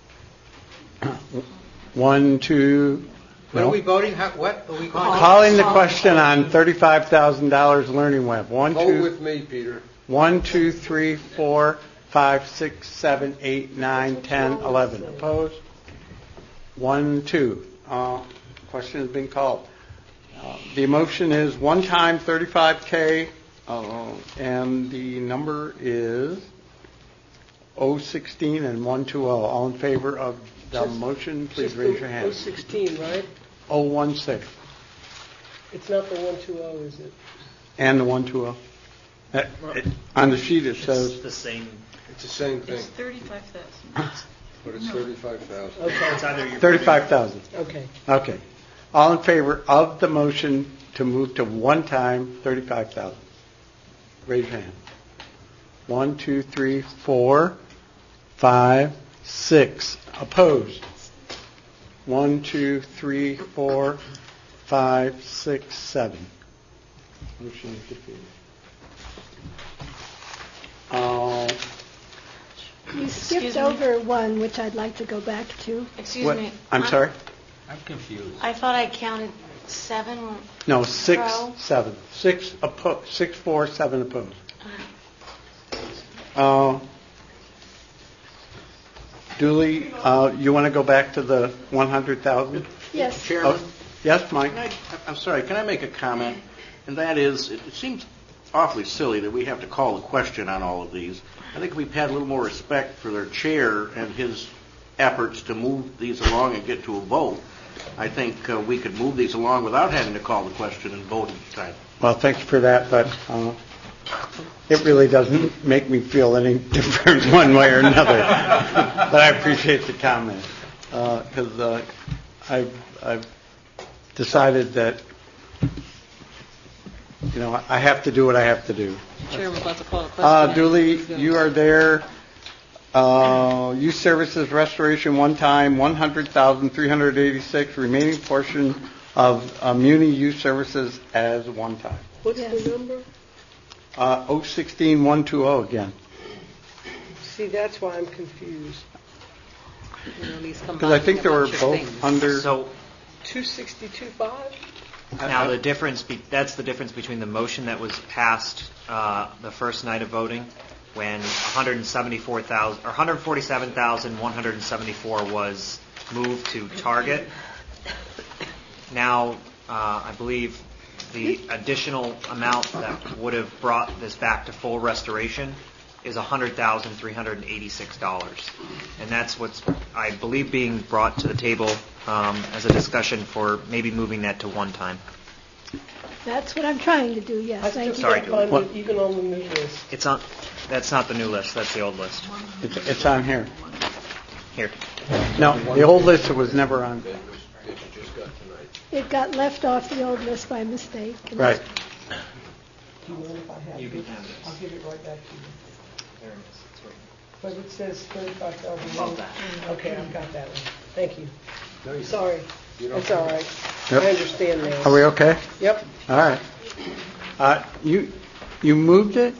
One, two. What no. are we voting? How, what are we calling? Calling the question on thirty-five thousand dollars Learning Web. One, Vote two. with me, Peter. One, two, three, four, five, six, seven, eight, nine, ten, eleven. Opposed? One, two. Uh, question has been called. Uh, the motion is one-time thirty-five K, uh, and the number is oh sixteen and one twenty. All in favor of the Just- motion, please Just raise the your hand. oh sixteen, right? oh sixteen It's not the one twenty, is it? and the one twenty. Uh, it, on the sheet it says It's the same. It's the same thing, It's thirty-five thousand. but it's thirty-five thousand. Okay. It's either your thirty-five thousand. Okay. Okay. All in favor of the motion to move to one-time thirty-five thousand? Raise your hand. One, two, three, four, five, six. Opposed? One, two, three, four, five, six, seven. Motion is defeated. Uh, You skipped over one, which I'd like to go back to. Excuse what- me. I'm I- sorry? I'm confused. I thought I counted seven. No, six, Pro. seven. Six, oppo- six, four, seven opposed. Uh, Julie, uh, you want to go back to the one hundred thousand? Yes. Chairman? Yes, Mike? Can I, I'm sorry, can I make a comment? And that is, it seems awfully silly that we have to call a question on all of these. I think if we've had a little more respect for their chair and his efforts to move these along and get to a vote, I think uh, we could move these along without having to call the question and vote each time. Well, thank you for that, but uh, it really doesn't make me feel any different one way or another. But I appreciate the comment because uh, uh, I've, I've decided that, you know, I have to do what I have to do. Chair, we're about to call a question. Uh, Dooley, you are there. Uh, youth services restoration one time, one hundred thousand three hundred eighty-six. Remaining portion of uh, Muni youth services as one time. What's the number? Uh, oh sixteen one twenty again. See, that's why I'm confused. Because I think they were both under. So two sixty-two five? now the difference, be, that's the difference between the motion that was passed uh, the first night of voting, when one hundred seventy-four thousand or one hundred forty-seven thousand one hundred seventy-four was moved to target. Now, uh, I believe the additional amount that would have brought this back to full restoration is one hundred thousand three hundred eighty-six dollars. And that's what's, I believe, being brought to the table um, as a discussion for maybe moving that to one time. That's what I'm trying to do, yes. I Thank still you. can't find What? it even on the new list. It's on, that's not the new list, that's the old list. It's, it's on here. Here. No, the old list was never on. It got left off the old list by mistake. and Right. Do you mind if I have You it? can have it. I'll give it right back to you. There it is. It's right. But it says thirty-five thousand. Above that. Okay, I've got that one. Thank you. Sorry. You don't That's all right. Yep. I understand now. Are we okay? Yep. All right. Uh, you you moved it?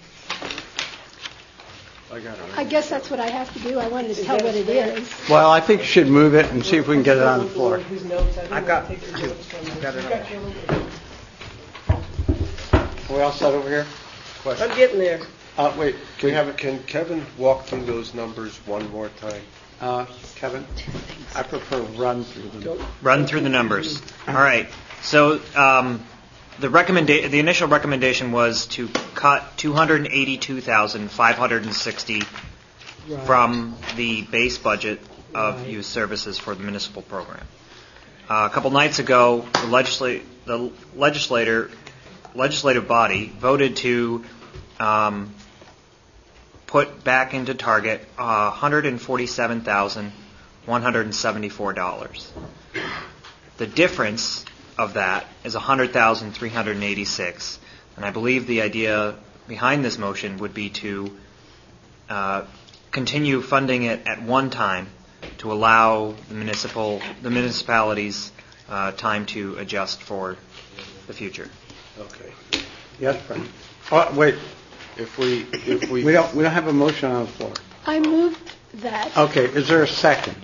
I got it. I guess that's what I have to do. I wanted to tell what it is. Well, I think you should move it and see if we can get it on the floor. His notes. I didn't I've got take the two. notes from I've him. got it You on. got your little- Are we all set over here? Question. I'm getting there. Uh, wait, Can, we have, can Kevin walk through those numbers one more time? uh, Kevin, I prefer run through them. Run through the numbers. All right. So um, the recommenda- the initial recommendation was to cut two hundred eighty-two thousand five hundred sixty from the base budget of youth services for the municipal program. Uh, a couple nights ago, the, legisla- the legislator, legislative body voted to um, put back into target uh, one hundred forty-seven thousand one hundred seventy-four dollars. The difference of that is one hundred thousand three hundred eighty-six, and I believe the idea behind this motion would be to uh, continue funding it at one time to allow the municipal the municipalities uh, time to adjust for the future. Okay. Yes, Frank. Oh, wait. If we, if we... We don't, we don't have a motion on the floor. I moved that. Okay, is there a second?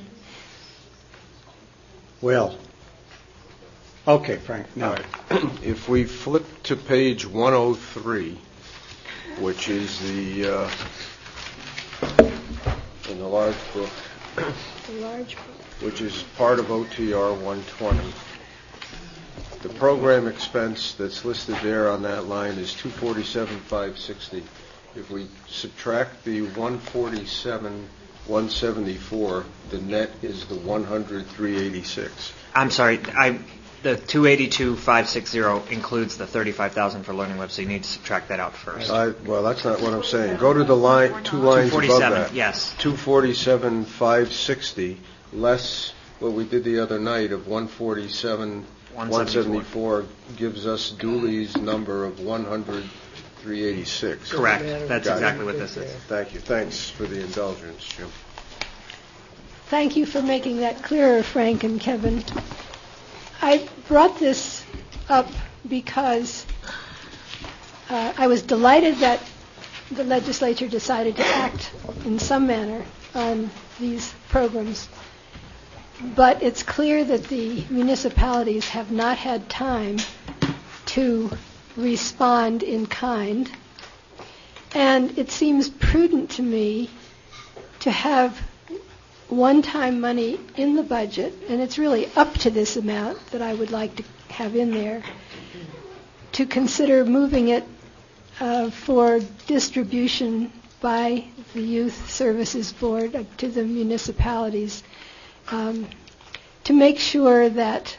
Will? Okay, Frank, no. All right. If we flip to page one oh three, which is the, uh, in the large book, The large book. which is part of O T R one twenty, the program expense that's listed there on that line is two forty-seven five sixty. If we subtract the one forty-seven one seventy-four, the net is the one hundred three eighty-six. I'm sorry, I, the two eighty-two five sixty includes the thirty-five thousand for Learning Web, so you need to subtract that out first. I, well, that's not what I'm saying. Go to the line, two lines above that. Yes. two forty-seven five sixty less what we did the other night of one forty-seven one seventy-four gives us Dooley's number of one hundred three eighty-six. Correct. That's Got exactly it. what this is. Thank you. Thanks for the indulgence, Jim. Thank you for making that clearer, Frank and Kevin. I brought this up because uh, I was delighted that the legislature decided to act in some manner on these programs. But it's clear that the municipalities have not had time to respond in kind. And it seems prudent to me to have one-time money in the budget, and it's really up to this amount that I would like to have in there, to consider moving it uh, for distribution by the Youth Services Board uh, to the municipalities, um, to make sure that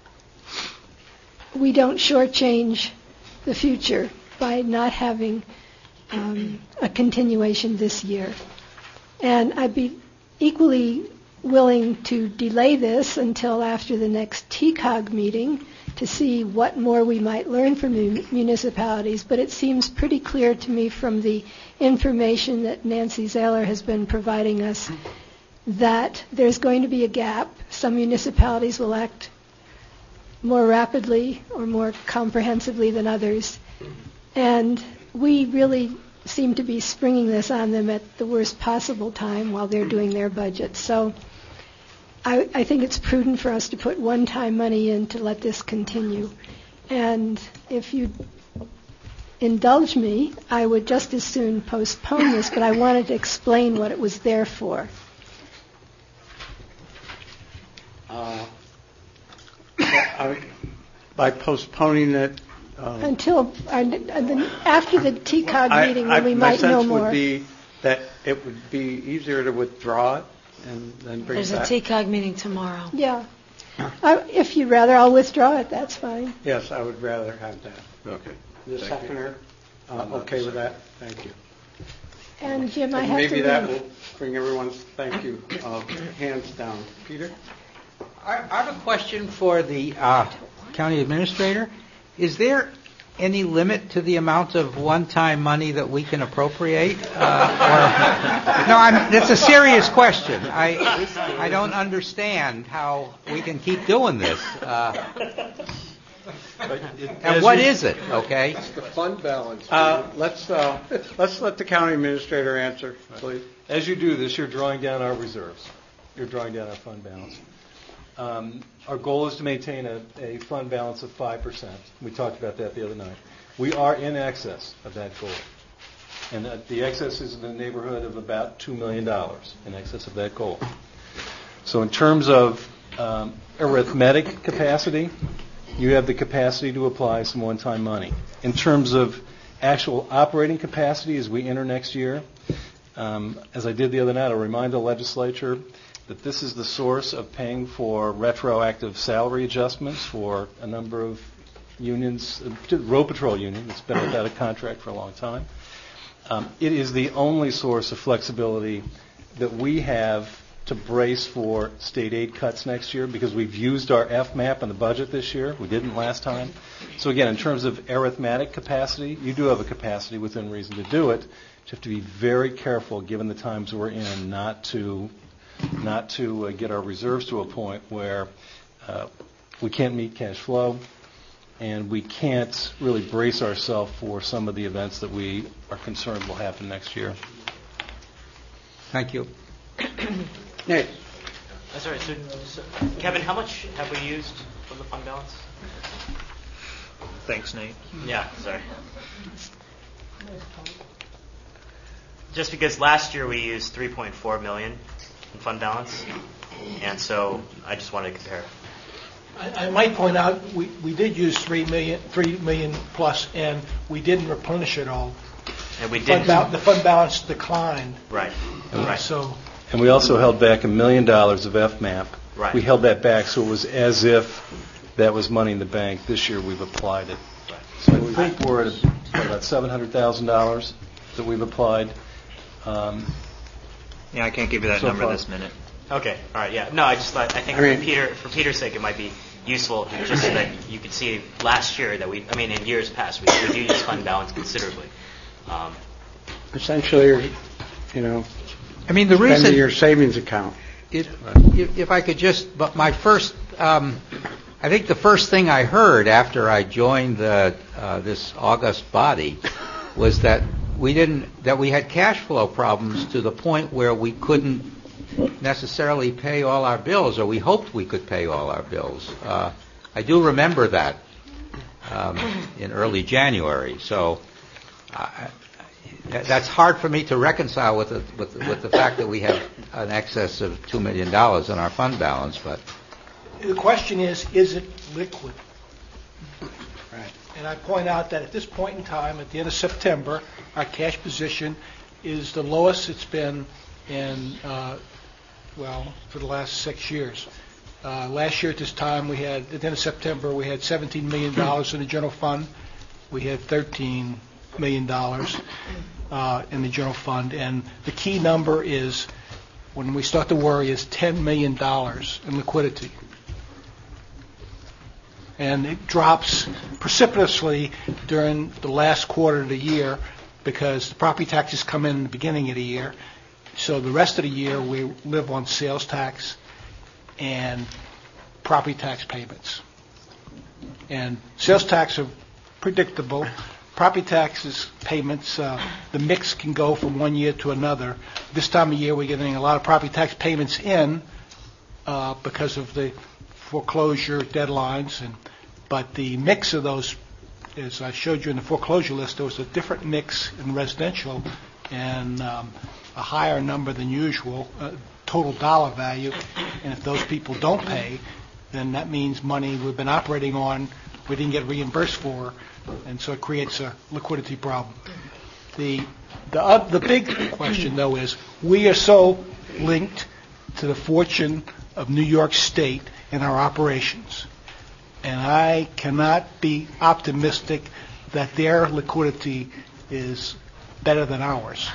we don't shortchange the future by not having um, a continuation this year. And I'd be equally willing to delay this until after the next T COG meeting to see what more we might learn from mun- municipalities, but it seems pretty clear to me from the information that Nancy Zahler has been providing us that there's going to be a gap. Some municipalities will act more rapidly or more comprehensively than others, and we really seem to be springing this on them at the worst possible time while they're doing their budget. So I, I think it's prudent for us to put one-time money in to let this continue. And if you indulge me, I would just as soon postpone this, but I wanted to explain what it was there for. Uh, I- by postponing it, um, Until, uh, the- after the T COG I- meeting, I- when we might know My sense more. would be that it would be easier to withdraw it and then bring There's it a back. T COG meeting tomorrow. Yeah. I, if you'd rather, I'll withdraw it. That's fine. Yes, I would rather have that. Okay. The Thank seconder, uh, okay with that? Thank you. And Jim, I And have maybe to that leave. will bring everyone's thank you uh, hands down. Peter? I I have a question for the uh, county administrator. Is there any limit to the amount of one-time money that we can appropriate? Uh, or, no, I'm, that's a serious question. I I don't understand how we can keep doing this. Uh, and what is it? Okay. It's the fund balance. Uh, let's uh, let's let the county administrator answer, please. As you do this, you're drawing down our reserves. You're drawing down our fund balance. Um, our goal is to maintain a, a fund balance of five percent. We talked about that the other night. We are in excess of that goal. And that the excess is in the neighborhood of about two million dollars in excess of that goal. So in terms of um, arithmetic capacity, you have the capacity to apply some one-time money. In terms of actual operating capacity as we enter next year, um, as I did the other night, I'll remind the legislature that this is the source of paying for retroactive salary adjustments for a number of unions, uh, Road Patrol Union that's been without a contract for a long time. Um, it is the only source of flexibility that we have to brace for state aid cuts next year because we've used our F MAP in the budget this year. We didn't last time. So again, in terms of arithmetic capacity, you do have a capacity within reason to do it. You have to be very careful, given the times we're in, not to not to uh, get our reserves to a point where uh, we can't meet cash flow and we can't really brace ourselves for some of the events that we are concerned will happen next year. Thank you. Nate. Uh, sorry, so, so, Kevin, how much have we used from the fund balance? Thanks, Nate. Yeah, sorry. Just because last year we used three point four million in fund balance, and so I just wanted to compare. I, I might point out we, we did use three million, three million plus, and we didn't replenish it all. And we Fund didn't. bal- the fund balance declined. Right. Uh, Right. So. And we also held back a million dollars of F MAP. Right. We held that back, so it was as if that was money in the bank. This year we've applied it. Right. So I think we're at what, about seven hundred thousand dollars that we've applied. Um, Yeah, I can't give you that So number far. this minute. Okay. All right. Yeah. No, I just thought I think I mean- for Peter for Peter's sake it might be useful just so that you could see last year that we I mean in years past we, we do use fund balance considerably. Um, Essentially, you're, you know, I mean, the spending reason your savings account. It, if, if I could just, but my first, um, I think the first thing I heard after I joined the, uh, this august body was that we didn't, that we had cash flow problems to the point where we couldn't necessarily pay all our bills, or we hoped we could pay all our bills. Uh, I do remember that um, in early January. So. I, That's hard for me to reconcile with the, with, the, with the fact that we have an excess of two million dollars in our fund balance. But The question is, is it liquid? Right. And I point out that at this point in time, at the end of September, our cash position is the lowest it's been in, uh, well, for the last six years. Uh, last year at this time, we had, at the end of September, we had seventeen million dollars in the general fund. We had thirteen million dollars uh, in the general fund. And the key number is, when we start to worry, is ten million dollars in liquidity. And it drops precipitously during the last quarter of the year because the property taxes come in at the beginning of the year. So the rest of the year we live on sales tax and property tax payments. And sales tax are predictable. Property taxes payments, uh, the mix can go from one year to another. This time of year we're getting a lot of property tax payments in uh, because of the foreclosure deadlines, and but the mix of those, as I showed you in the foreclosure list, there was a different mix in residential and um, a higher number than usual, uh, total dollar value. And if those people don't pay, then that means money we've been operating on we didn't get reimbursed for, and so it creates a liquidity problem. The the uh, the big question though is we are so linked to the fortune of New York State in our operations. And I cannot be optimistic that their liquidity is better than ours.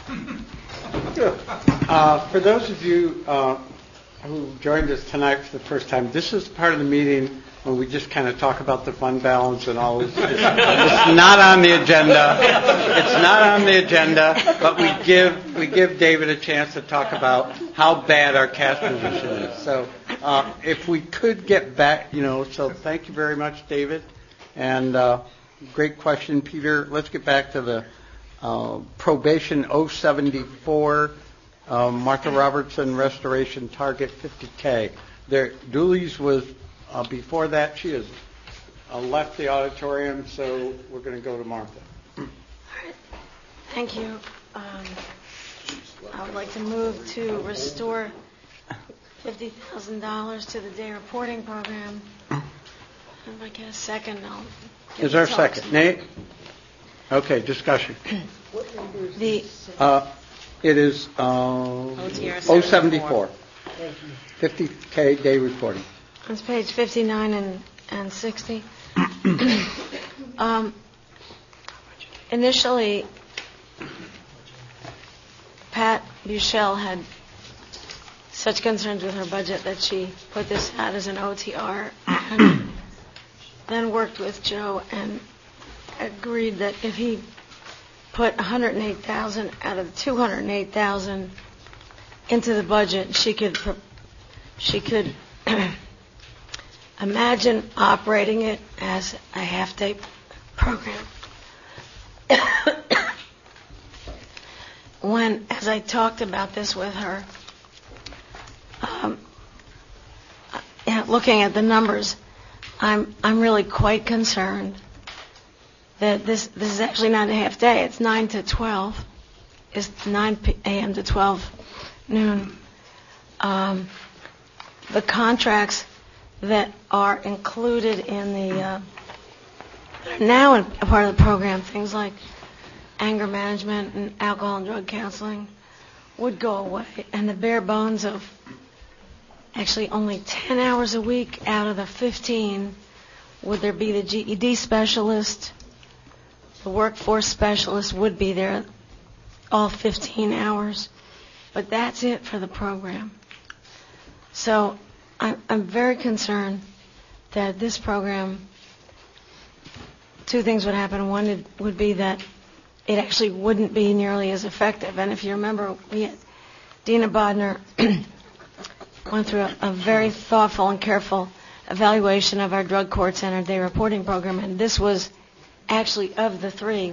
Uh, for those of you uh, who joined us tonight for the first time, this is part of the meeting when we just kind of talk about the fund balance and all this. It's, it's not on the agenda. It's not on the agenda, but we give we give David a chance to talk about how bad our cash position is. So uh, if we could get back, you know, so thank you very much, David. And uh, great question, Peter. Let's get back to the uh, probation oh seventy-four, uh, Martha Robertson restoration target fifty K. There, Dooley's was Uh, before that, she has uh, left the auditorium, so we're going to go to Martha. All right. Thank you. Um, I would like to move to restore fifty thousand dollars to the day reporting program. If I get a second, I'll get Is there a the second? talks. Nate? Okay, discussion. The Uh, it is uh, oh seventy-four. fifty K day reporting. It's page fifty-nine and, and sixty. um, initially, Pat Buchel had such concerns with her budget that she put this out as an O T R and then worked with Joe and agreed that if he put one hundred eight thousand dollars out of the two hundred eight thousand dollars into the budget, she could she could imagine operating it as a half-day program. When, as I talked about this with her, um, yeah, looking at the numbers, I'm I'm really quite concerned that this this is actually not a half day. It's nine to twelve. It's nine a.m. to twelve noon. Um, the contracts that are included in the uh, now in a part of the program, things like anger management and alcohol and drug counseling, would go away, and the bare bones of actually only ten hours a week out of the fifteen, would there be the G E D specialist, the workforce specialist would be there all fifteen hours, but that's it for the program. So I'm, I'm very concerned that this program, two things would happen. One would, would be that it actually wouldn't be nearly as effective. And if you remember, we had, Dina Bodner went through a, a very thoughtful and careful evaluation of our drug court center day reporting program, and this was actually of the three.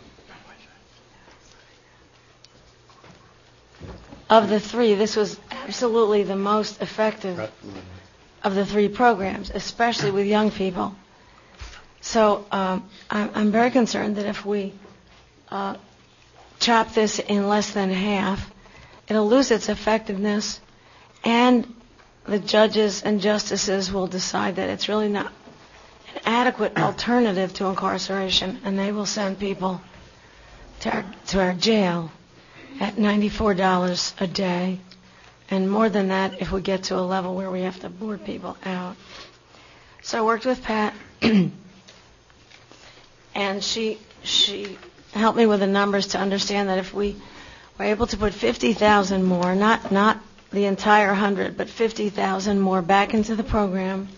Of the three, this was absolutely the most effective of the three programs, especially with young people. So um, I'm, I'm very concerned that if we uh, chop this in less than half, it'll lose its effectiveness, and the judges and justices will decide that it's really not an adequate alternative to incarceration, and they will send people to our, to our jail at ninety-four dollars a day, and more than that if we get to a level where we have to board people out. So I worked with Pat, and she she helped me with the numbers to understand that if we were able to put fifty thousand more, not not the entire one hundred, but fifty thousand more back into the program,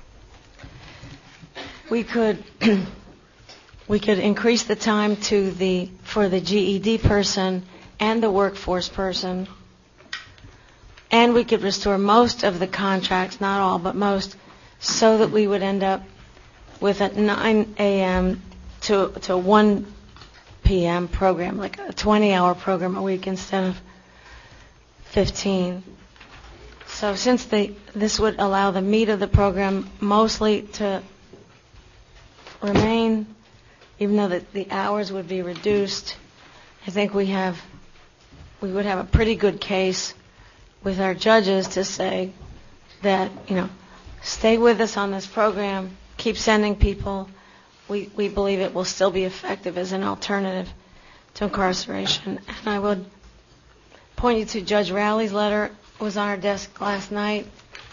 we could we could increase the time to the for the G E D person and the workforce person, and we could restore most of the contracts, not all, but most, so that we would end up with a nine a.m. to to one p.m. program, like a twenty-hour program a week instead of fifteen. So since the, this would allow the meat of the program mostly to remain, even though the, the hours would be reduced, I think we have we would have a pretty good case with our judges to say that, you know, stay with us on this program, keep sending people. We we believe it will still be effective as an alternative to incarceration. And I would point you to Judge Rowley's letter. It was on our desk last night.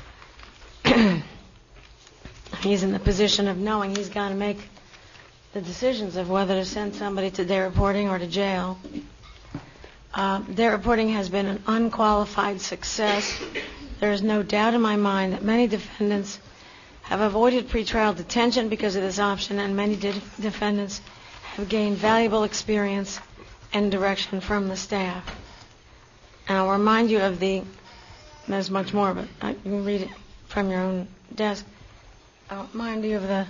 He's in the position of knowing he's got to make the decisions of whether to send somebody to day reporting or to jail. Uh, day reporting has been an unqualified success. There is no doubt in my mind that many defendants have avoided pretrial detention because of this option, and many de- defendants have gained valuable experience and direction from the staff. And I'll remind you of the, there's much more, but I, you can read it from your own desk. I'll remind you of the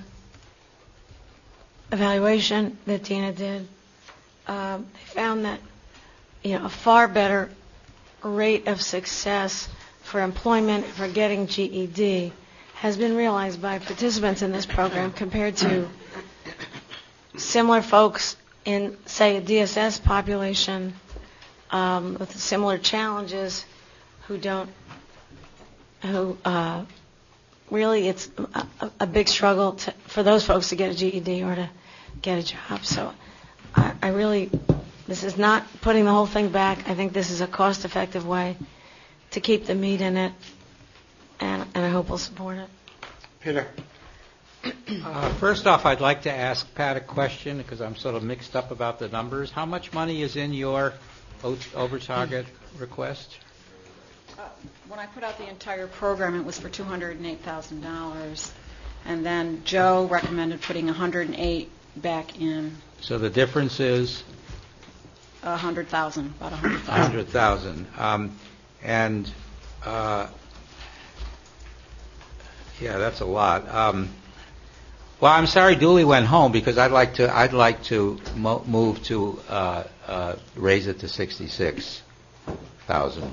evaluation that Dina did. Uh, they found that, you know, a far better rate of success for employment, for getting G E D, has been realized by participants in this program compared to similar folks in, say, a D S S population um, with similar challenges who don't, who uh, really it's a, a big struggle to, for those folks to get a G E D or to get a job. So I, I really, this is not putting the whole thing back. I think this is a cost-effective way to keep the meat in it, and, and I hope we'll support it. Peter. Uh, first off, I'd like to ask Pat a question because I'm sort of mixed up about the numbers. How much money is in your o- over-target request? Uh, when I put out the entire program, it was for two hundred eight thousand dollars, and then Joe recommended putting one hundred eight back in. So the difference is? one hundred thousand, about one hundred thousand. one hundred thousand. Um, and uh, Yeah, that's a lot. Um, well, I'm sorry Dooley went home because I'd like to I'd like to mo- move to uh, uh, raise it to sixty-six thousand.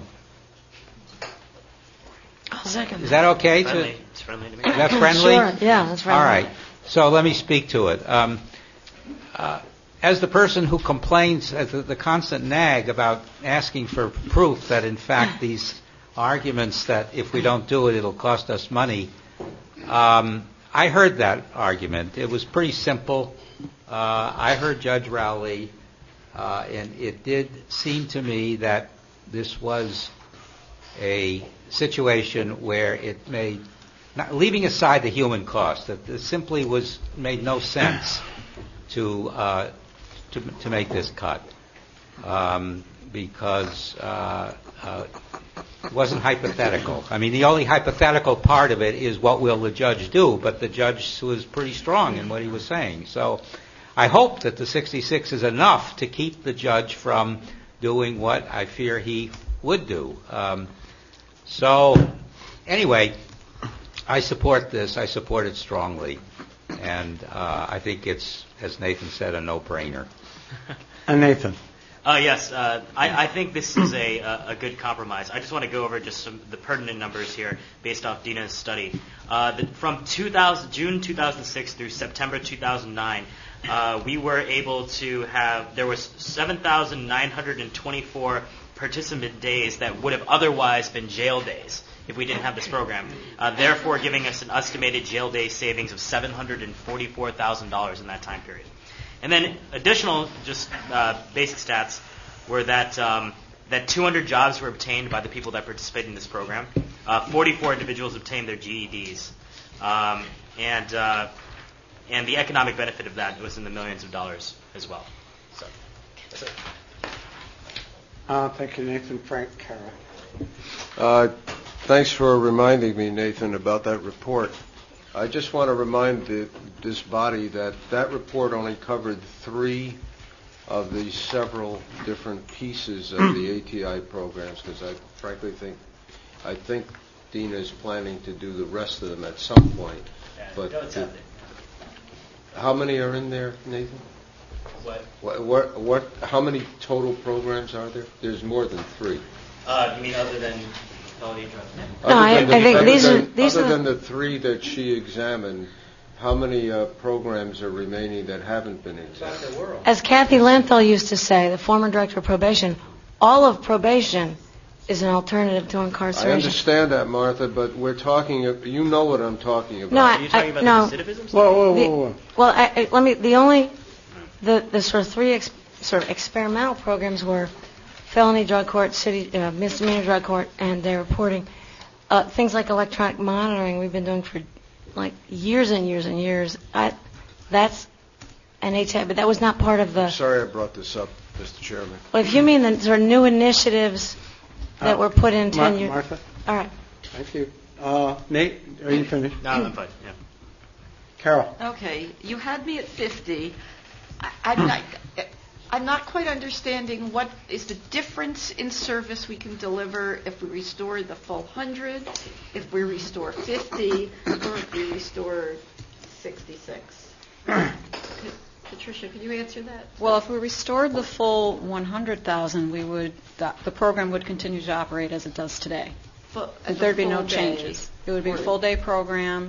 I'll second. Is that okay? It's friendly. To, It's friendly to me. That's friendly? Sure, yeah, that's friendly. All right. So let me speak to it. Um, uh, as the person who complains, as the, the constant nag about asking for proof that in fact these arguments that if we don't do it, it'll cost us money, um, I heard that argument. It was pretty simple. Uh, I heard Judge Rowley, uh, and it did seem to me that this was a situation where it made, not, leaving aside the human cost, that this simply was made no sense to uh, to, to make this cut um, because uh, uh, it wasn't hypothetical. I mean, the only hypothetical part of it is what will the judge do, but the judge was pretty strong in what he was saying. So I hope that the sixty-six is enough to keep the judge from doing what I fear he would do. Um, so anyway, I support this. I support it strongly. And uh, I think it's, as Nathan said, a no-brainer. And Nathan. Uh, yes, uh, I, I think this is a, a good compromise. I just want to go over just some the pertinent numbers here based off Dina's study. Uh, the, from two thousand, June two thousand six through September two thousand nine, uh, we were able to have, there was seven thousand nine hundred twenty-four participant days that would have otherwise been jail days if we didn't have this program, uh, therefore giving us an estimated jail day savings of seven hundred forty-four thousand dollars in that time period. And then additional, just uh, basic stats, were that um, that two hundred jobs were obtained by the people that participated in this program. Uh, forty-four individuals obtained their G E Ds, um, and uh, and the economic benefit of that was in the millions of dollars as well. So that's it. Uh, thank you, Nathan. Frank, Carol. Uh, thanks for reminding me, Nathan, about that report. I just want to remind the, this body that that report only covered three of the several different pieces of the A T I programs, because I frankly think I think Dina is planning to do the rest of them at some point. But the, how many are in there, Nathan? What? What, what? What? How many total programs are there? There's more than three. Uh, you mean other than quality drugs? Other No, I- than the- I think other these are- than- these Other are- than the three that she examined, how many uh, programs are remaining that haven't been examined? As Kathy Lenthal used to say, the former director of probation, all of probation is an alternative to I incarceration. understand that, Martha, but we're talking, you know what I'm talking about. No, I, I, no. Whoa, whoa, whoa, whoa. The- well, I, I, let me. The only, the the sort of three ex, sort of experimental programs were felony drug court, city uh, misdemeanor drug court, and their reporting. Uh, things like electronic monitoring, we've been doing for like years and years and years. I, that's an A T I, but that was not part of the. Sorry I brought this up, Mister Chairman. Well, if you mean the sort of new initiatives that Uh, were put in ten Mar- years. Martha? All right. Thank you. Uh, Nate, are you finished? No, I'm fine. Yeah. Carol. Okay, you had me at fifty. I, I'm not. I'm not quite understanding what is the difference in service we can deliver if we restore the full hundred, if we restore fifty, or if we restore sixty-six. Patricia, could you answer that? Well, if we restored the full one hundred thousand, we would the, the program would continue to operate as it does today. Full- as a There'd be full no day changes. It would be a or- full day program.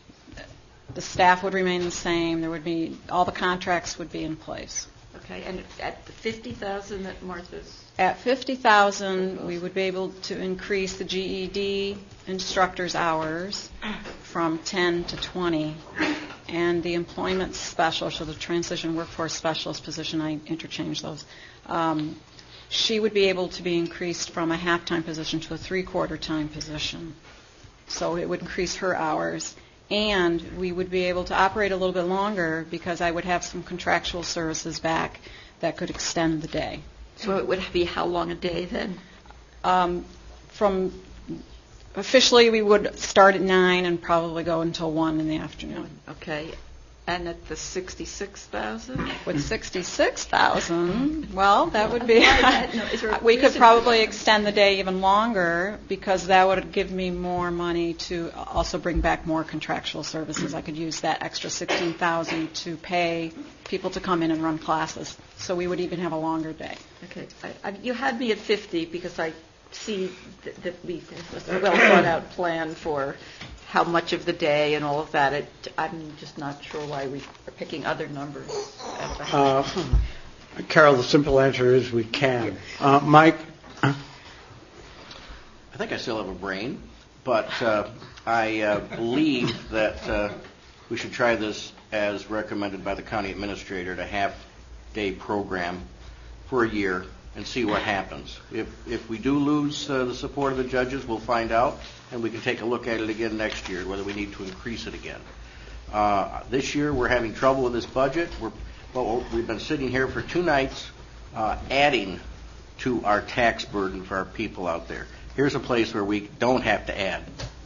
The staff would remain the same. There would be all the contracts would be in place. Okay, and at the fifty thousand that Martha's. At fifty thousand, we would be able to increase the G E D instructors' hours from ten to twenty, and the employment specialist, or the transition workforce specialist position, I interchange those. Um, she would be able to be increased from a half-time position to a three-quarter time position. So it would increase her hours. And we would be able to operate a little bit longer because I would have some contractual services back that could extend the day. So it would be how long a day then? Um, from officially, we would start at nine and probably go until one in the afternoon. Okay. And at the sixty-six thousand? With sixty-six thousand, well, that would be, No, is there a we could reason probably for- extend the day even longer because that would give me more money to also bring back more contractual services. I could use that extra sixteen thousand to pay people to come in and run classes. So we would even have a longer day. Okay, I, I, you had me at fifty because I see that, that we have a well thought out plan for how much of the day and all of that. It, I'm just not sure why we are picking other numbers. Uh, Carol, the simple answer is we can. Uh, Mike? I think I still have a brain, but uh, I uh, believe that uh, we should try this as recommended by the county administrator, a half-day program for a year and see what happens. If if we do lose uh, the support of the judges, we'll find out, and we can take a look at it again next year, whether we need to increase it again. Uh, this year, we're having trouble with this budget. We're, well, we've been sitting here for two nights uh, adding to our tax burden for our people out there. Here's a place where we don't have to add.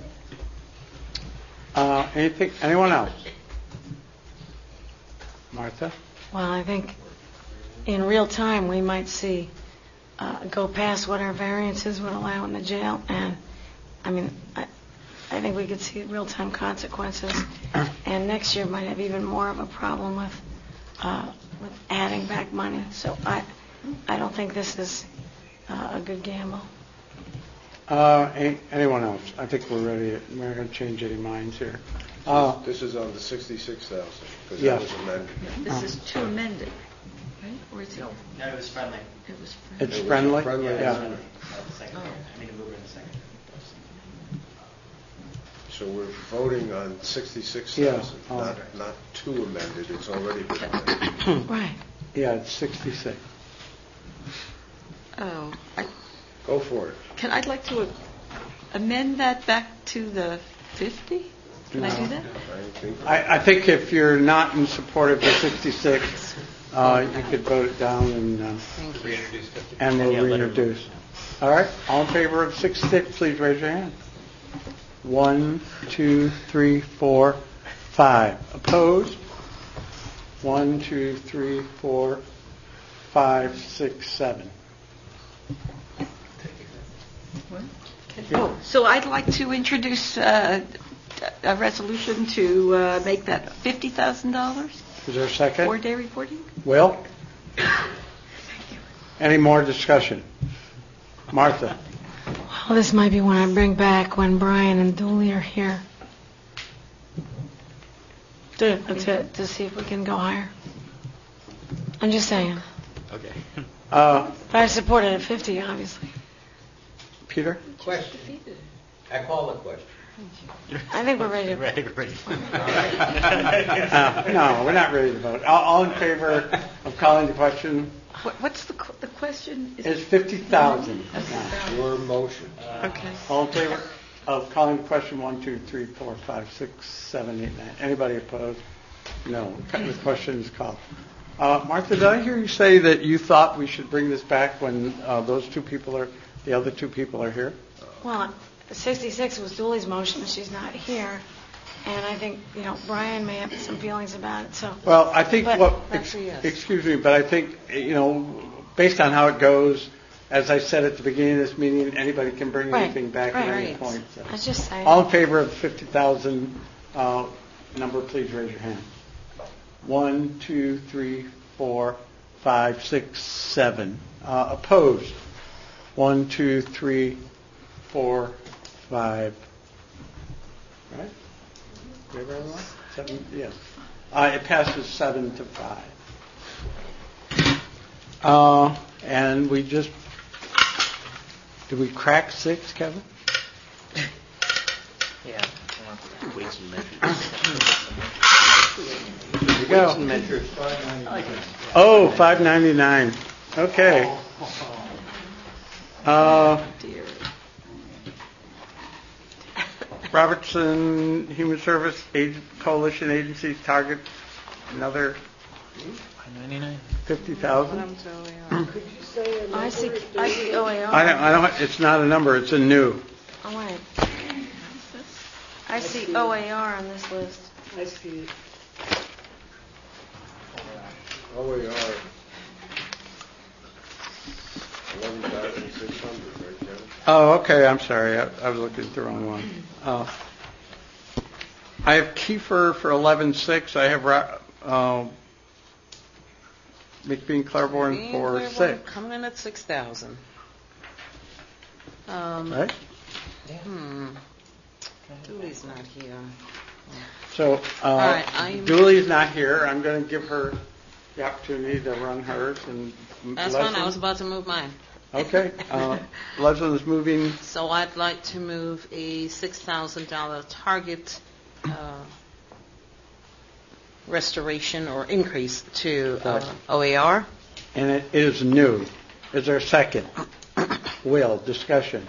Uh, anything? Anyone else? Martha? Well, I think in real time we might see uh, go past what our variances would allow in the jail, and I mean, I, I think we could see real-time consequences, and next year might have even more of a problem with uh, with adding back money. So I I don't think this is uh, a good gamble. Uh, any, anyone else? I think we're ready. We're not going to change any minds here. Uh, This is on the sixty-six thousand, because Yes. that was amended. This is to amend it, right? Or is it? No, it was friendly. It was friendly. It's friendly? Friendly, Yeah. friendly. Second. I need to move it in a second. So we're voting on sixty-six Yeah. thousand, Oh. not, not to amended, it's already been amended. Right. Yeah, it's sixty-six. Oh, I, Go for it. can I'd like to amend that back to the fifty? Can I do that? I think I, I think if you're not in support of the sixty-six, uh, you could vote it down and uh, Reintroduce fifty. and we'll Yeah, let it- reintroduce. All right, all in favor of sixty-six, please raise your hand. One, two, three, four, five. Opposed? One, two, three, four, five, six, seven. Oh, so I'd like to introduce uh, a resolution to uh, make that fifty thousand dollars Is there a second? four-day reporting? Will? Any more discussion? Martha? Well, this might be one I bring back when Brian and Dooley are here. To, to, to see if we can go higher. I'm just saying. Okay. Uh, But I support it at fifty, obviously. Peter? Question. I call the question. I think we're ready to... Ready, ready. Uh, no, we're not ready to vote. All, all in favor of calling the question? What, what's the qu- the question? Is It's fifty thousand. your motion. Okay. All in favor of calling the question? One, two, three, four, five, six, seven, eight, nine. Anybody opposed? No. The question is called. Uh, Martha, did I hear you say that you thought we should bring this back when uh, those two people are, the other two people are here? Well, sixty-six was Dooley's motion. She's not here. And I think, you know, Brian may have some feelings about it, so... Well, I think But what, that's ex- a yes. excuse me, but I think, you know, based on how it goes, as I said at the beginning of this meeting, anybody can bring Right, anything back right, at any right. point. so. I was just saying. All in favor of the fifty thousand uh, number, please raise your hand. One, two, three, four, five, six, seven. Uh, opposed? One, two, three, four, five. Right? We have everyone? Seven, yes. Uh, it passes seven to five. Uh, and we just, did we crack six, Kevin? Yeah. Weights and measures. There you go. Weights and measures. Oh, five ninety-nine. Okay. Uh, Robertson Human Service Ag- Coalition Agencies target another fifty thousand. Could you say a I see, number? I see O A R. I don't, I don't, it's not a number, it's a new. Oh, wait. I see O A R on this list. I see it. O A R, eleven thousand six hundred, right, Kevin? Oh, okay, I'm sorry, I, I was looking at the wrong one. Uh, I have Kiefer for eleven six. I have Ra- uh, McBean Claiborne for Claiborne six. Coming in at six thousand. Um, Right? Hmm. Dooley's not here. So, uh, All right, I'm- Julie's not here. I'm going to give her the opportunity to run hers. And That's Leslie- fine. I was about to move mine. Okay. Uh, Leslie is moving. So I'd like to move a six thousand dollars target uh, restoration or increase to uh, O A R. And it is new. Is there a second? Will, discussion.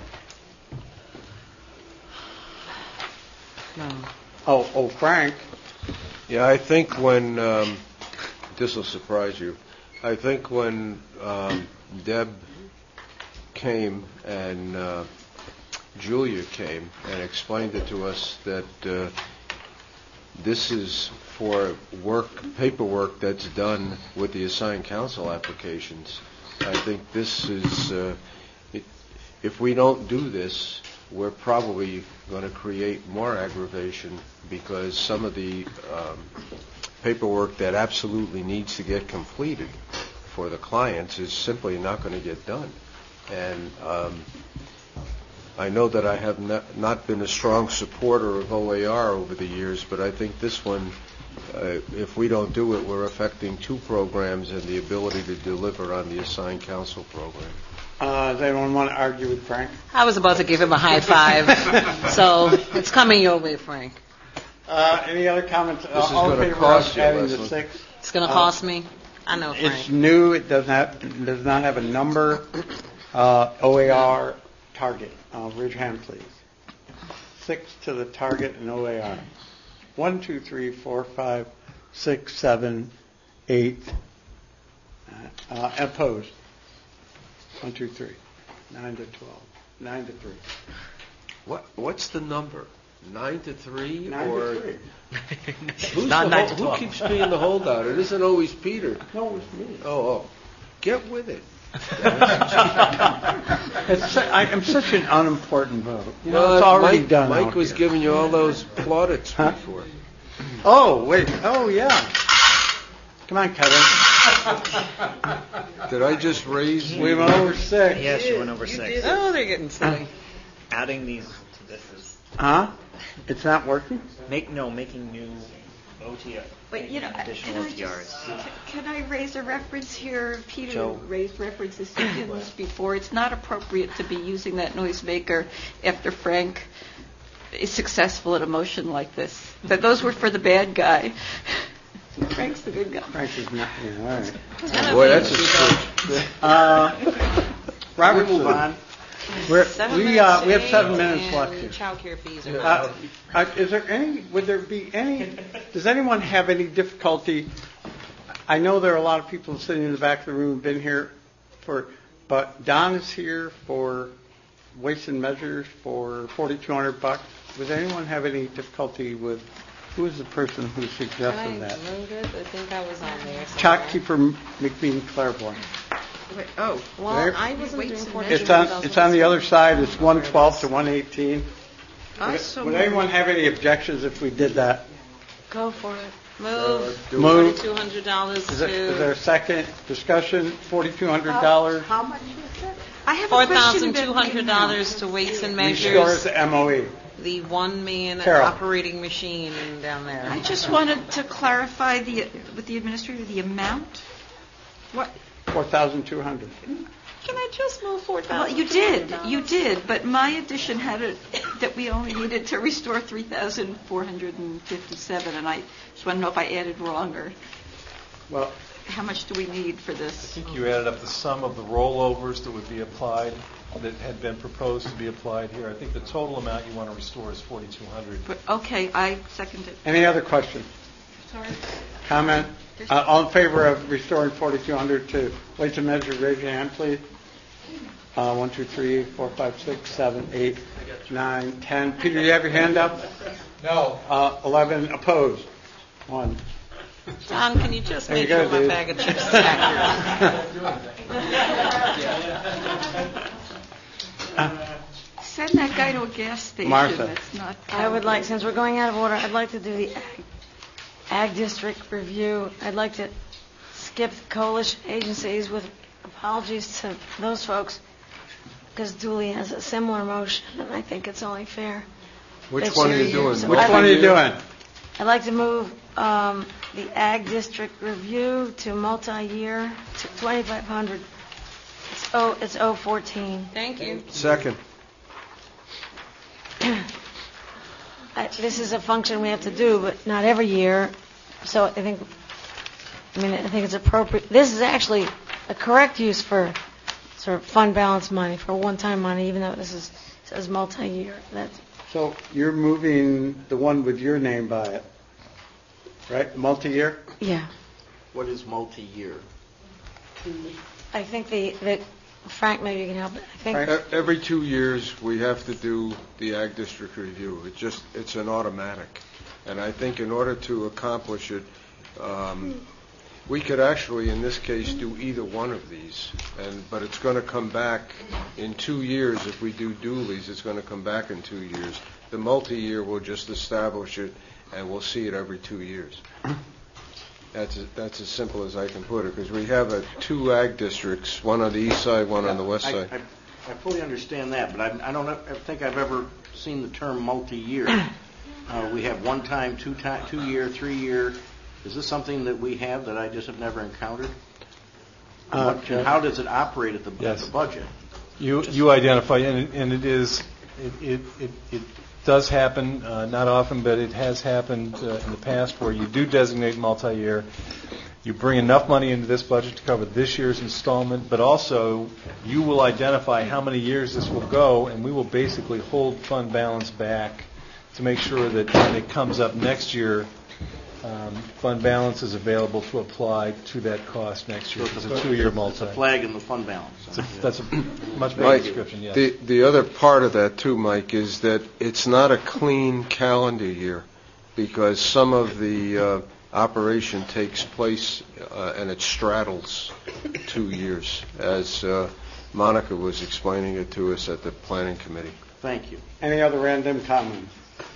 No. Oh, oh, Frank. Yeah, I think when, um, this will surprise you, I think when um, Deb came and uh, Julia came and explained it to us that uh, this is for work, paperwork that's done with the assigned counsel applications. I think this is, uh, it, if we don't do this, we're probably going to create more aggravation because some of the um, paperwork that absolutely needs to get completed for the clients is simply not going to get done. And um, I know that I have not, not been a strong supporter of O A R over the years, but I think this one, uh, if we don't do it, we're affecting two programs and the ability to deliver on the assigned counsel program. Uh, does anyone want to argue with Frank? I was about to give him a high five, so it's coming your way, Frank. Uh, any other comments? This is All in gonna favor cost of you, adding the Leslie. six? It's going to Uh, cost me. I know, Frank. It's new. It does not it does not have a number. Uh, O A R target. Uh, raise your hand, please. Six to the target and O A R. One, two, three, four, five, six, seven, eight. Uh, opposed. One, two, three. Nine to twelve. Nine to three. What What's the number? Nine to three, Nine or to three. Who's Not the nine hol- to twelve. Who keeps being the holdout? It isn't always Peter. No, it's me. Oh, oh, get with it. It's su- I am such an unimportant vote. You know, Well, it's already Mike, done. Mike out was here. giving you all those plaudits Huh? before. Oh, wait. Oh, yeah. Come on, Kevin. Did I just raise? We went over six. Yes, you went over six. Oh, they're getting silly. Adding these to this is Huh? It's not working? make no making new O T R. But, you know, additional can I O T Rs. just- Can I raise a reference here? Peter Joe. raised references to this before. It's not appropriate to be using that noisemaker after Frank is successful at a motion like this. That those were for the bad guy. Frank's the good guy. Frank is not. Yeah, all right. Boy, that's a switch. Uh, Robert, move on. We're, Seven we minutes uh, we have to seven eight, minutes and left here. Childcare fees are Uh, uh, is there any? Would there be any? Does anyone have any difficulty? I know there are a lot of people sitting in the back of the room who've been here for, but Don is here for Weights and Measures for forty-two hundred bucks. Would anyone have any difficulty with? Who is the person who suggested Can I that? move it? I think I was on there. Shopkeeper McBean Claiborne. Wait, oh. Well, There. I wasn't doing It's forty-two on. thousand. It's on the other side. It's one twelve to one eighteen. I Would, so would moved. anyone have any objections if we did that? Go for it. Move. Move. Forty-two hundred dollars Is there, is to there a second discussion? Forty-two hundred dollars. How much is it? I have four a question thousand about two hundred dollars to Weights and Restores Measures. the M O E. The one-man Carol. operating machine down there. I just wanted to clarify the, with the administrator, the amount. What? Four thousand two hundred. Can I just move four thousand? Well, you did, you did, but my addition had it that we only needed to restore three thousand four hundred fifty-seven, and I just want to know if I added wrong or Well, how much do we need for I this? think you added up the sum of the rollovers that would be applied, that had been proposed to be applied here. I think the total amount you want to restore is forty-two hundred. But, okay, I second it. any other questions? Sorry. Comment? Uh, all in favor of restoring forty-two hundred to Weights and Measures, raise your hand, please. Uh, one, two, three, four, five, six, seven, eight, nine, ten. Peter, you have your hand up? No. Uh, eleven opposed. One, John, can you just There you make go, sure my dude. bag of chips is accurate? Send that guy to a gas station. Martha. That's not. I would like, since we're going out of order, I'd like to do the ag, ag district review. I'd like to skip coalition agencies with apologies to those folks, because Dooley has a similar motion, and I think it's only fair. Which that one are you're you here. doing? So Which I'd one are like- you doing? I'd like to move um, the ag district review to multi-year to twenty-five hundred. It's oh, it's oh fourteen. Thank you. Second. I, this is a function we have to do, but not every year. So I think, I mean, I think it's appropriate. This is actually a correct use for sort of fund balance money, for one-time money, even though this is says multi-year. That's So you're moving the one with your name by it, right? Multi-year? yeah. What is multi-year? I think the, the Frank, maybe you can help. I think E- Every two years, we have to do the ag district review. It just, it's an automatic. And I think in order to accomplish it, um, we could actually, in this case, do either one of these. And, but it's going to come back in two years. If we do Dooley's, it's going to come back in two years. The multi-year, we'll just establish it, and we'll see it every two years. That's, a- that's as simple as I can put it, because we have uh, two ag districts, one on the east side, one on the west I- side. I I fully understand that, but I I don't know- I think I've ever seen the term multi-year. Uh, We have one-time, two-time, two-year, three-year. Is this something that we have that I just have never encountered? Uh, What- and how does it operate at the at Yes. the budget? You you identify, and it, and it is, it it, it, it does happen, uh, not often, but it has happened uh, in the past where you do designate multi-year. You bring enough money into this budget to cover this year's installment, but also you will identify how many years this will go, and we will basically hold fund balance back to make sure that when it comes up next year, um, fund balance is available to apply to that cost next year. So It's a two-year It's multi. a flag in the fund balance. It's a- That's a much better Mike, description, yes. the, the other part of that too, Mike, is that it's not a clean calendar year, because some of the uh, operation takes place uh, and it straddles two years, as uh, Monica was explaining it to us at the planning committee. Thank you. Any other random comments?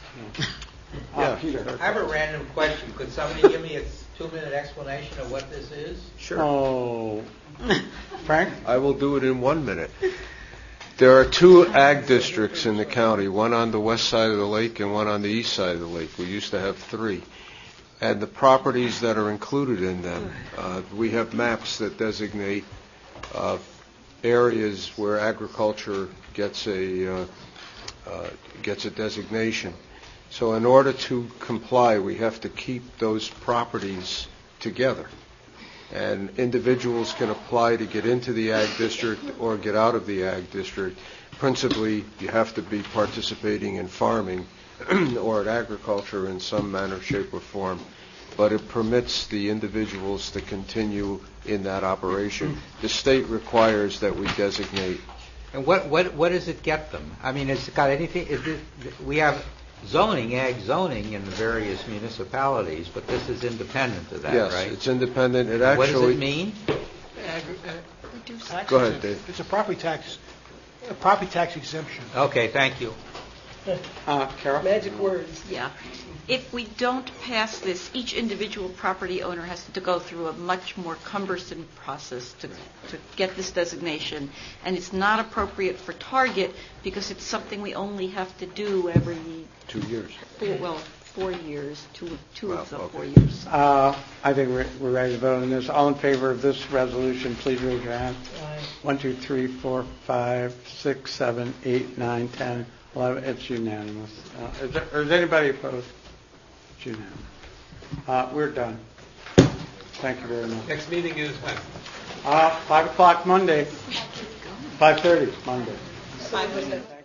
Uh, Peter. I have a random question. Could somebody give me a two-minute explanation of what this is? Oh, Frank? I will do it in one minute. There are two ag districts in the county, one on the west side of the lake and one on the east side of the lake. We used to have three. And the properties that are included in them, uh, we have maps that designate uh, areas where agriculture gets a uh, uh, gets a designation. So in order to comply, we have to keep those properties together. And individuals can apply to get into the ag district or get out of the ag district. Principally, you have to be participating in farming or in agriculture in some manner, shape, or form. But it permits the individuals to continue in that operation. The state requires that we designate. And what, what, what does it get them? I mean, has it got anything, is it, we have zoning, ag zoning in the various municipalities, but this is independent of that, Yes, right? it's independent. It What does actually. it mean? Go ahead, Dave. It's a property tax, a property tax exemption. Okay, thank you. Uh, Carol? Magic words. Yeah. If we don't pass this, each individual property owner has to go through a much more cumbersome process to, to get this designation. And it's not appropriate for Target because it's something we only have to do every, Two years. four, well, four years, two, two of the Well, four okay. years. Uh, I think we're, we're ready to vote on this. All in favor of this resolution, please raise your hand. One, two, three, four, five, six, seven, eight, nine, ten, eleven. It's unanimous. Uh, is, there, or is anybody opposed? It's unanimous. Uh, we're done. Thank you very much. Next meeting is when? Uh, five o'clock Monday. Five thirty Monday. Five percent.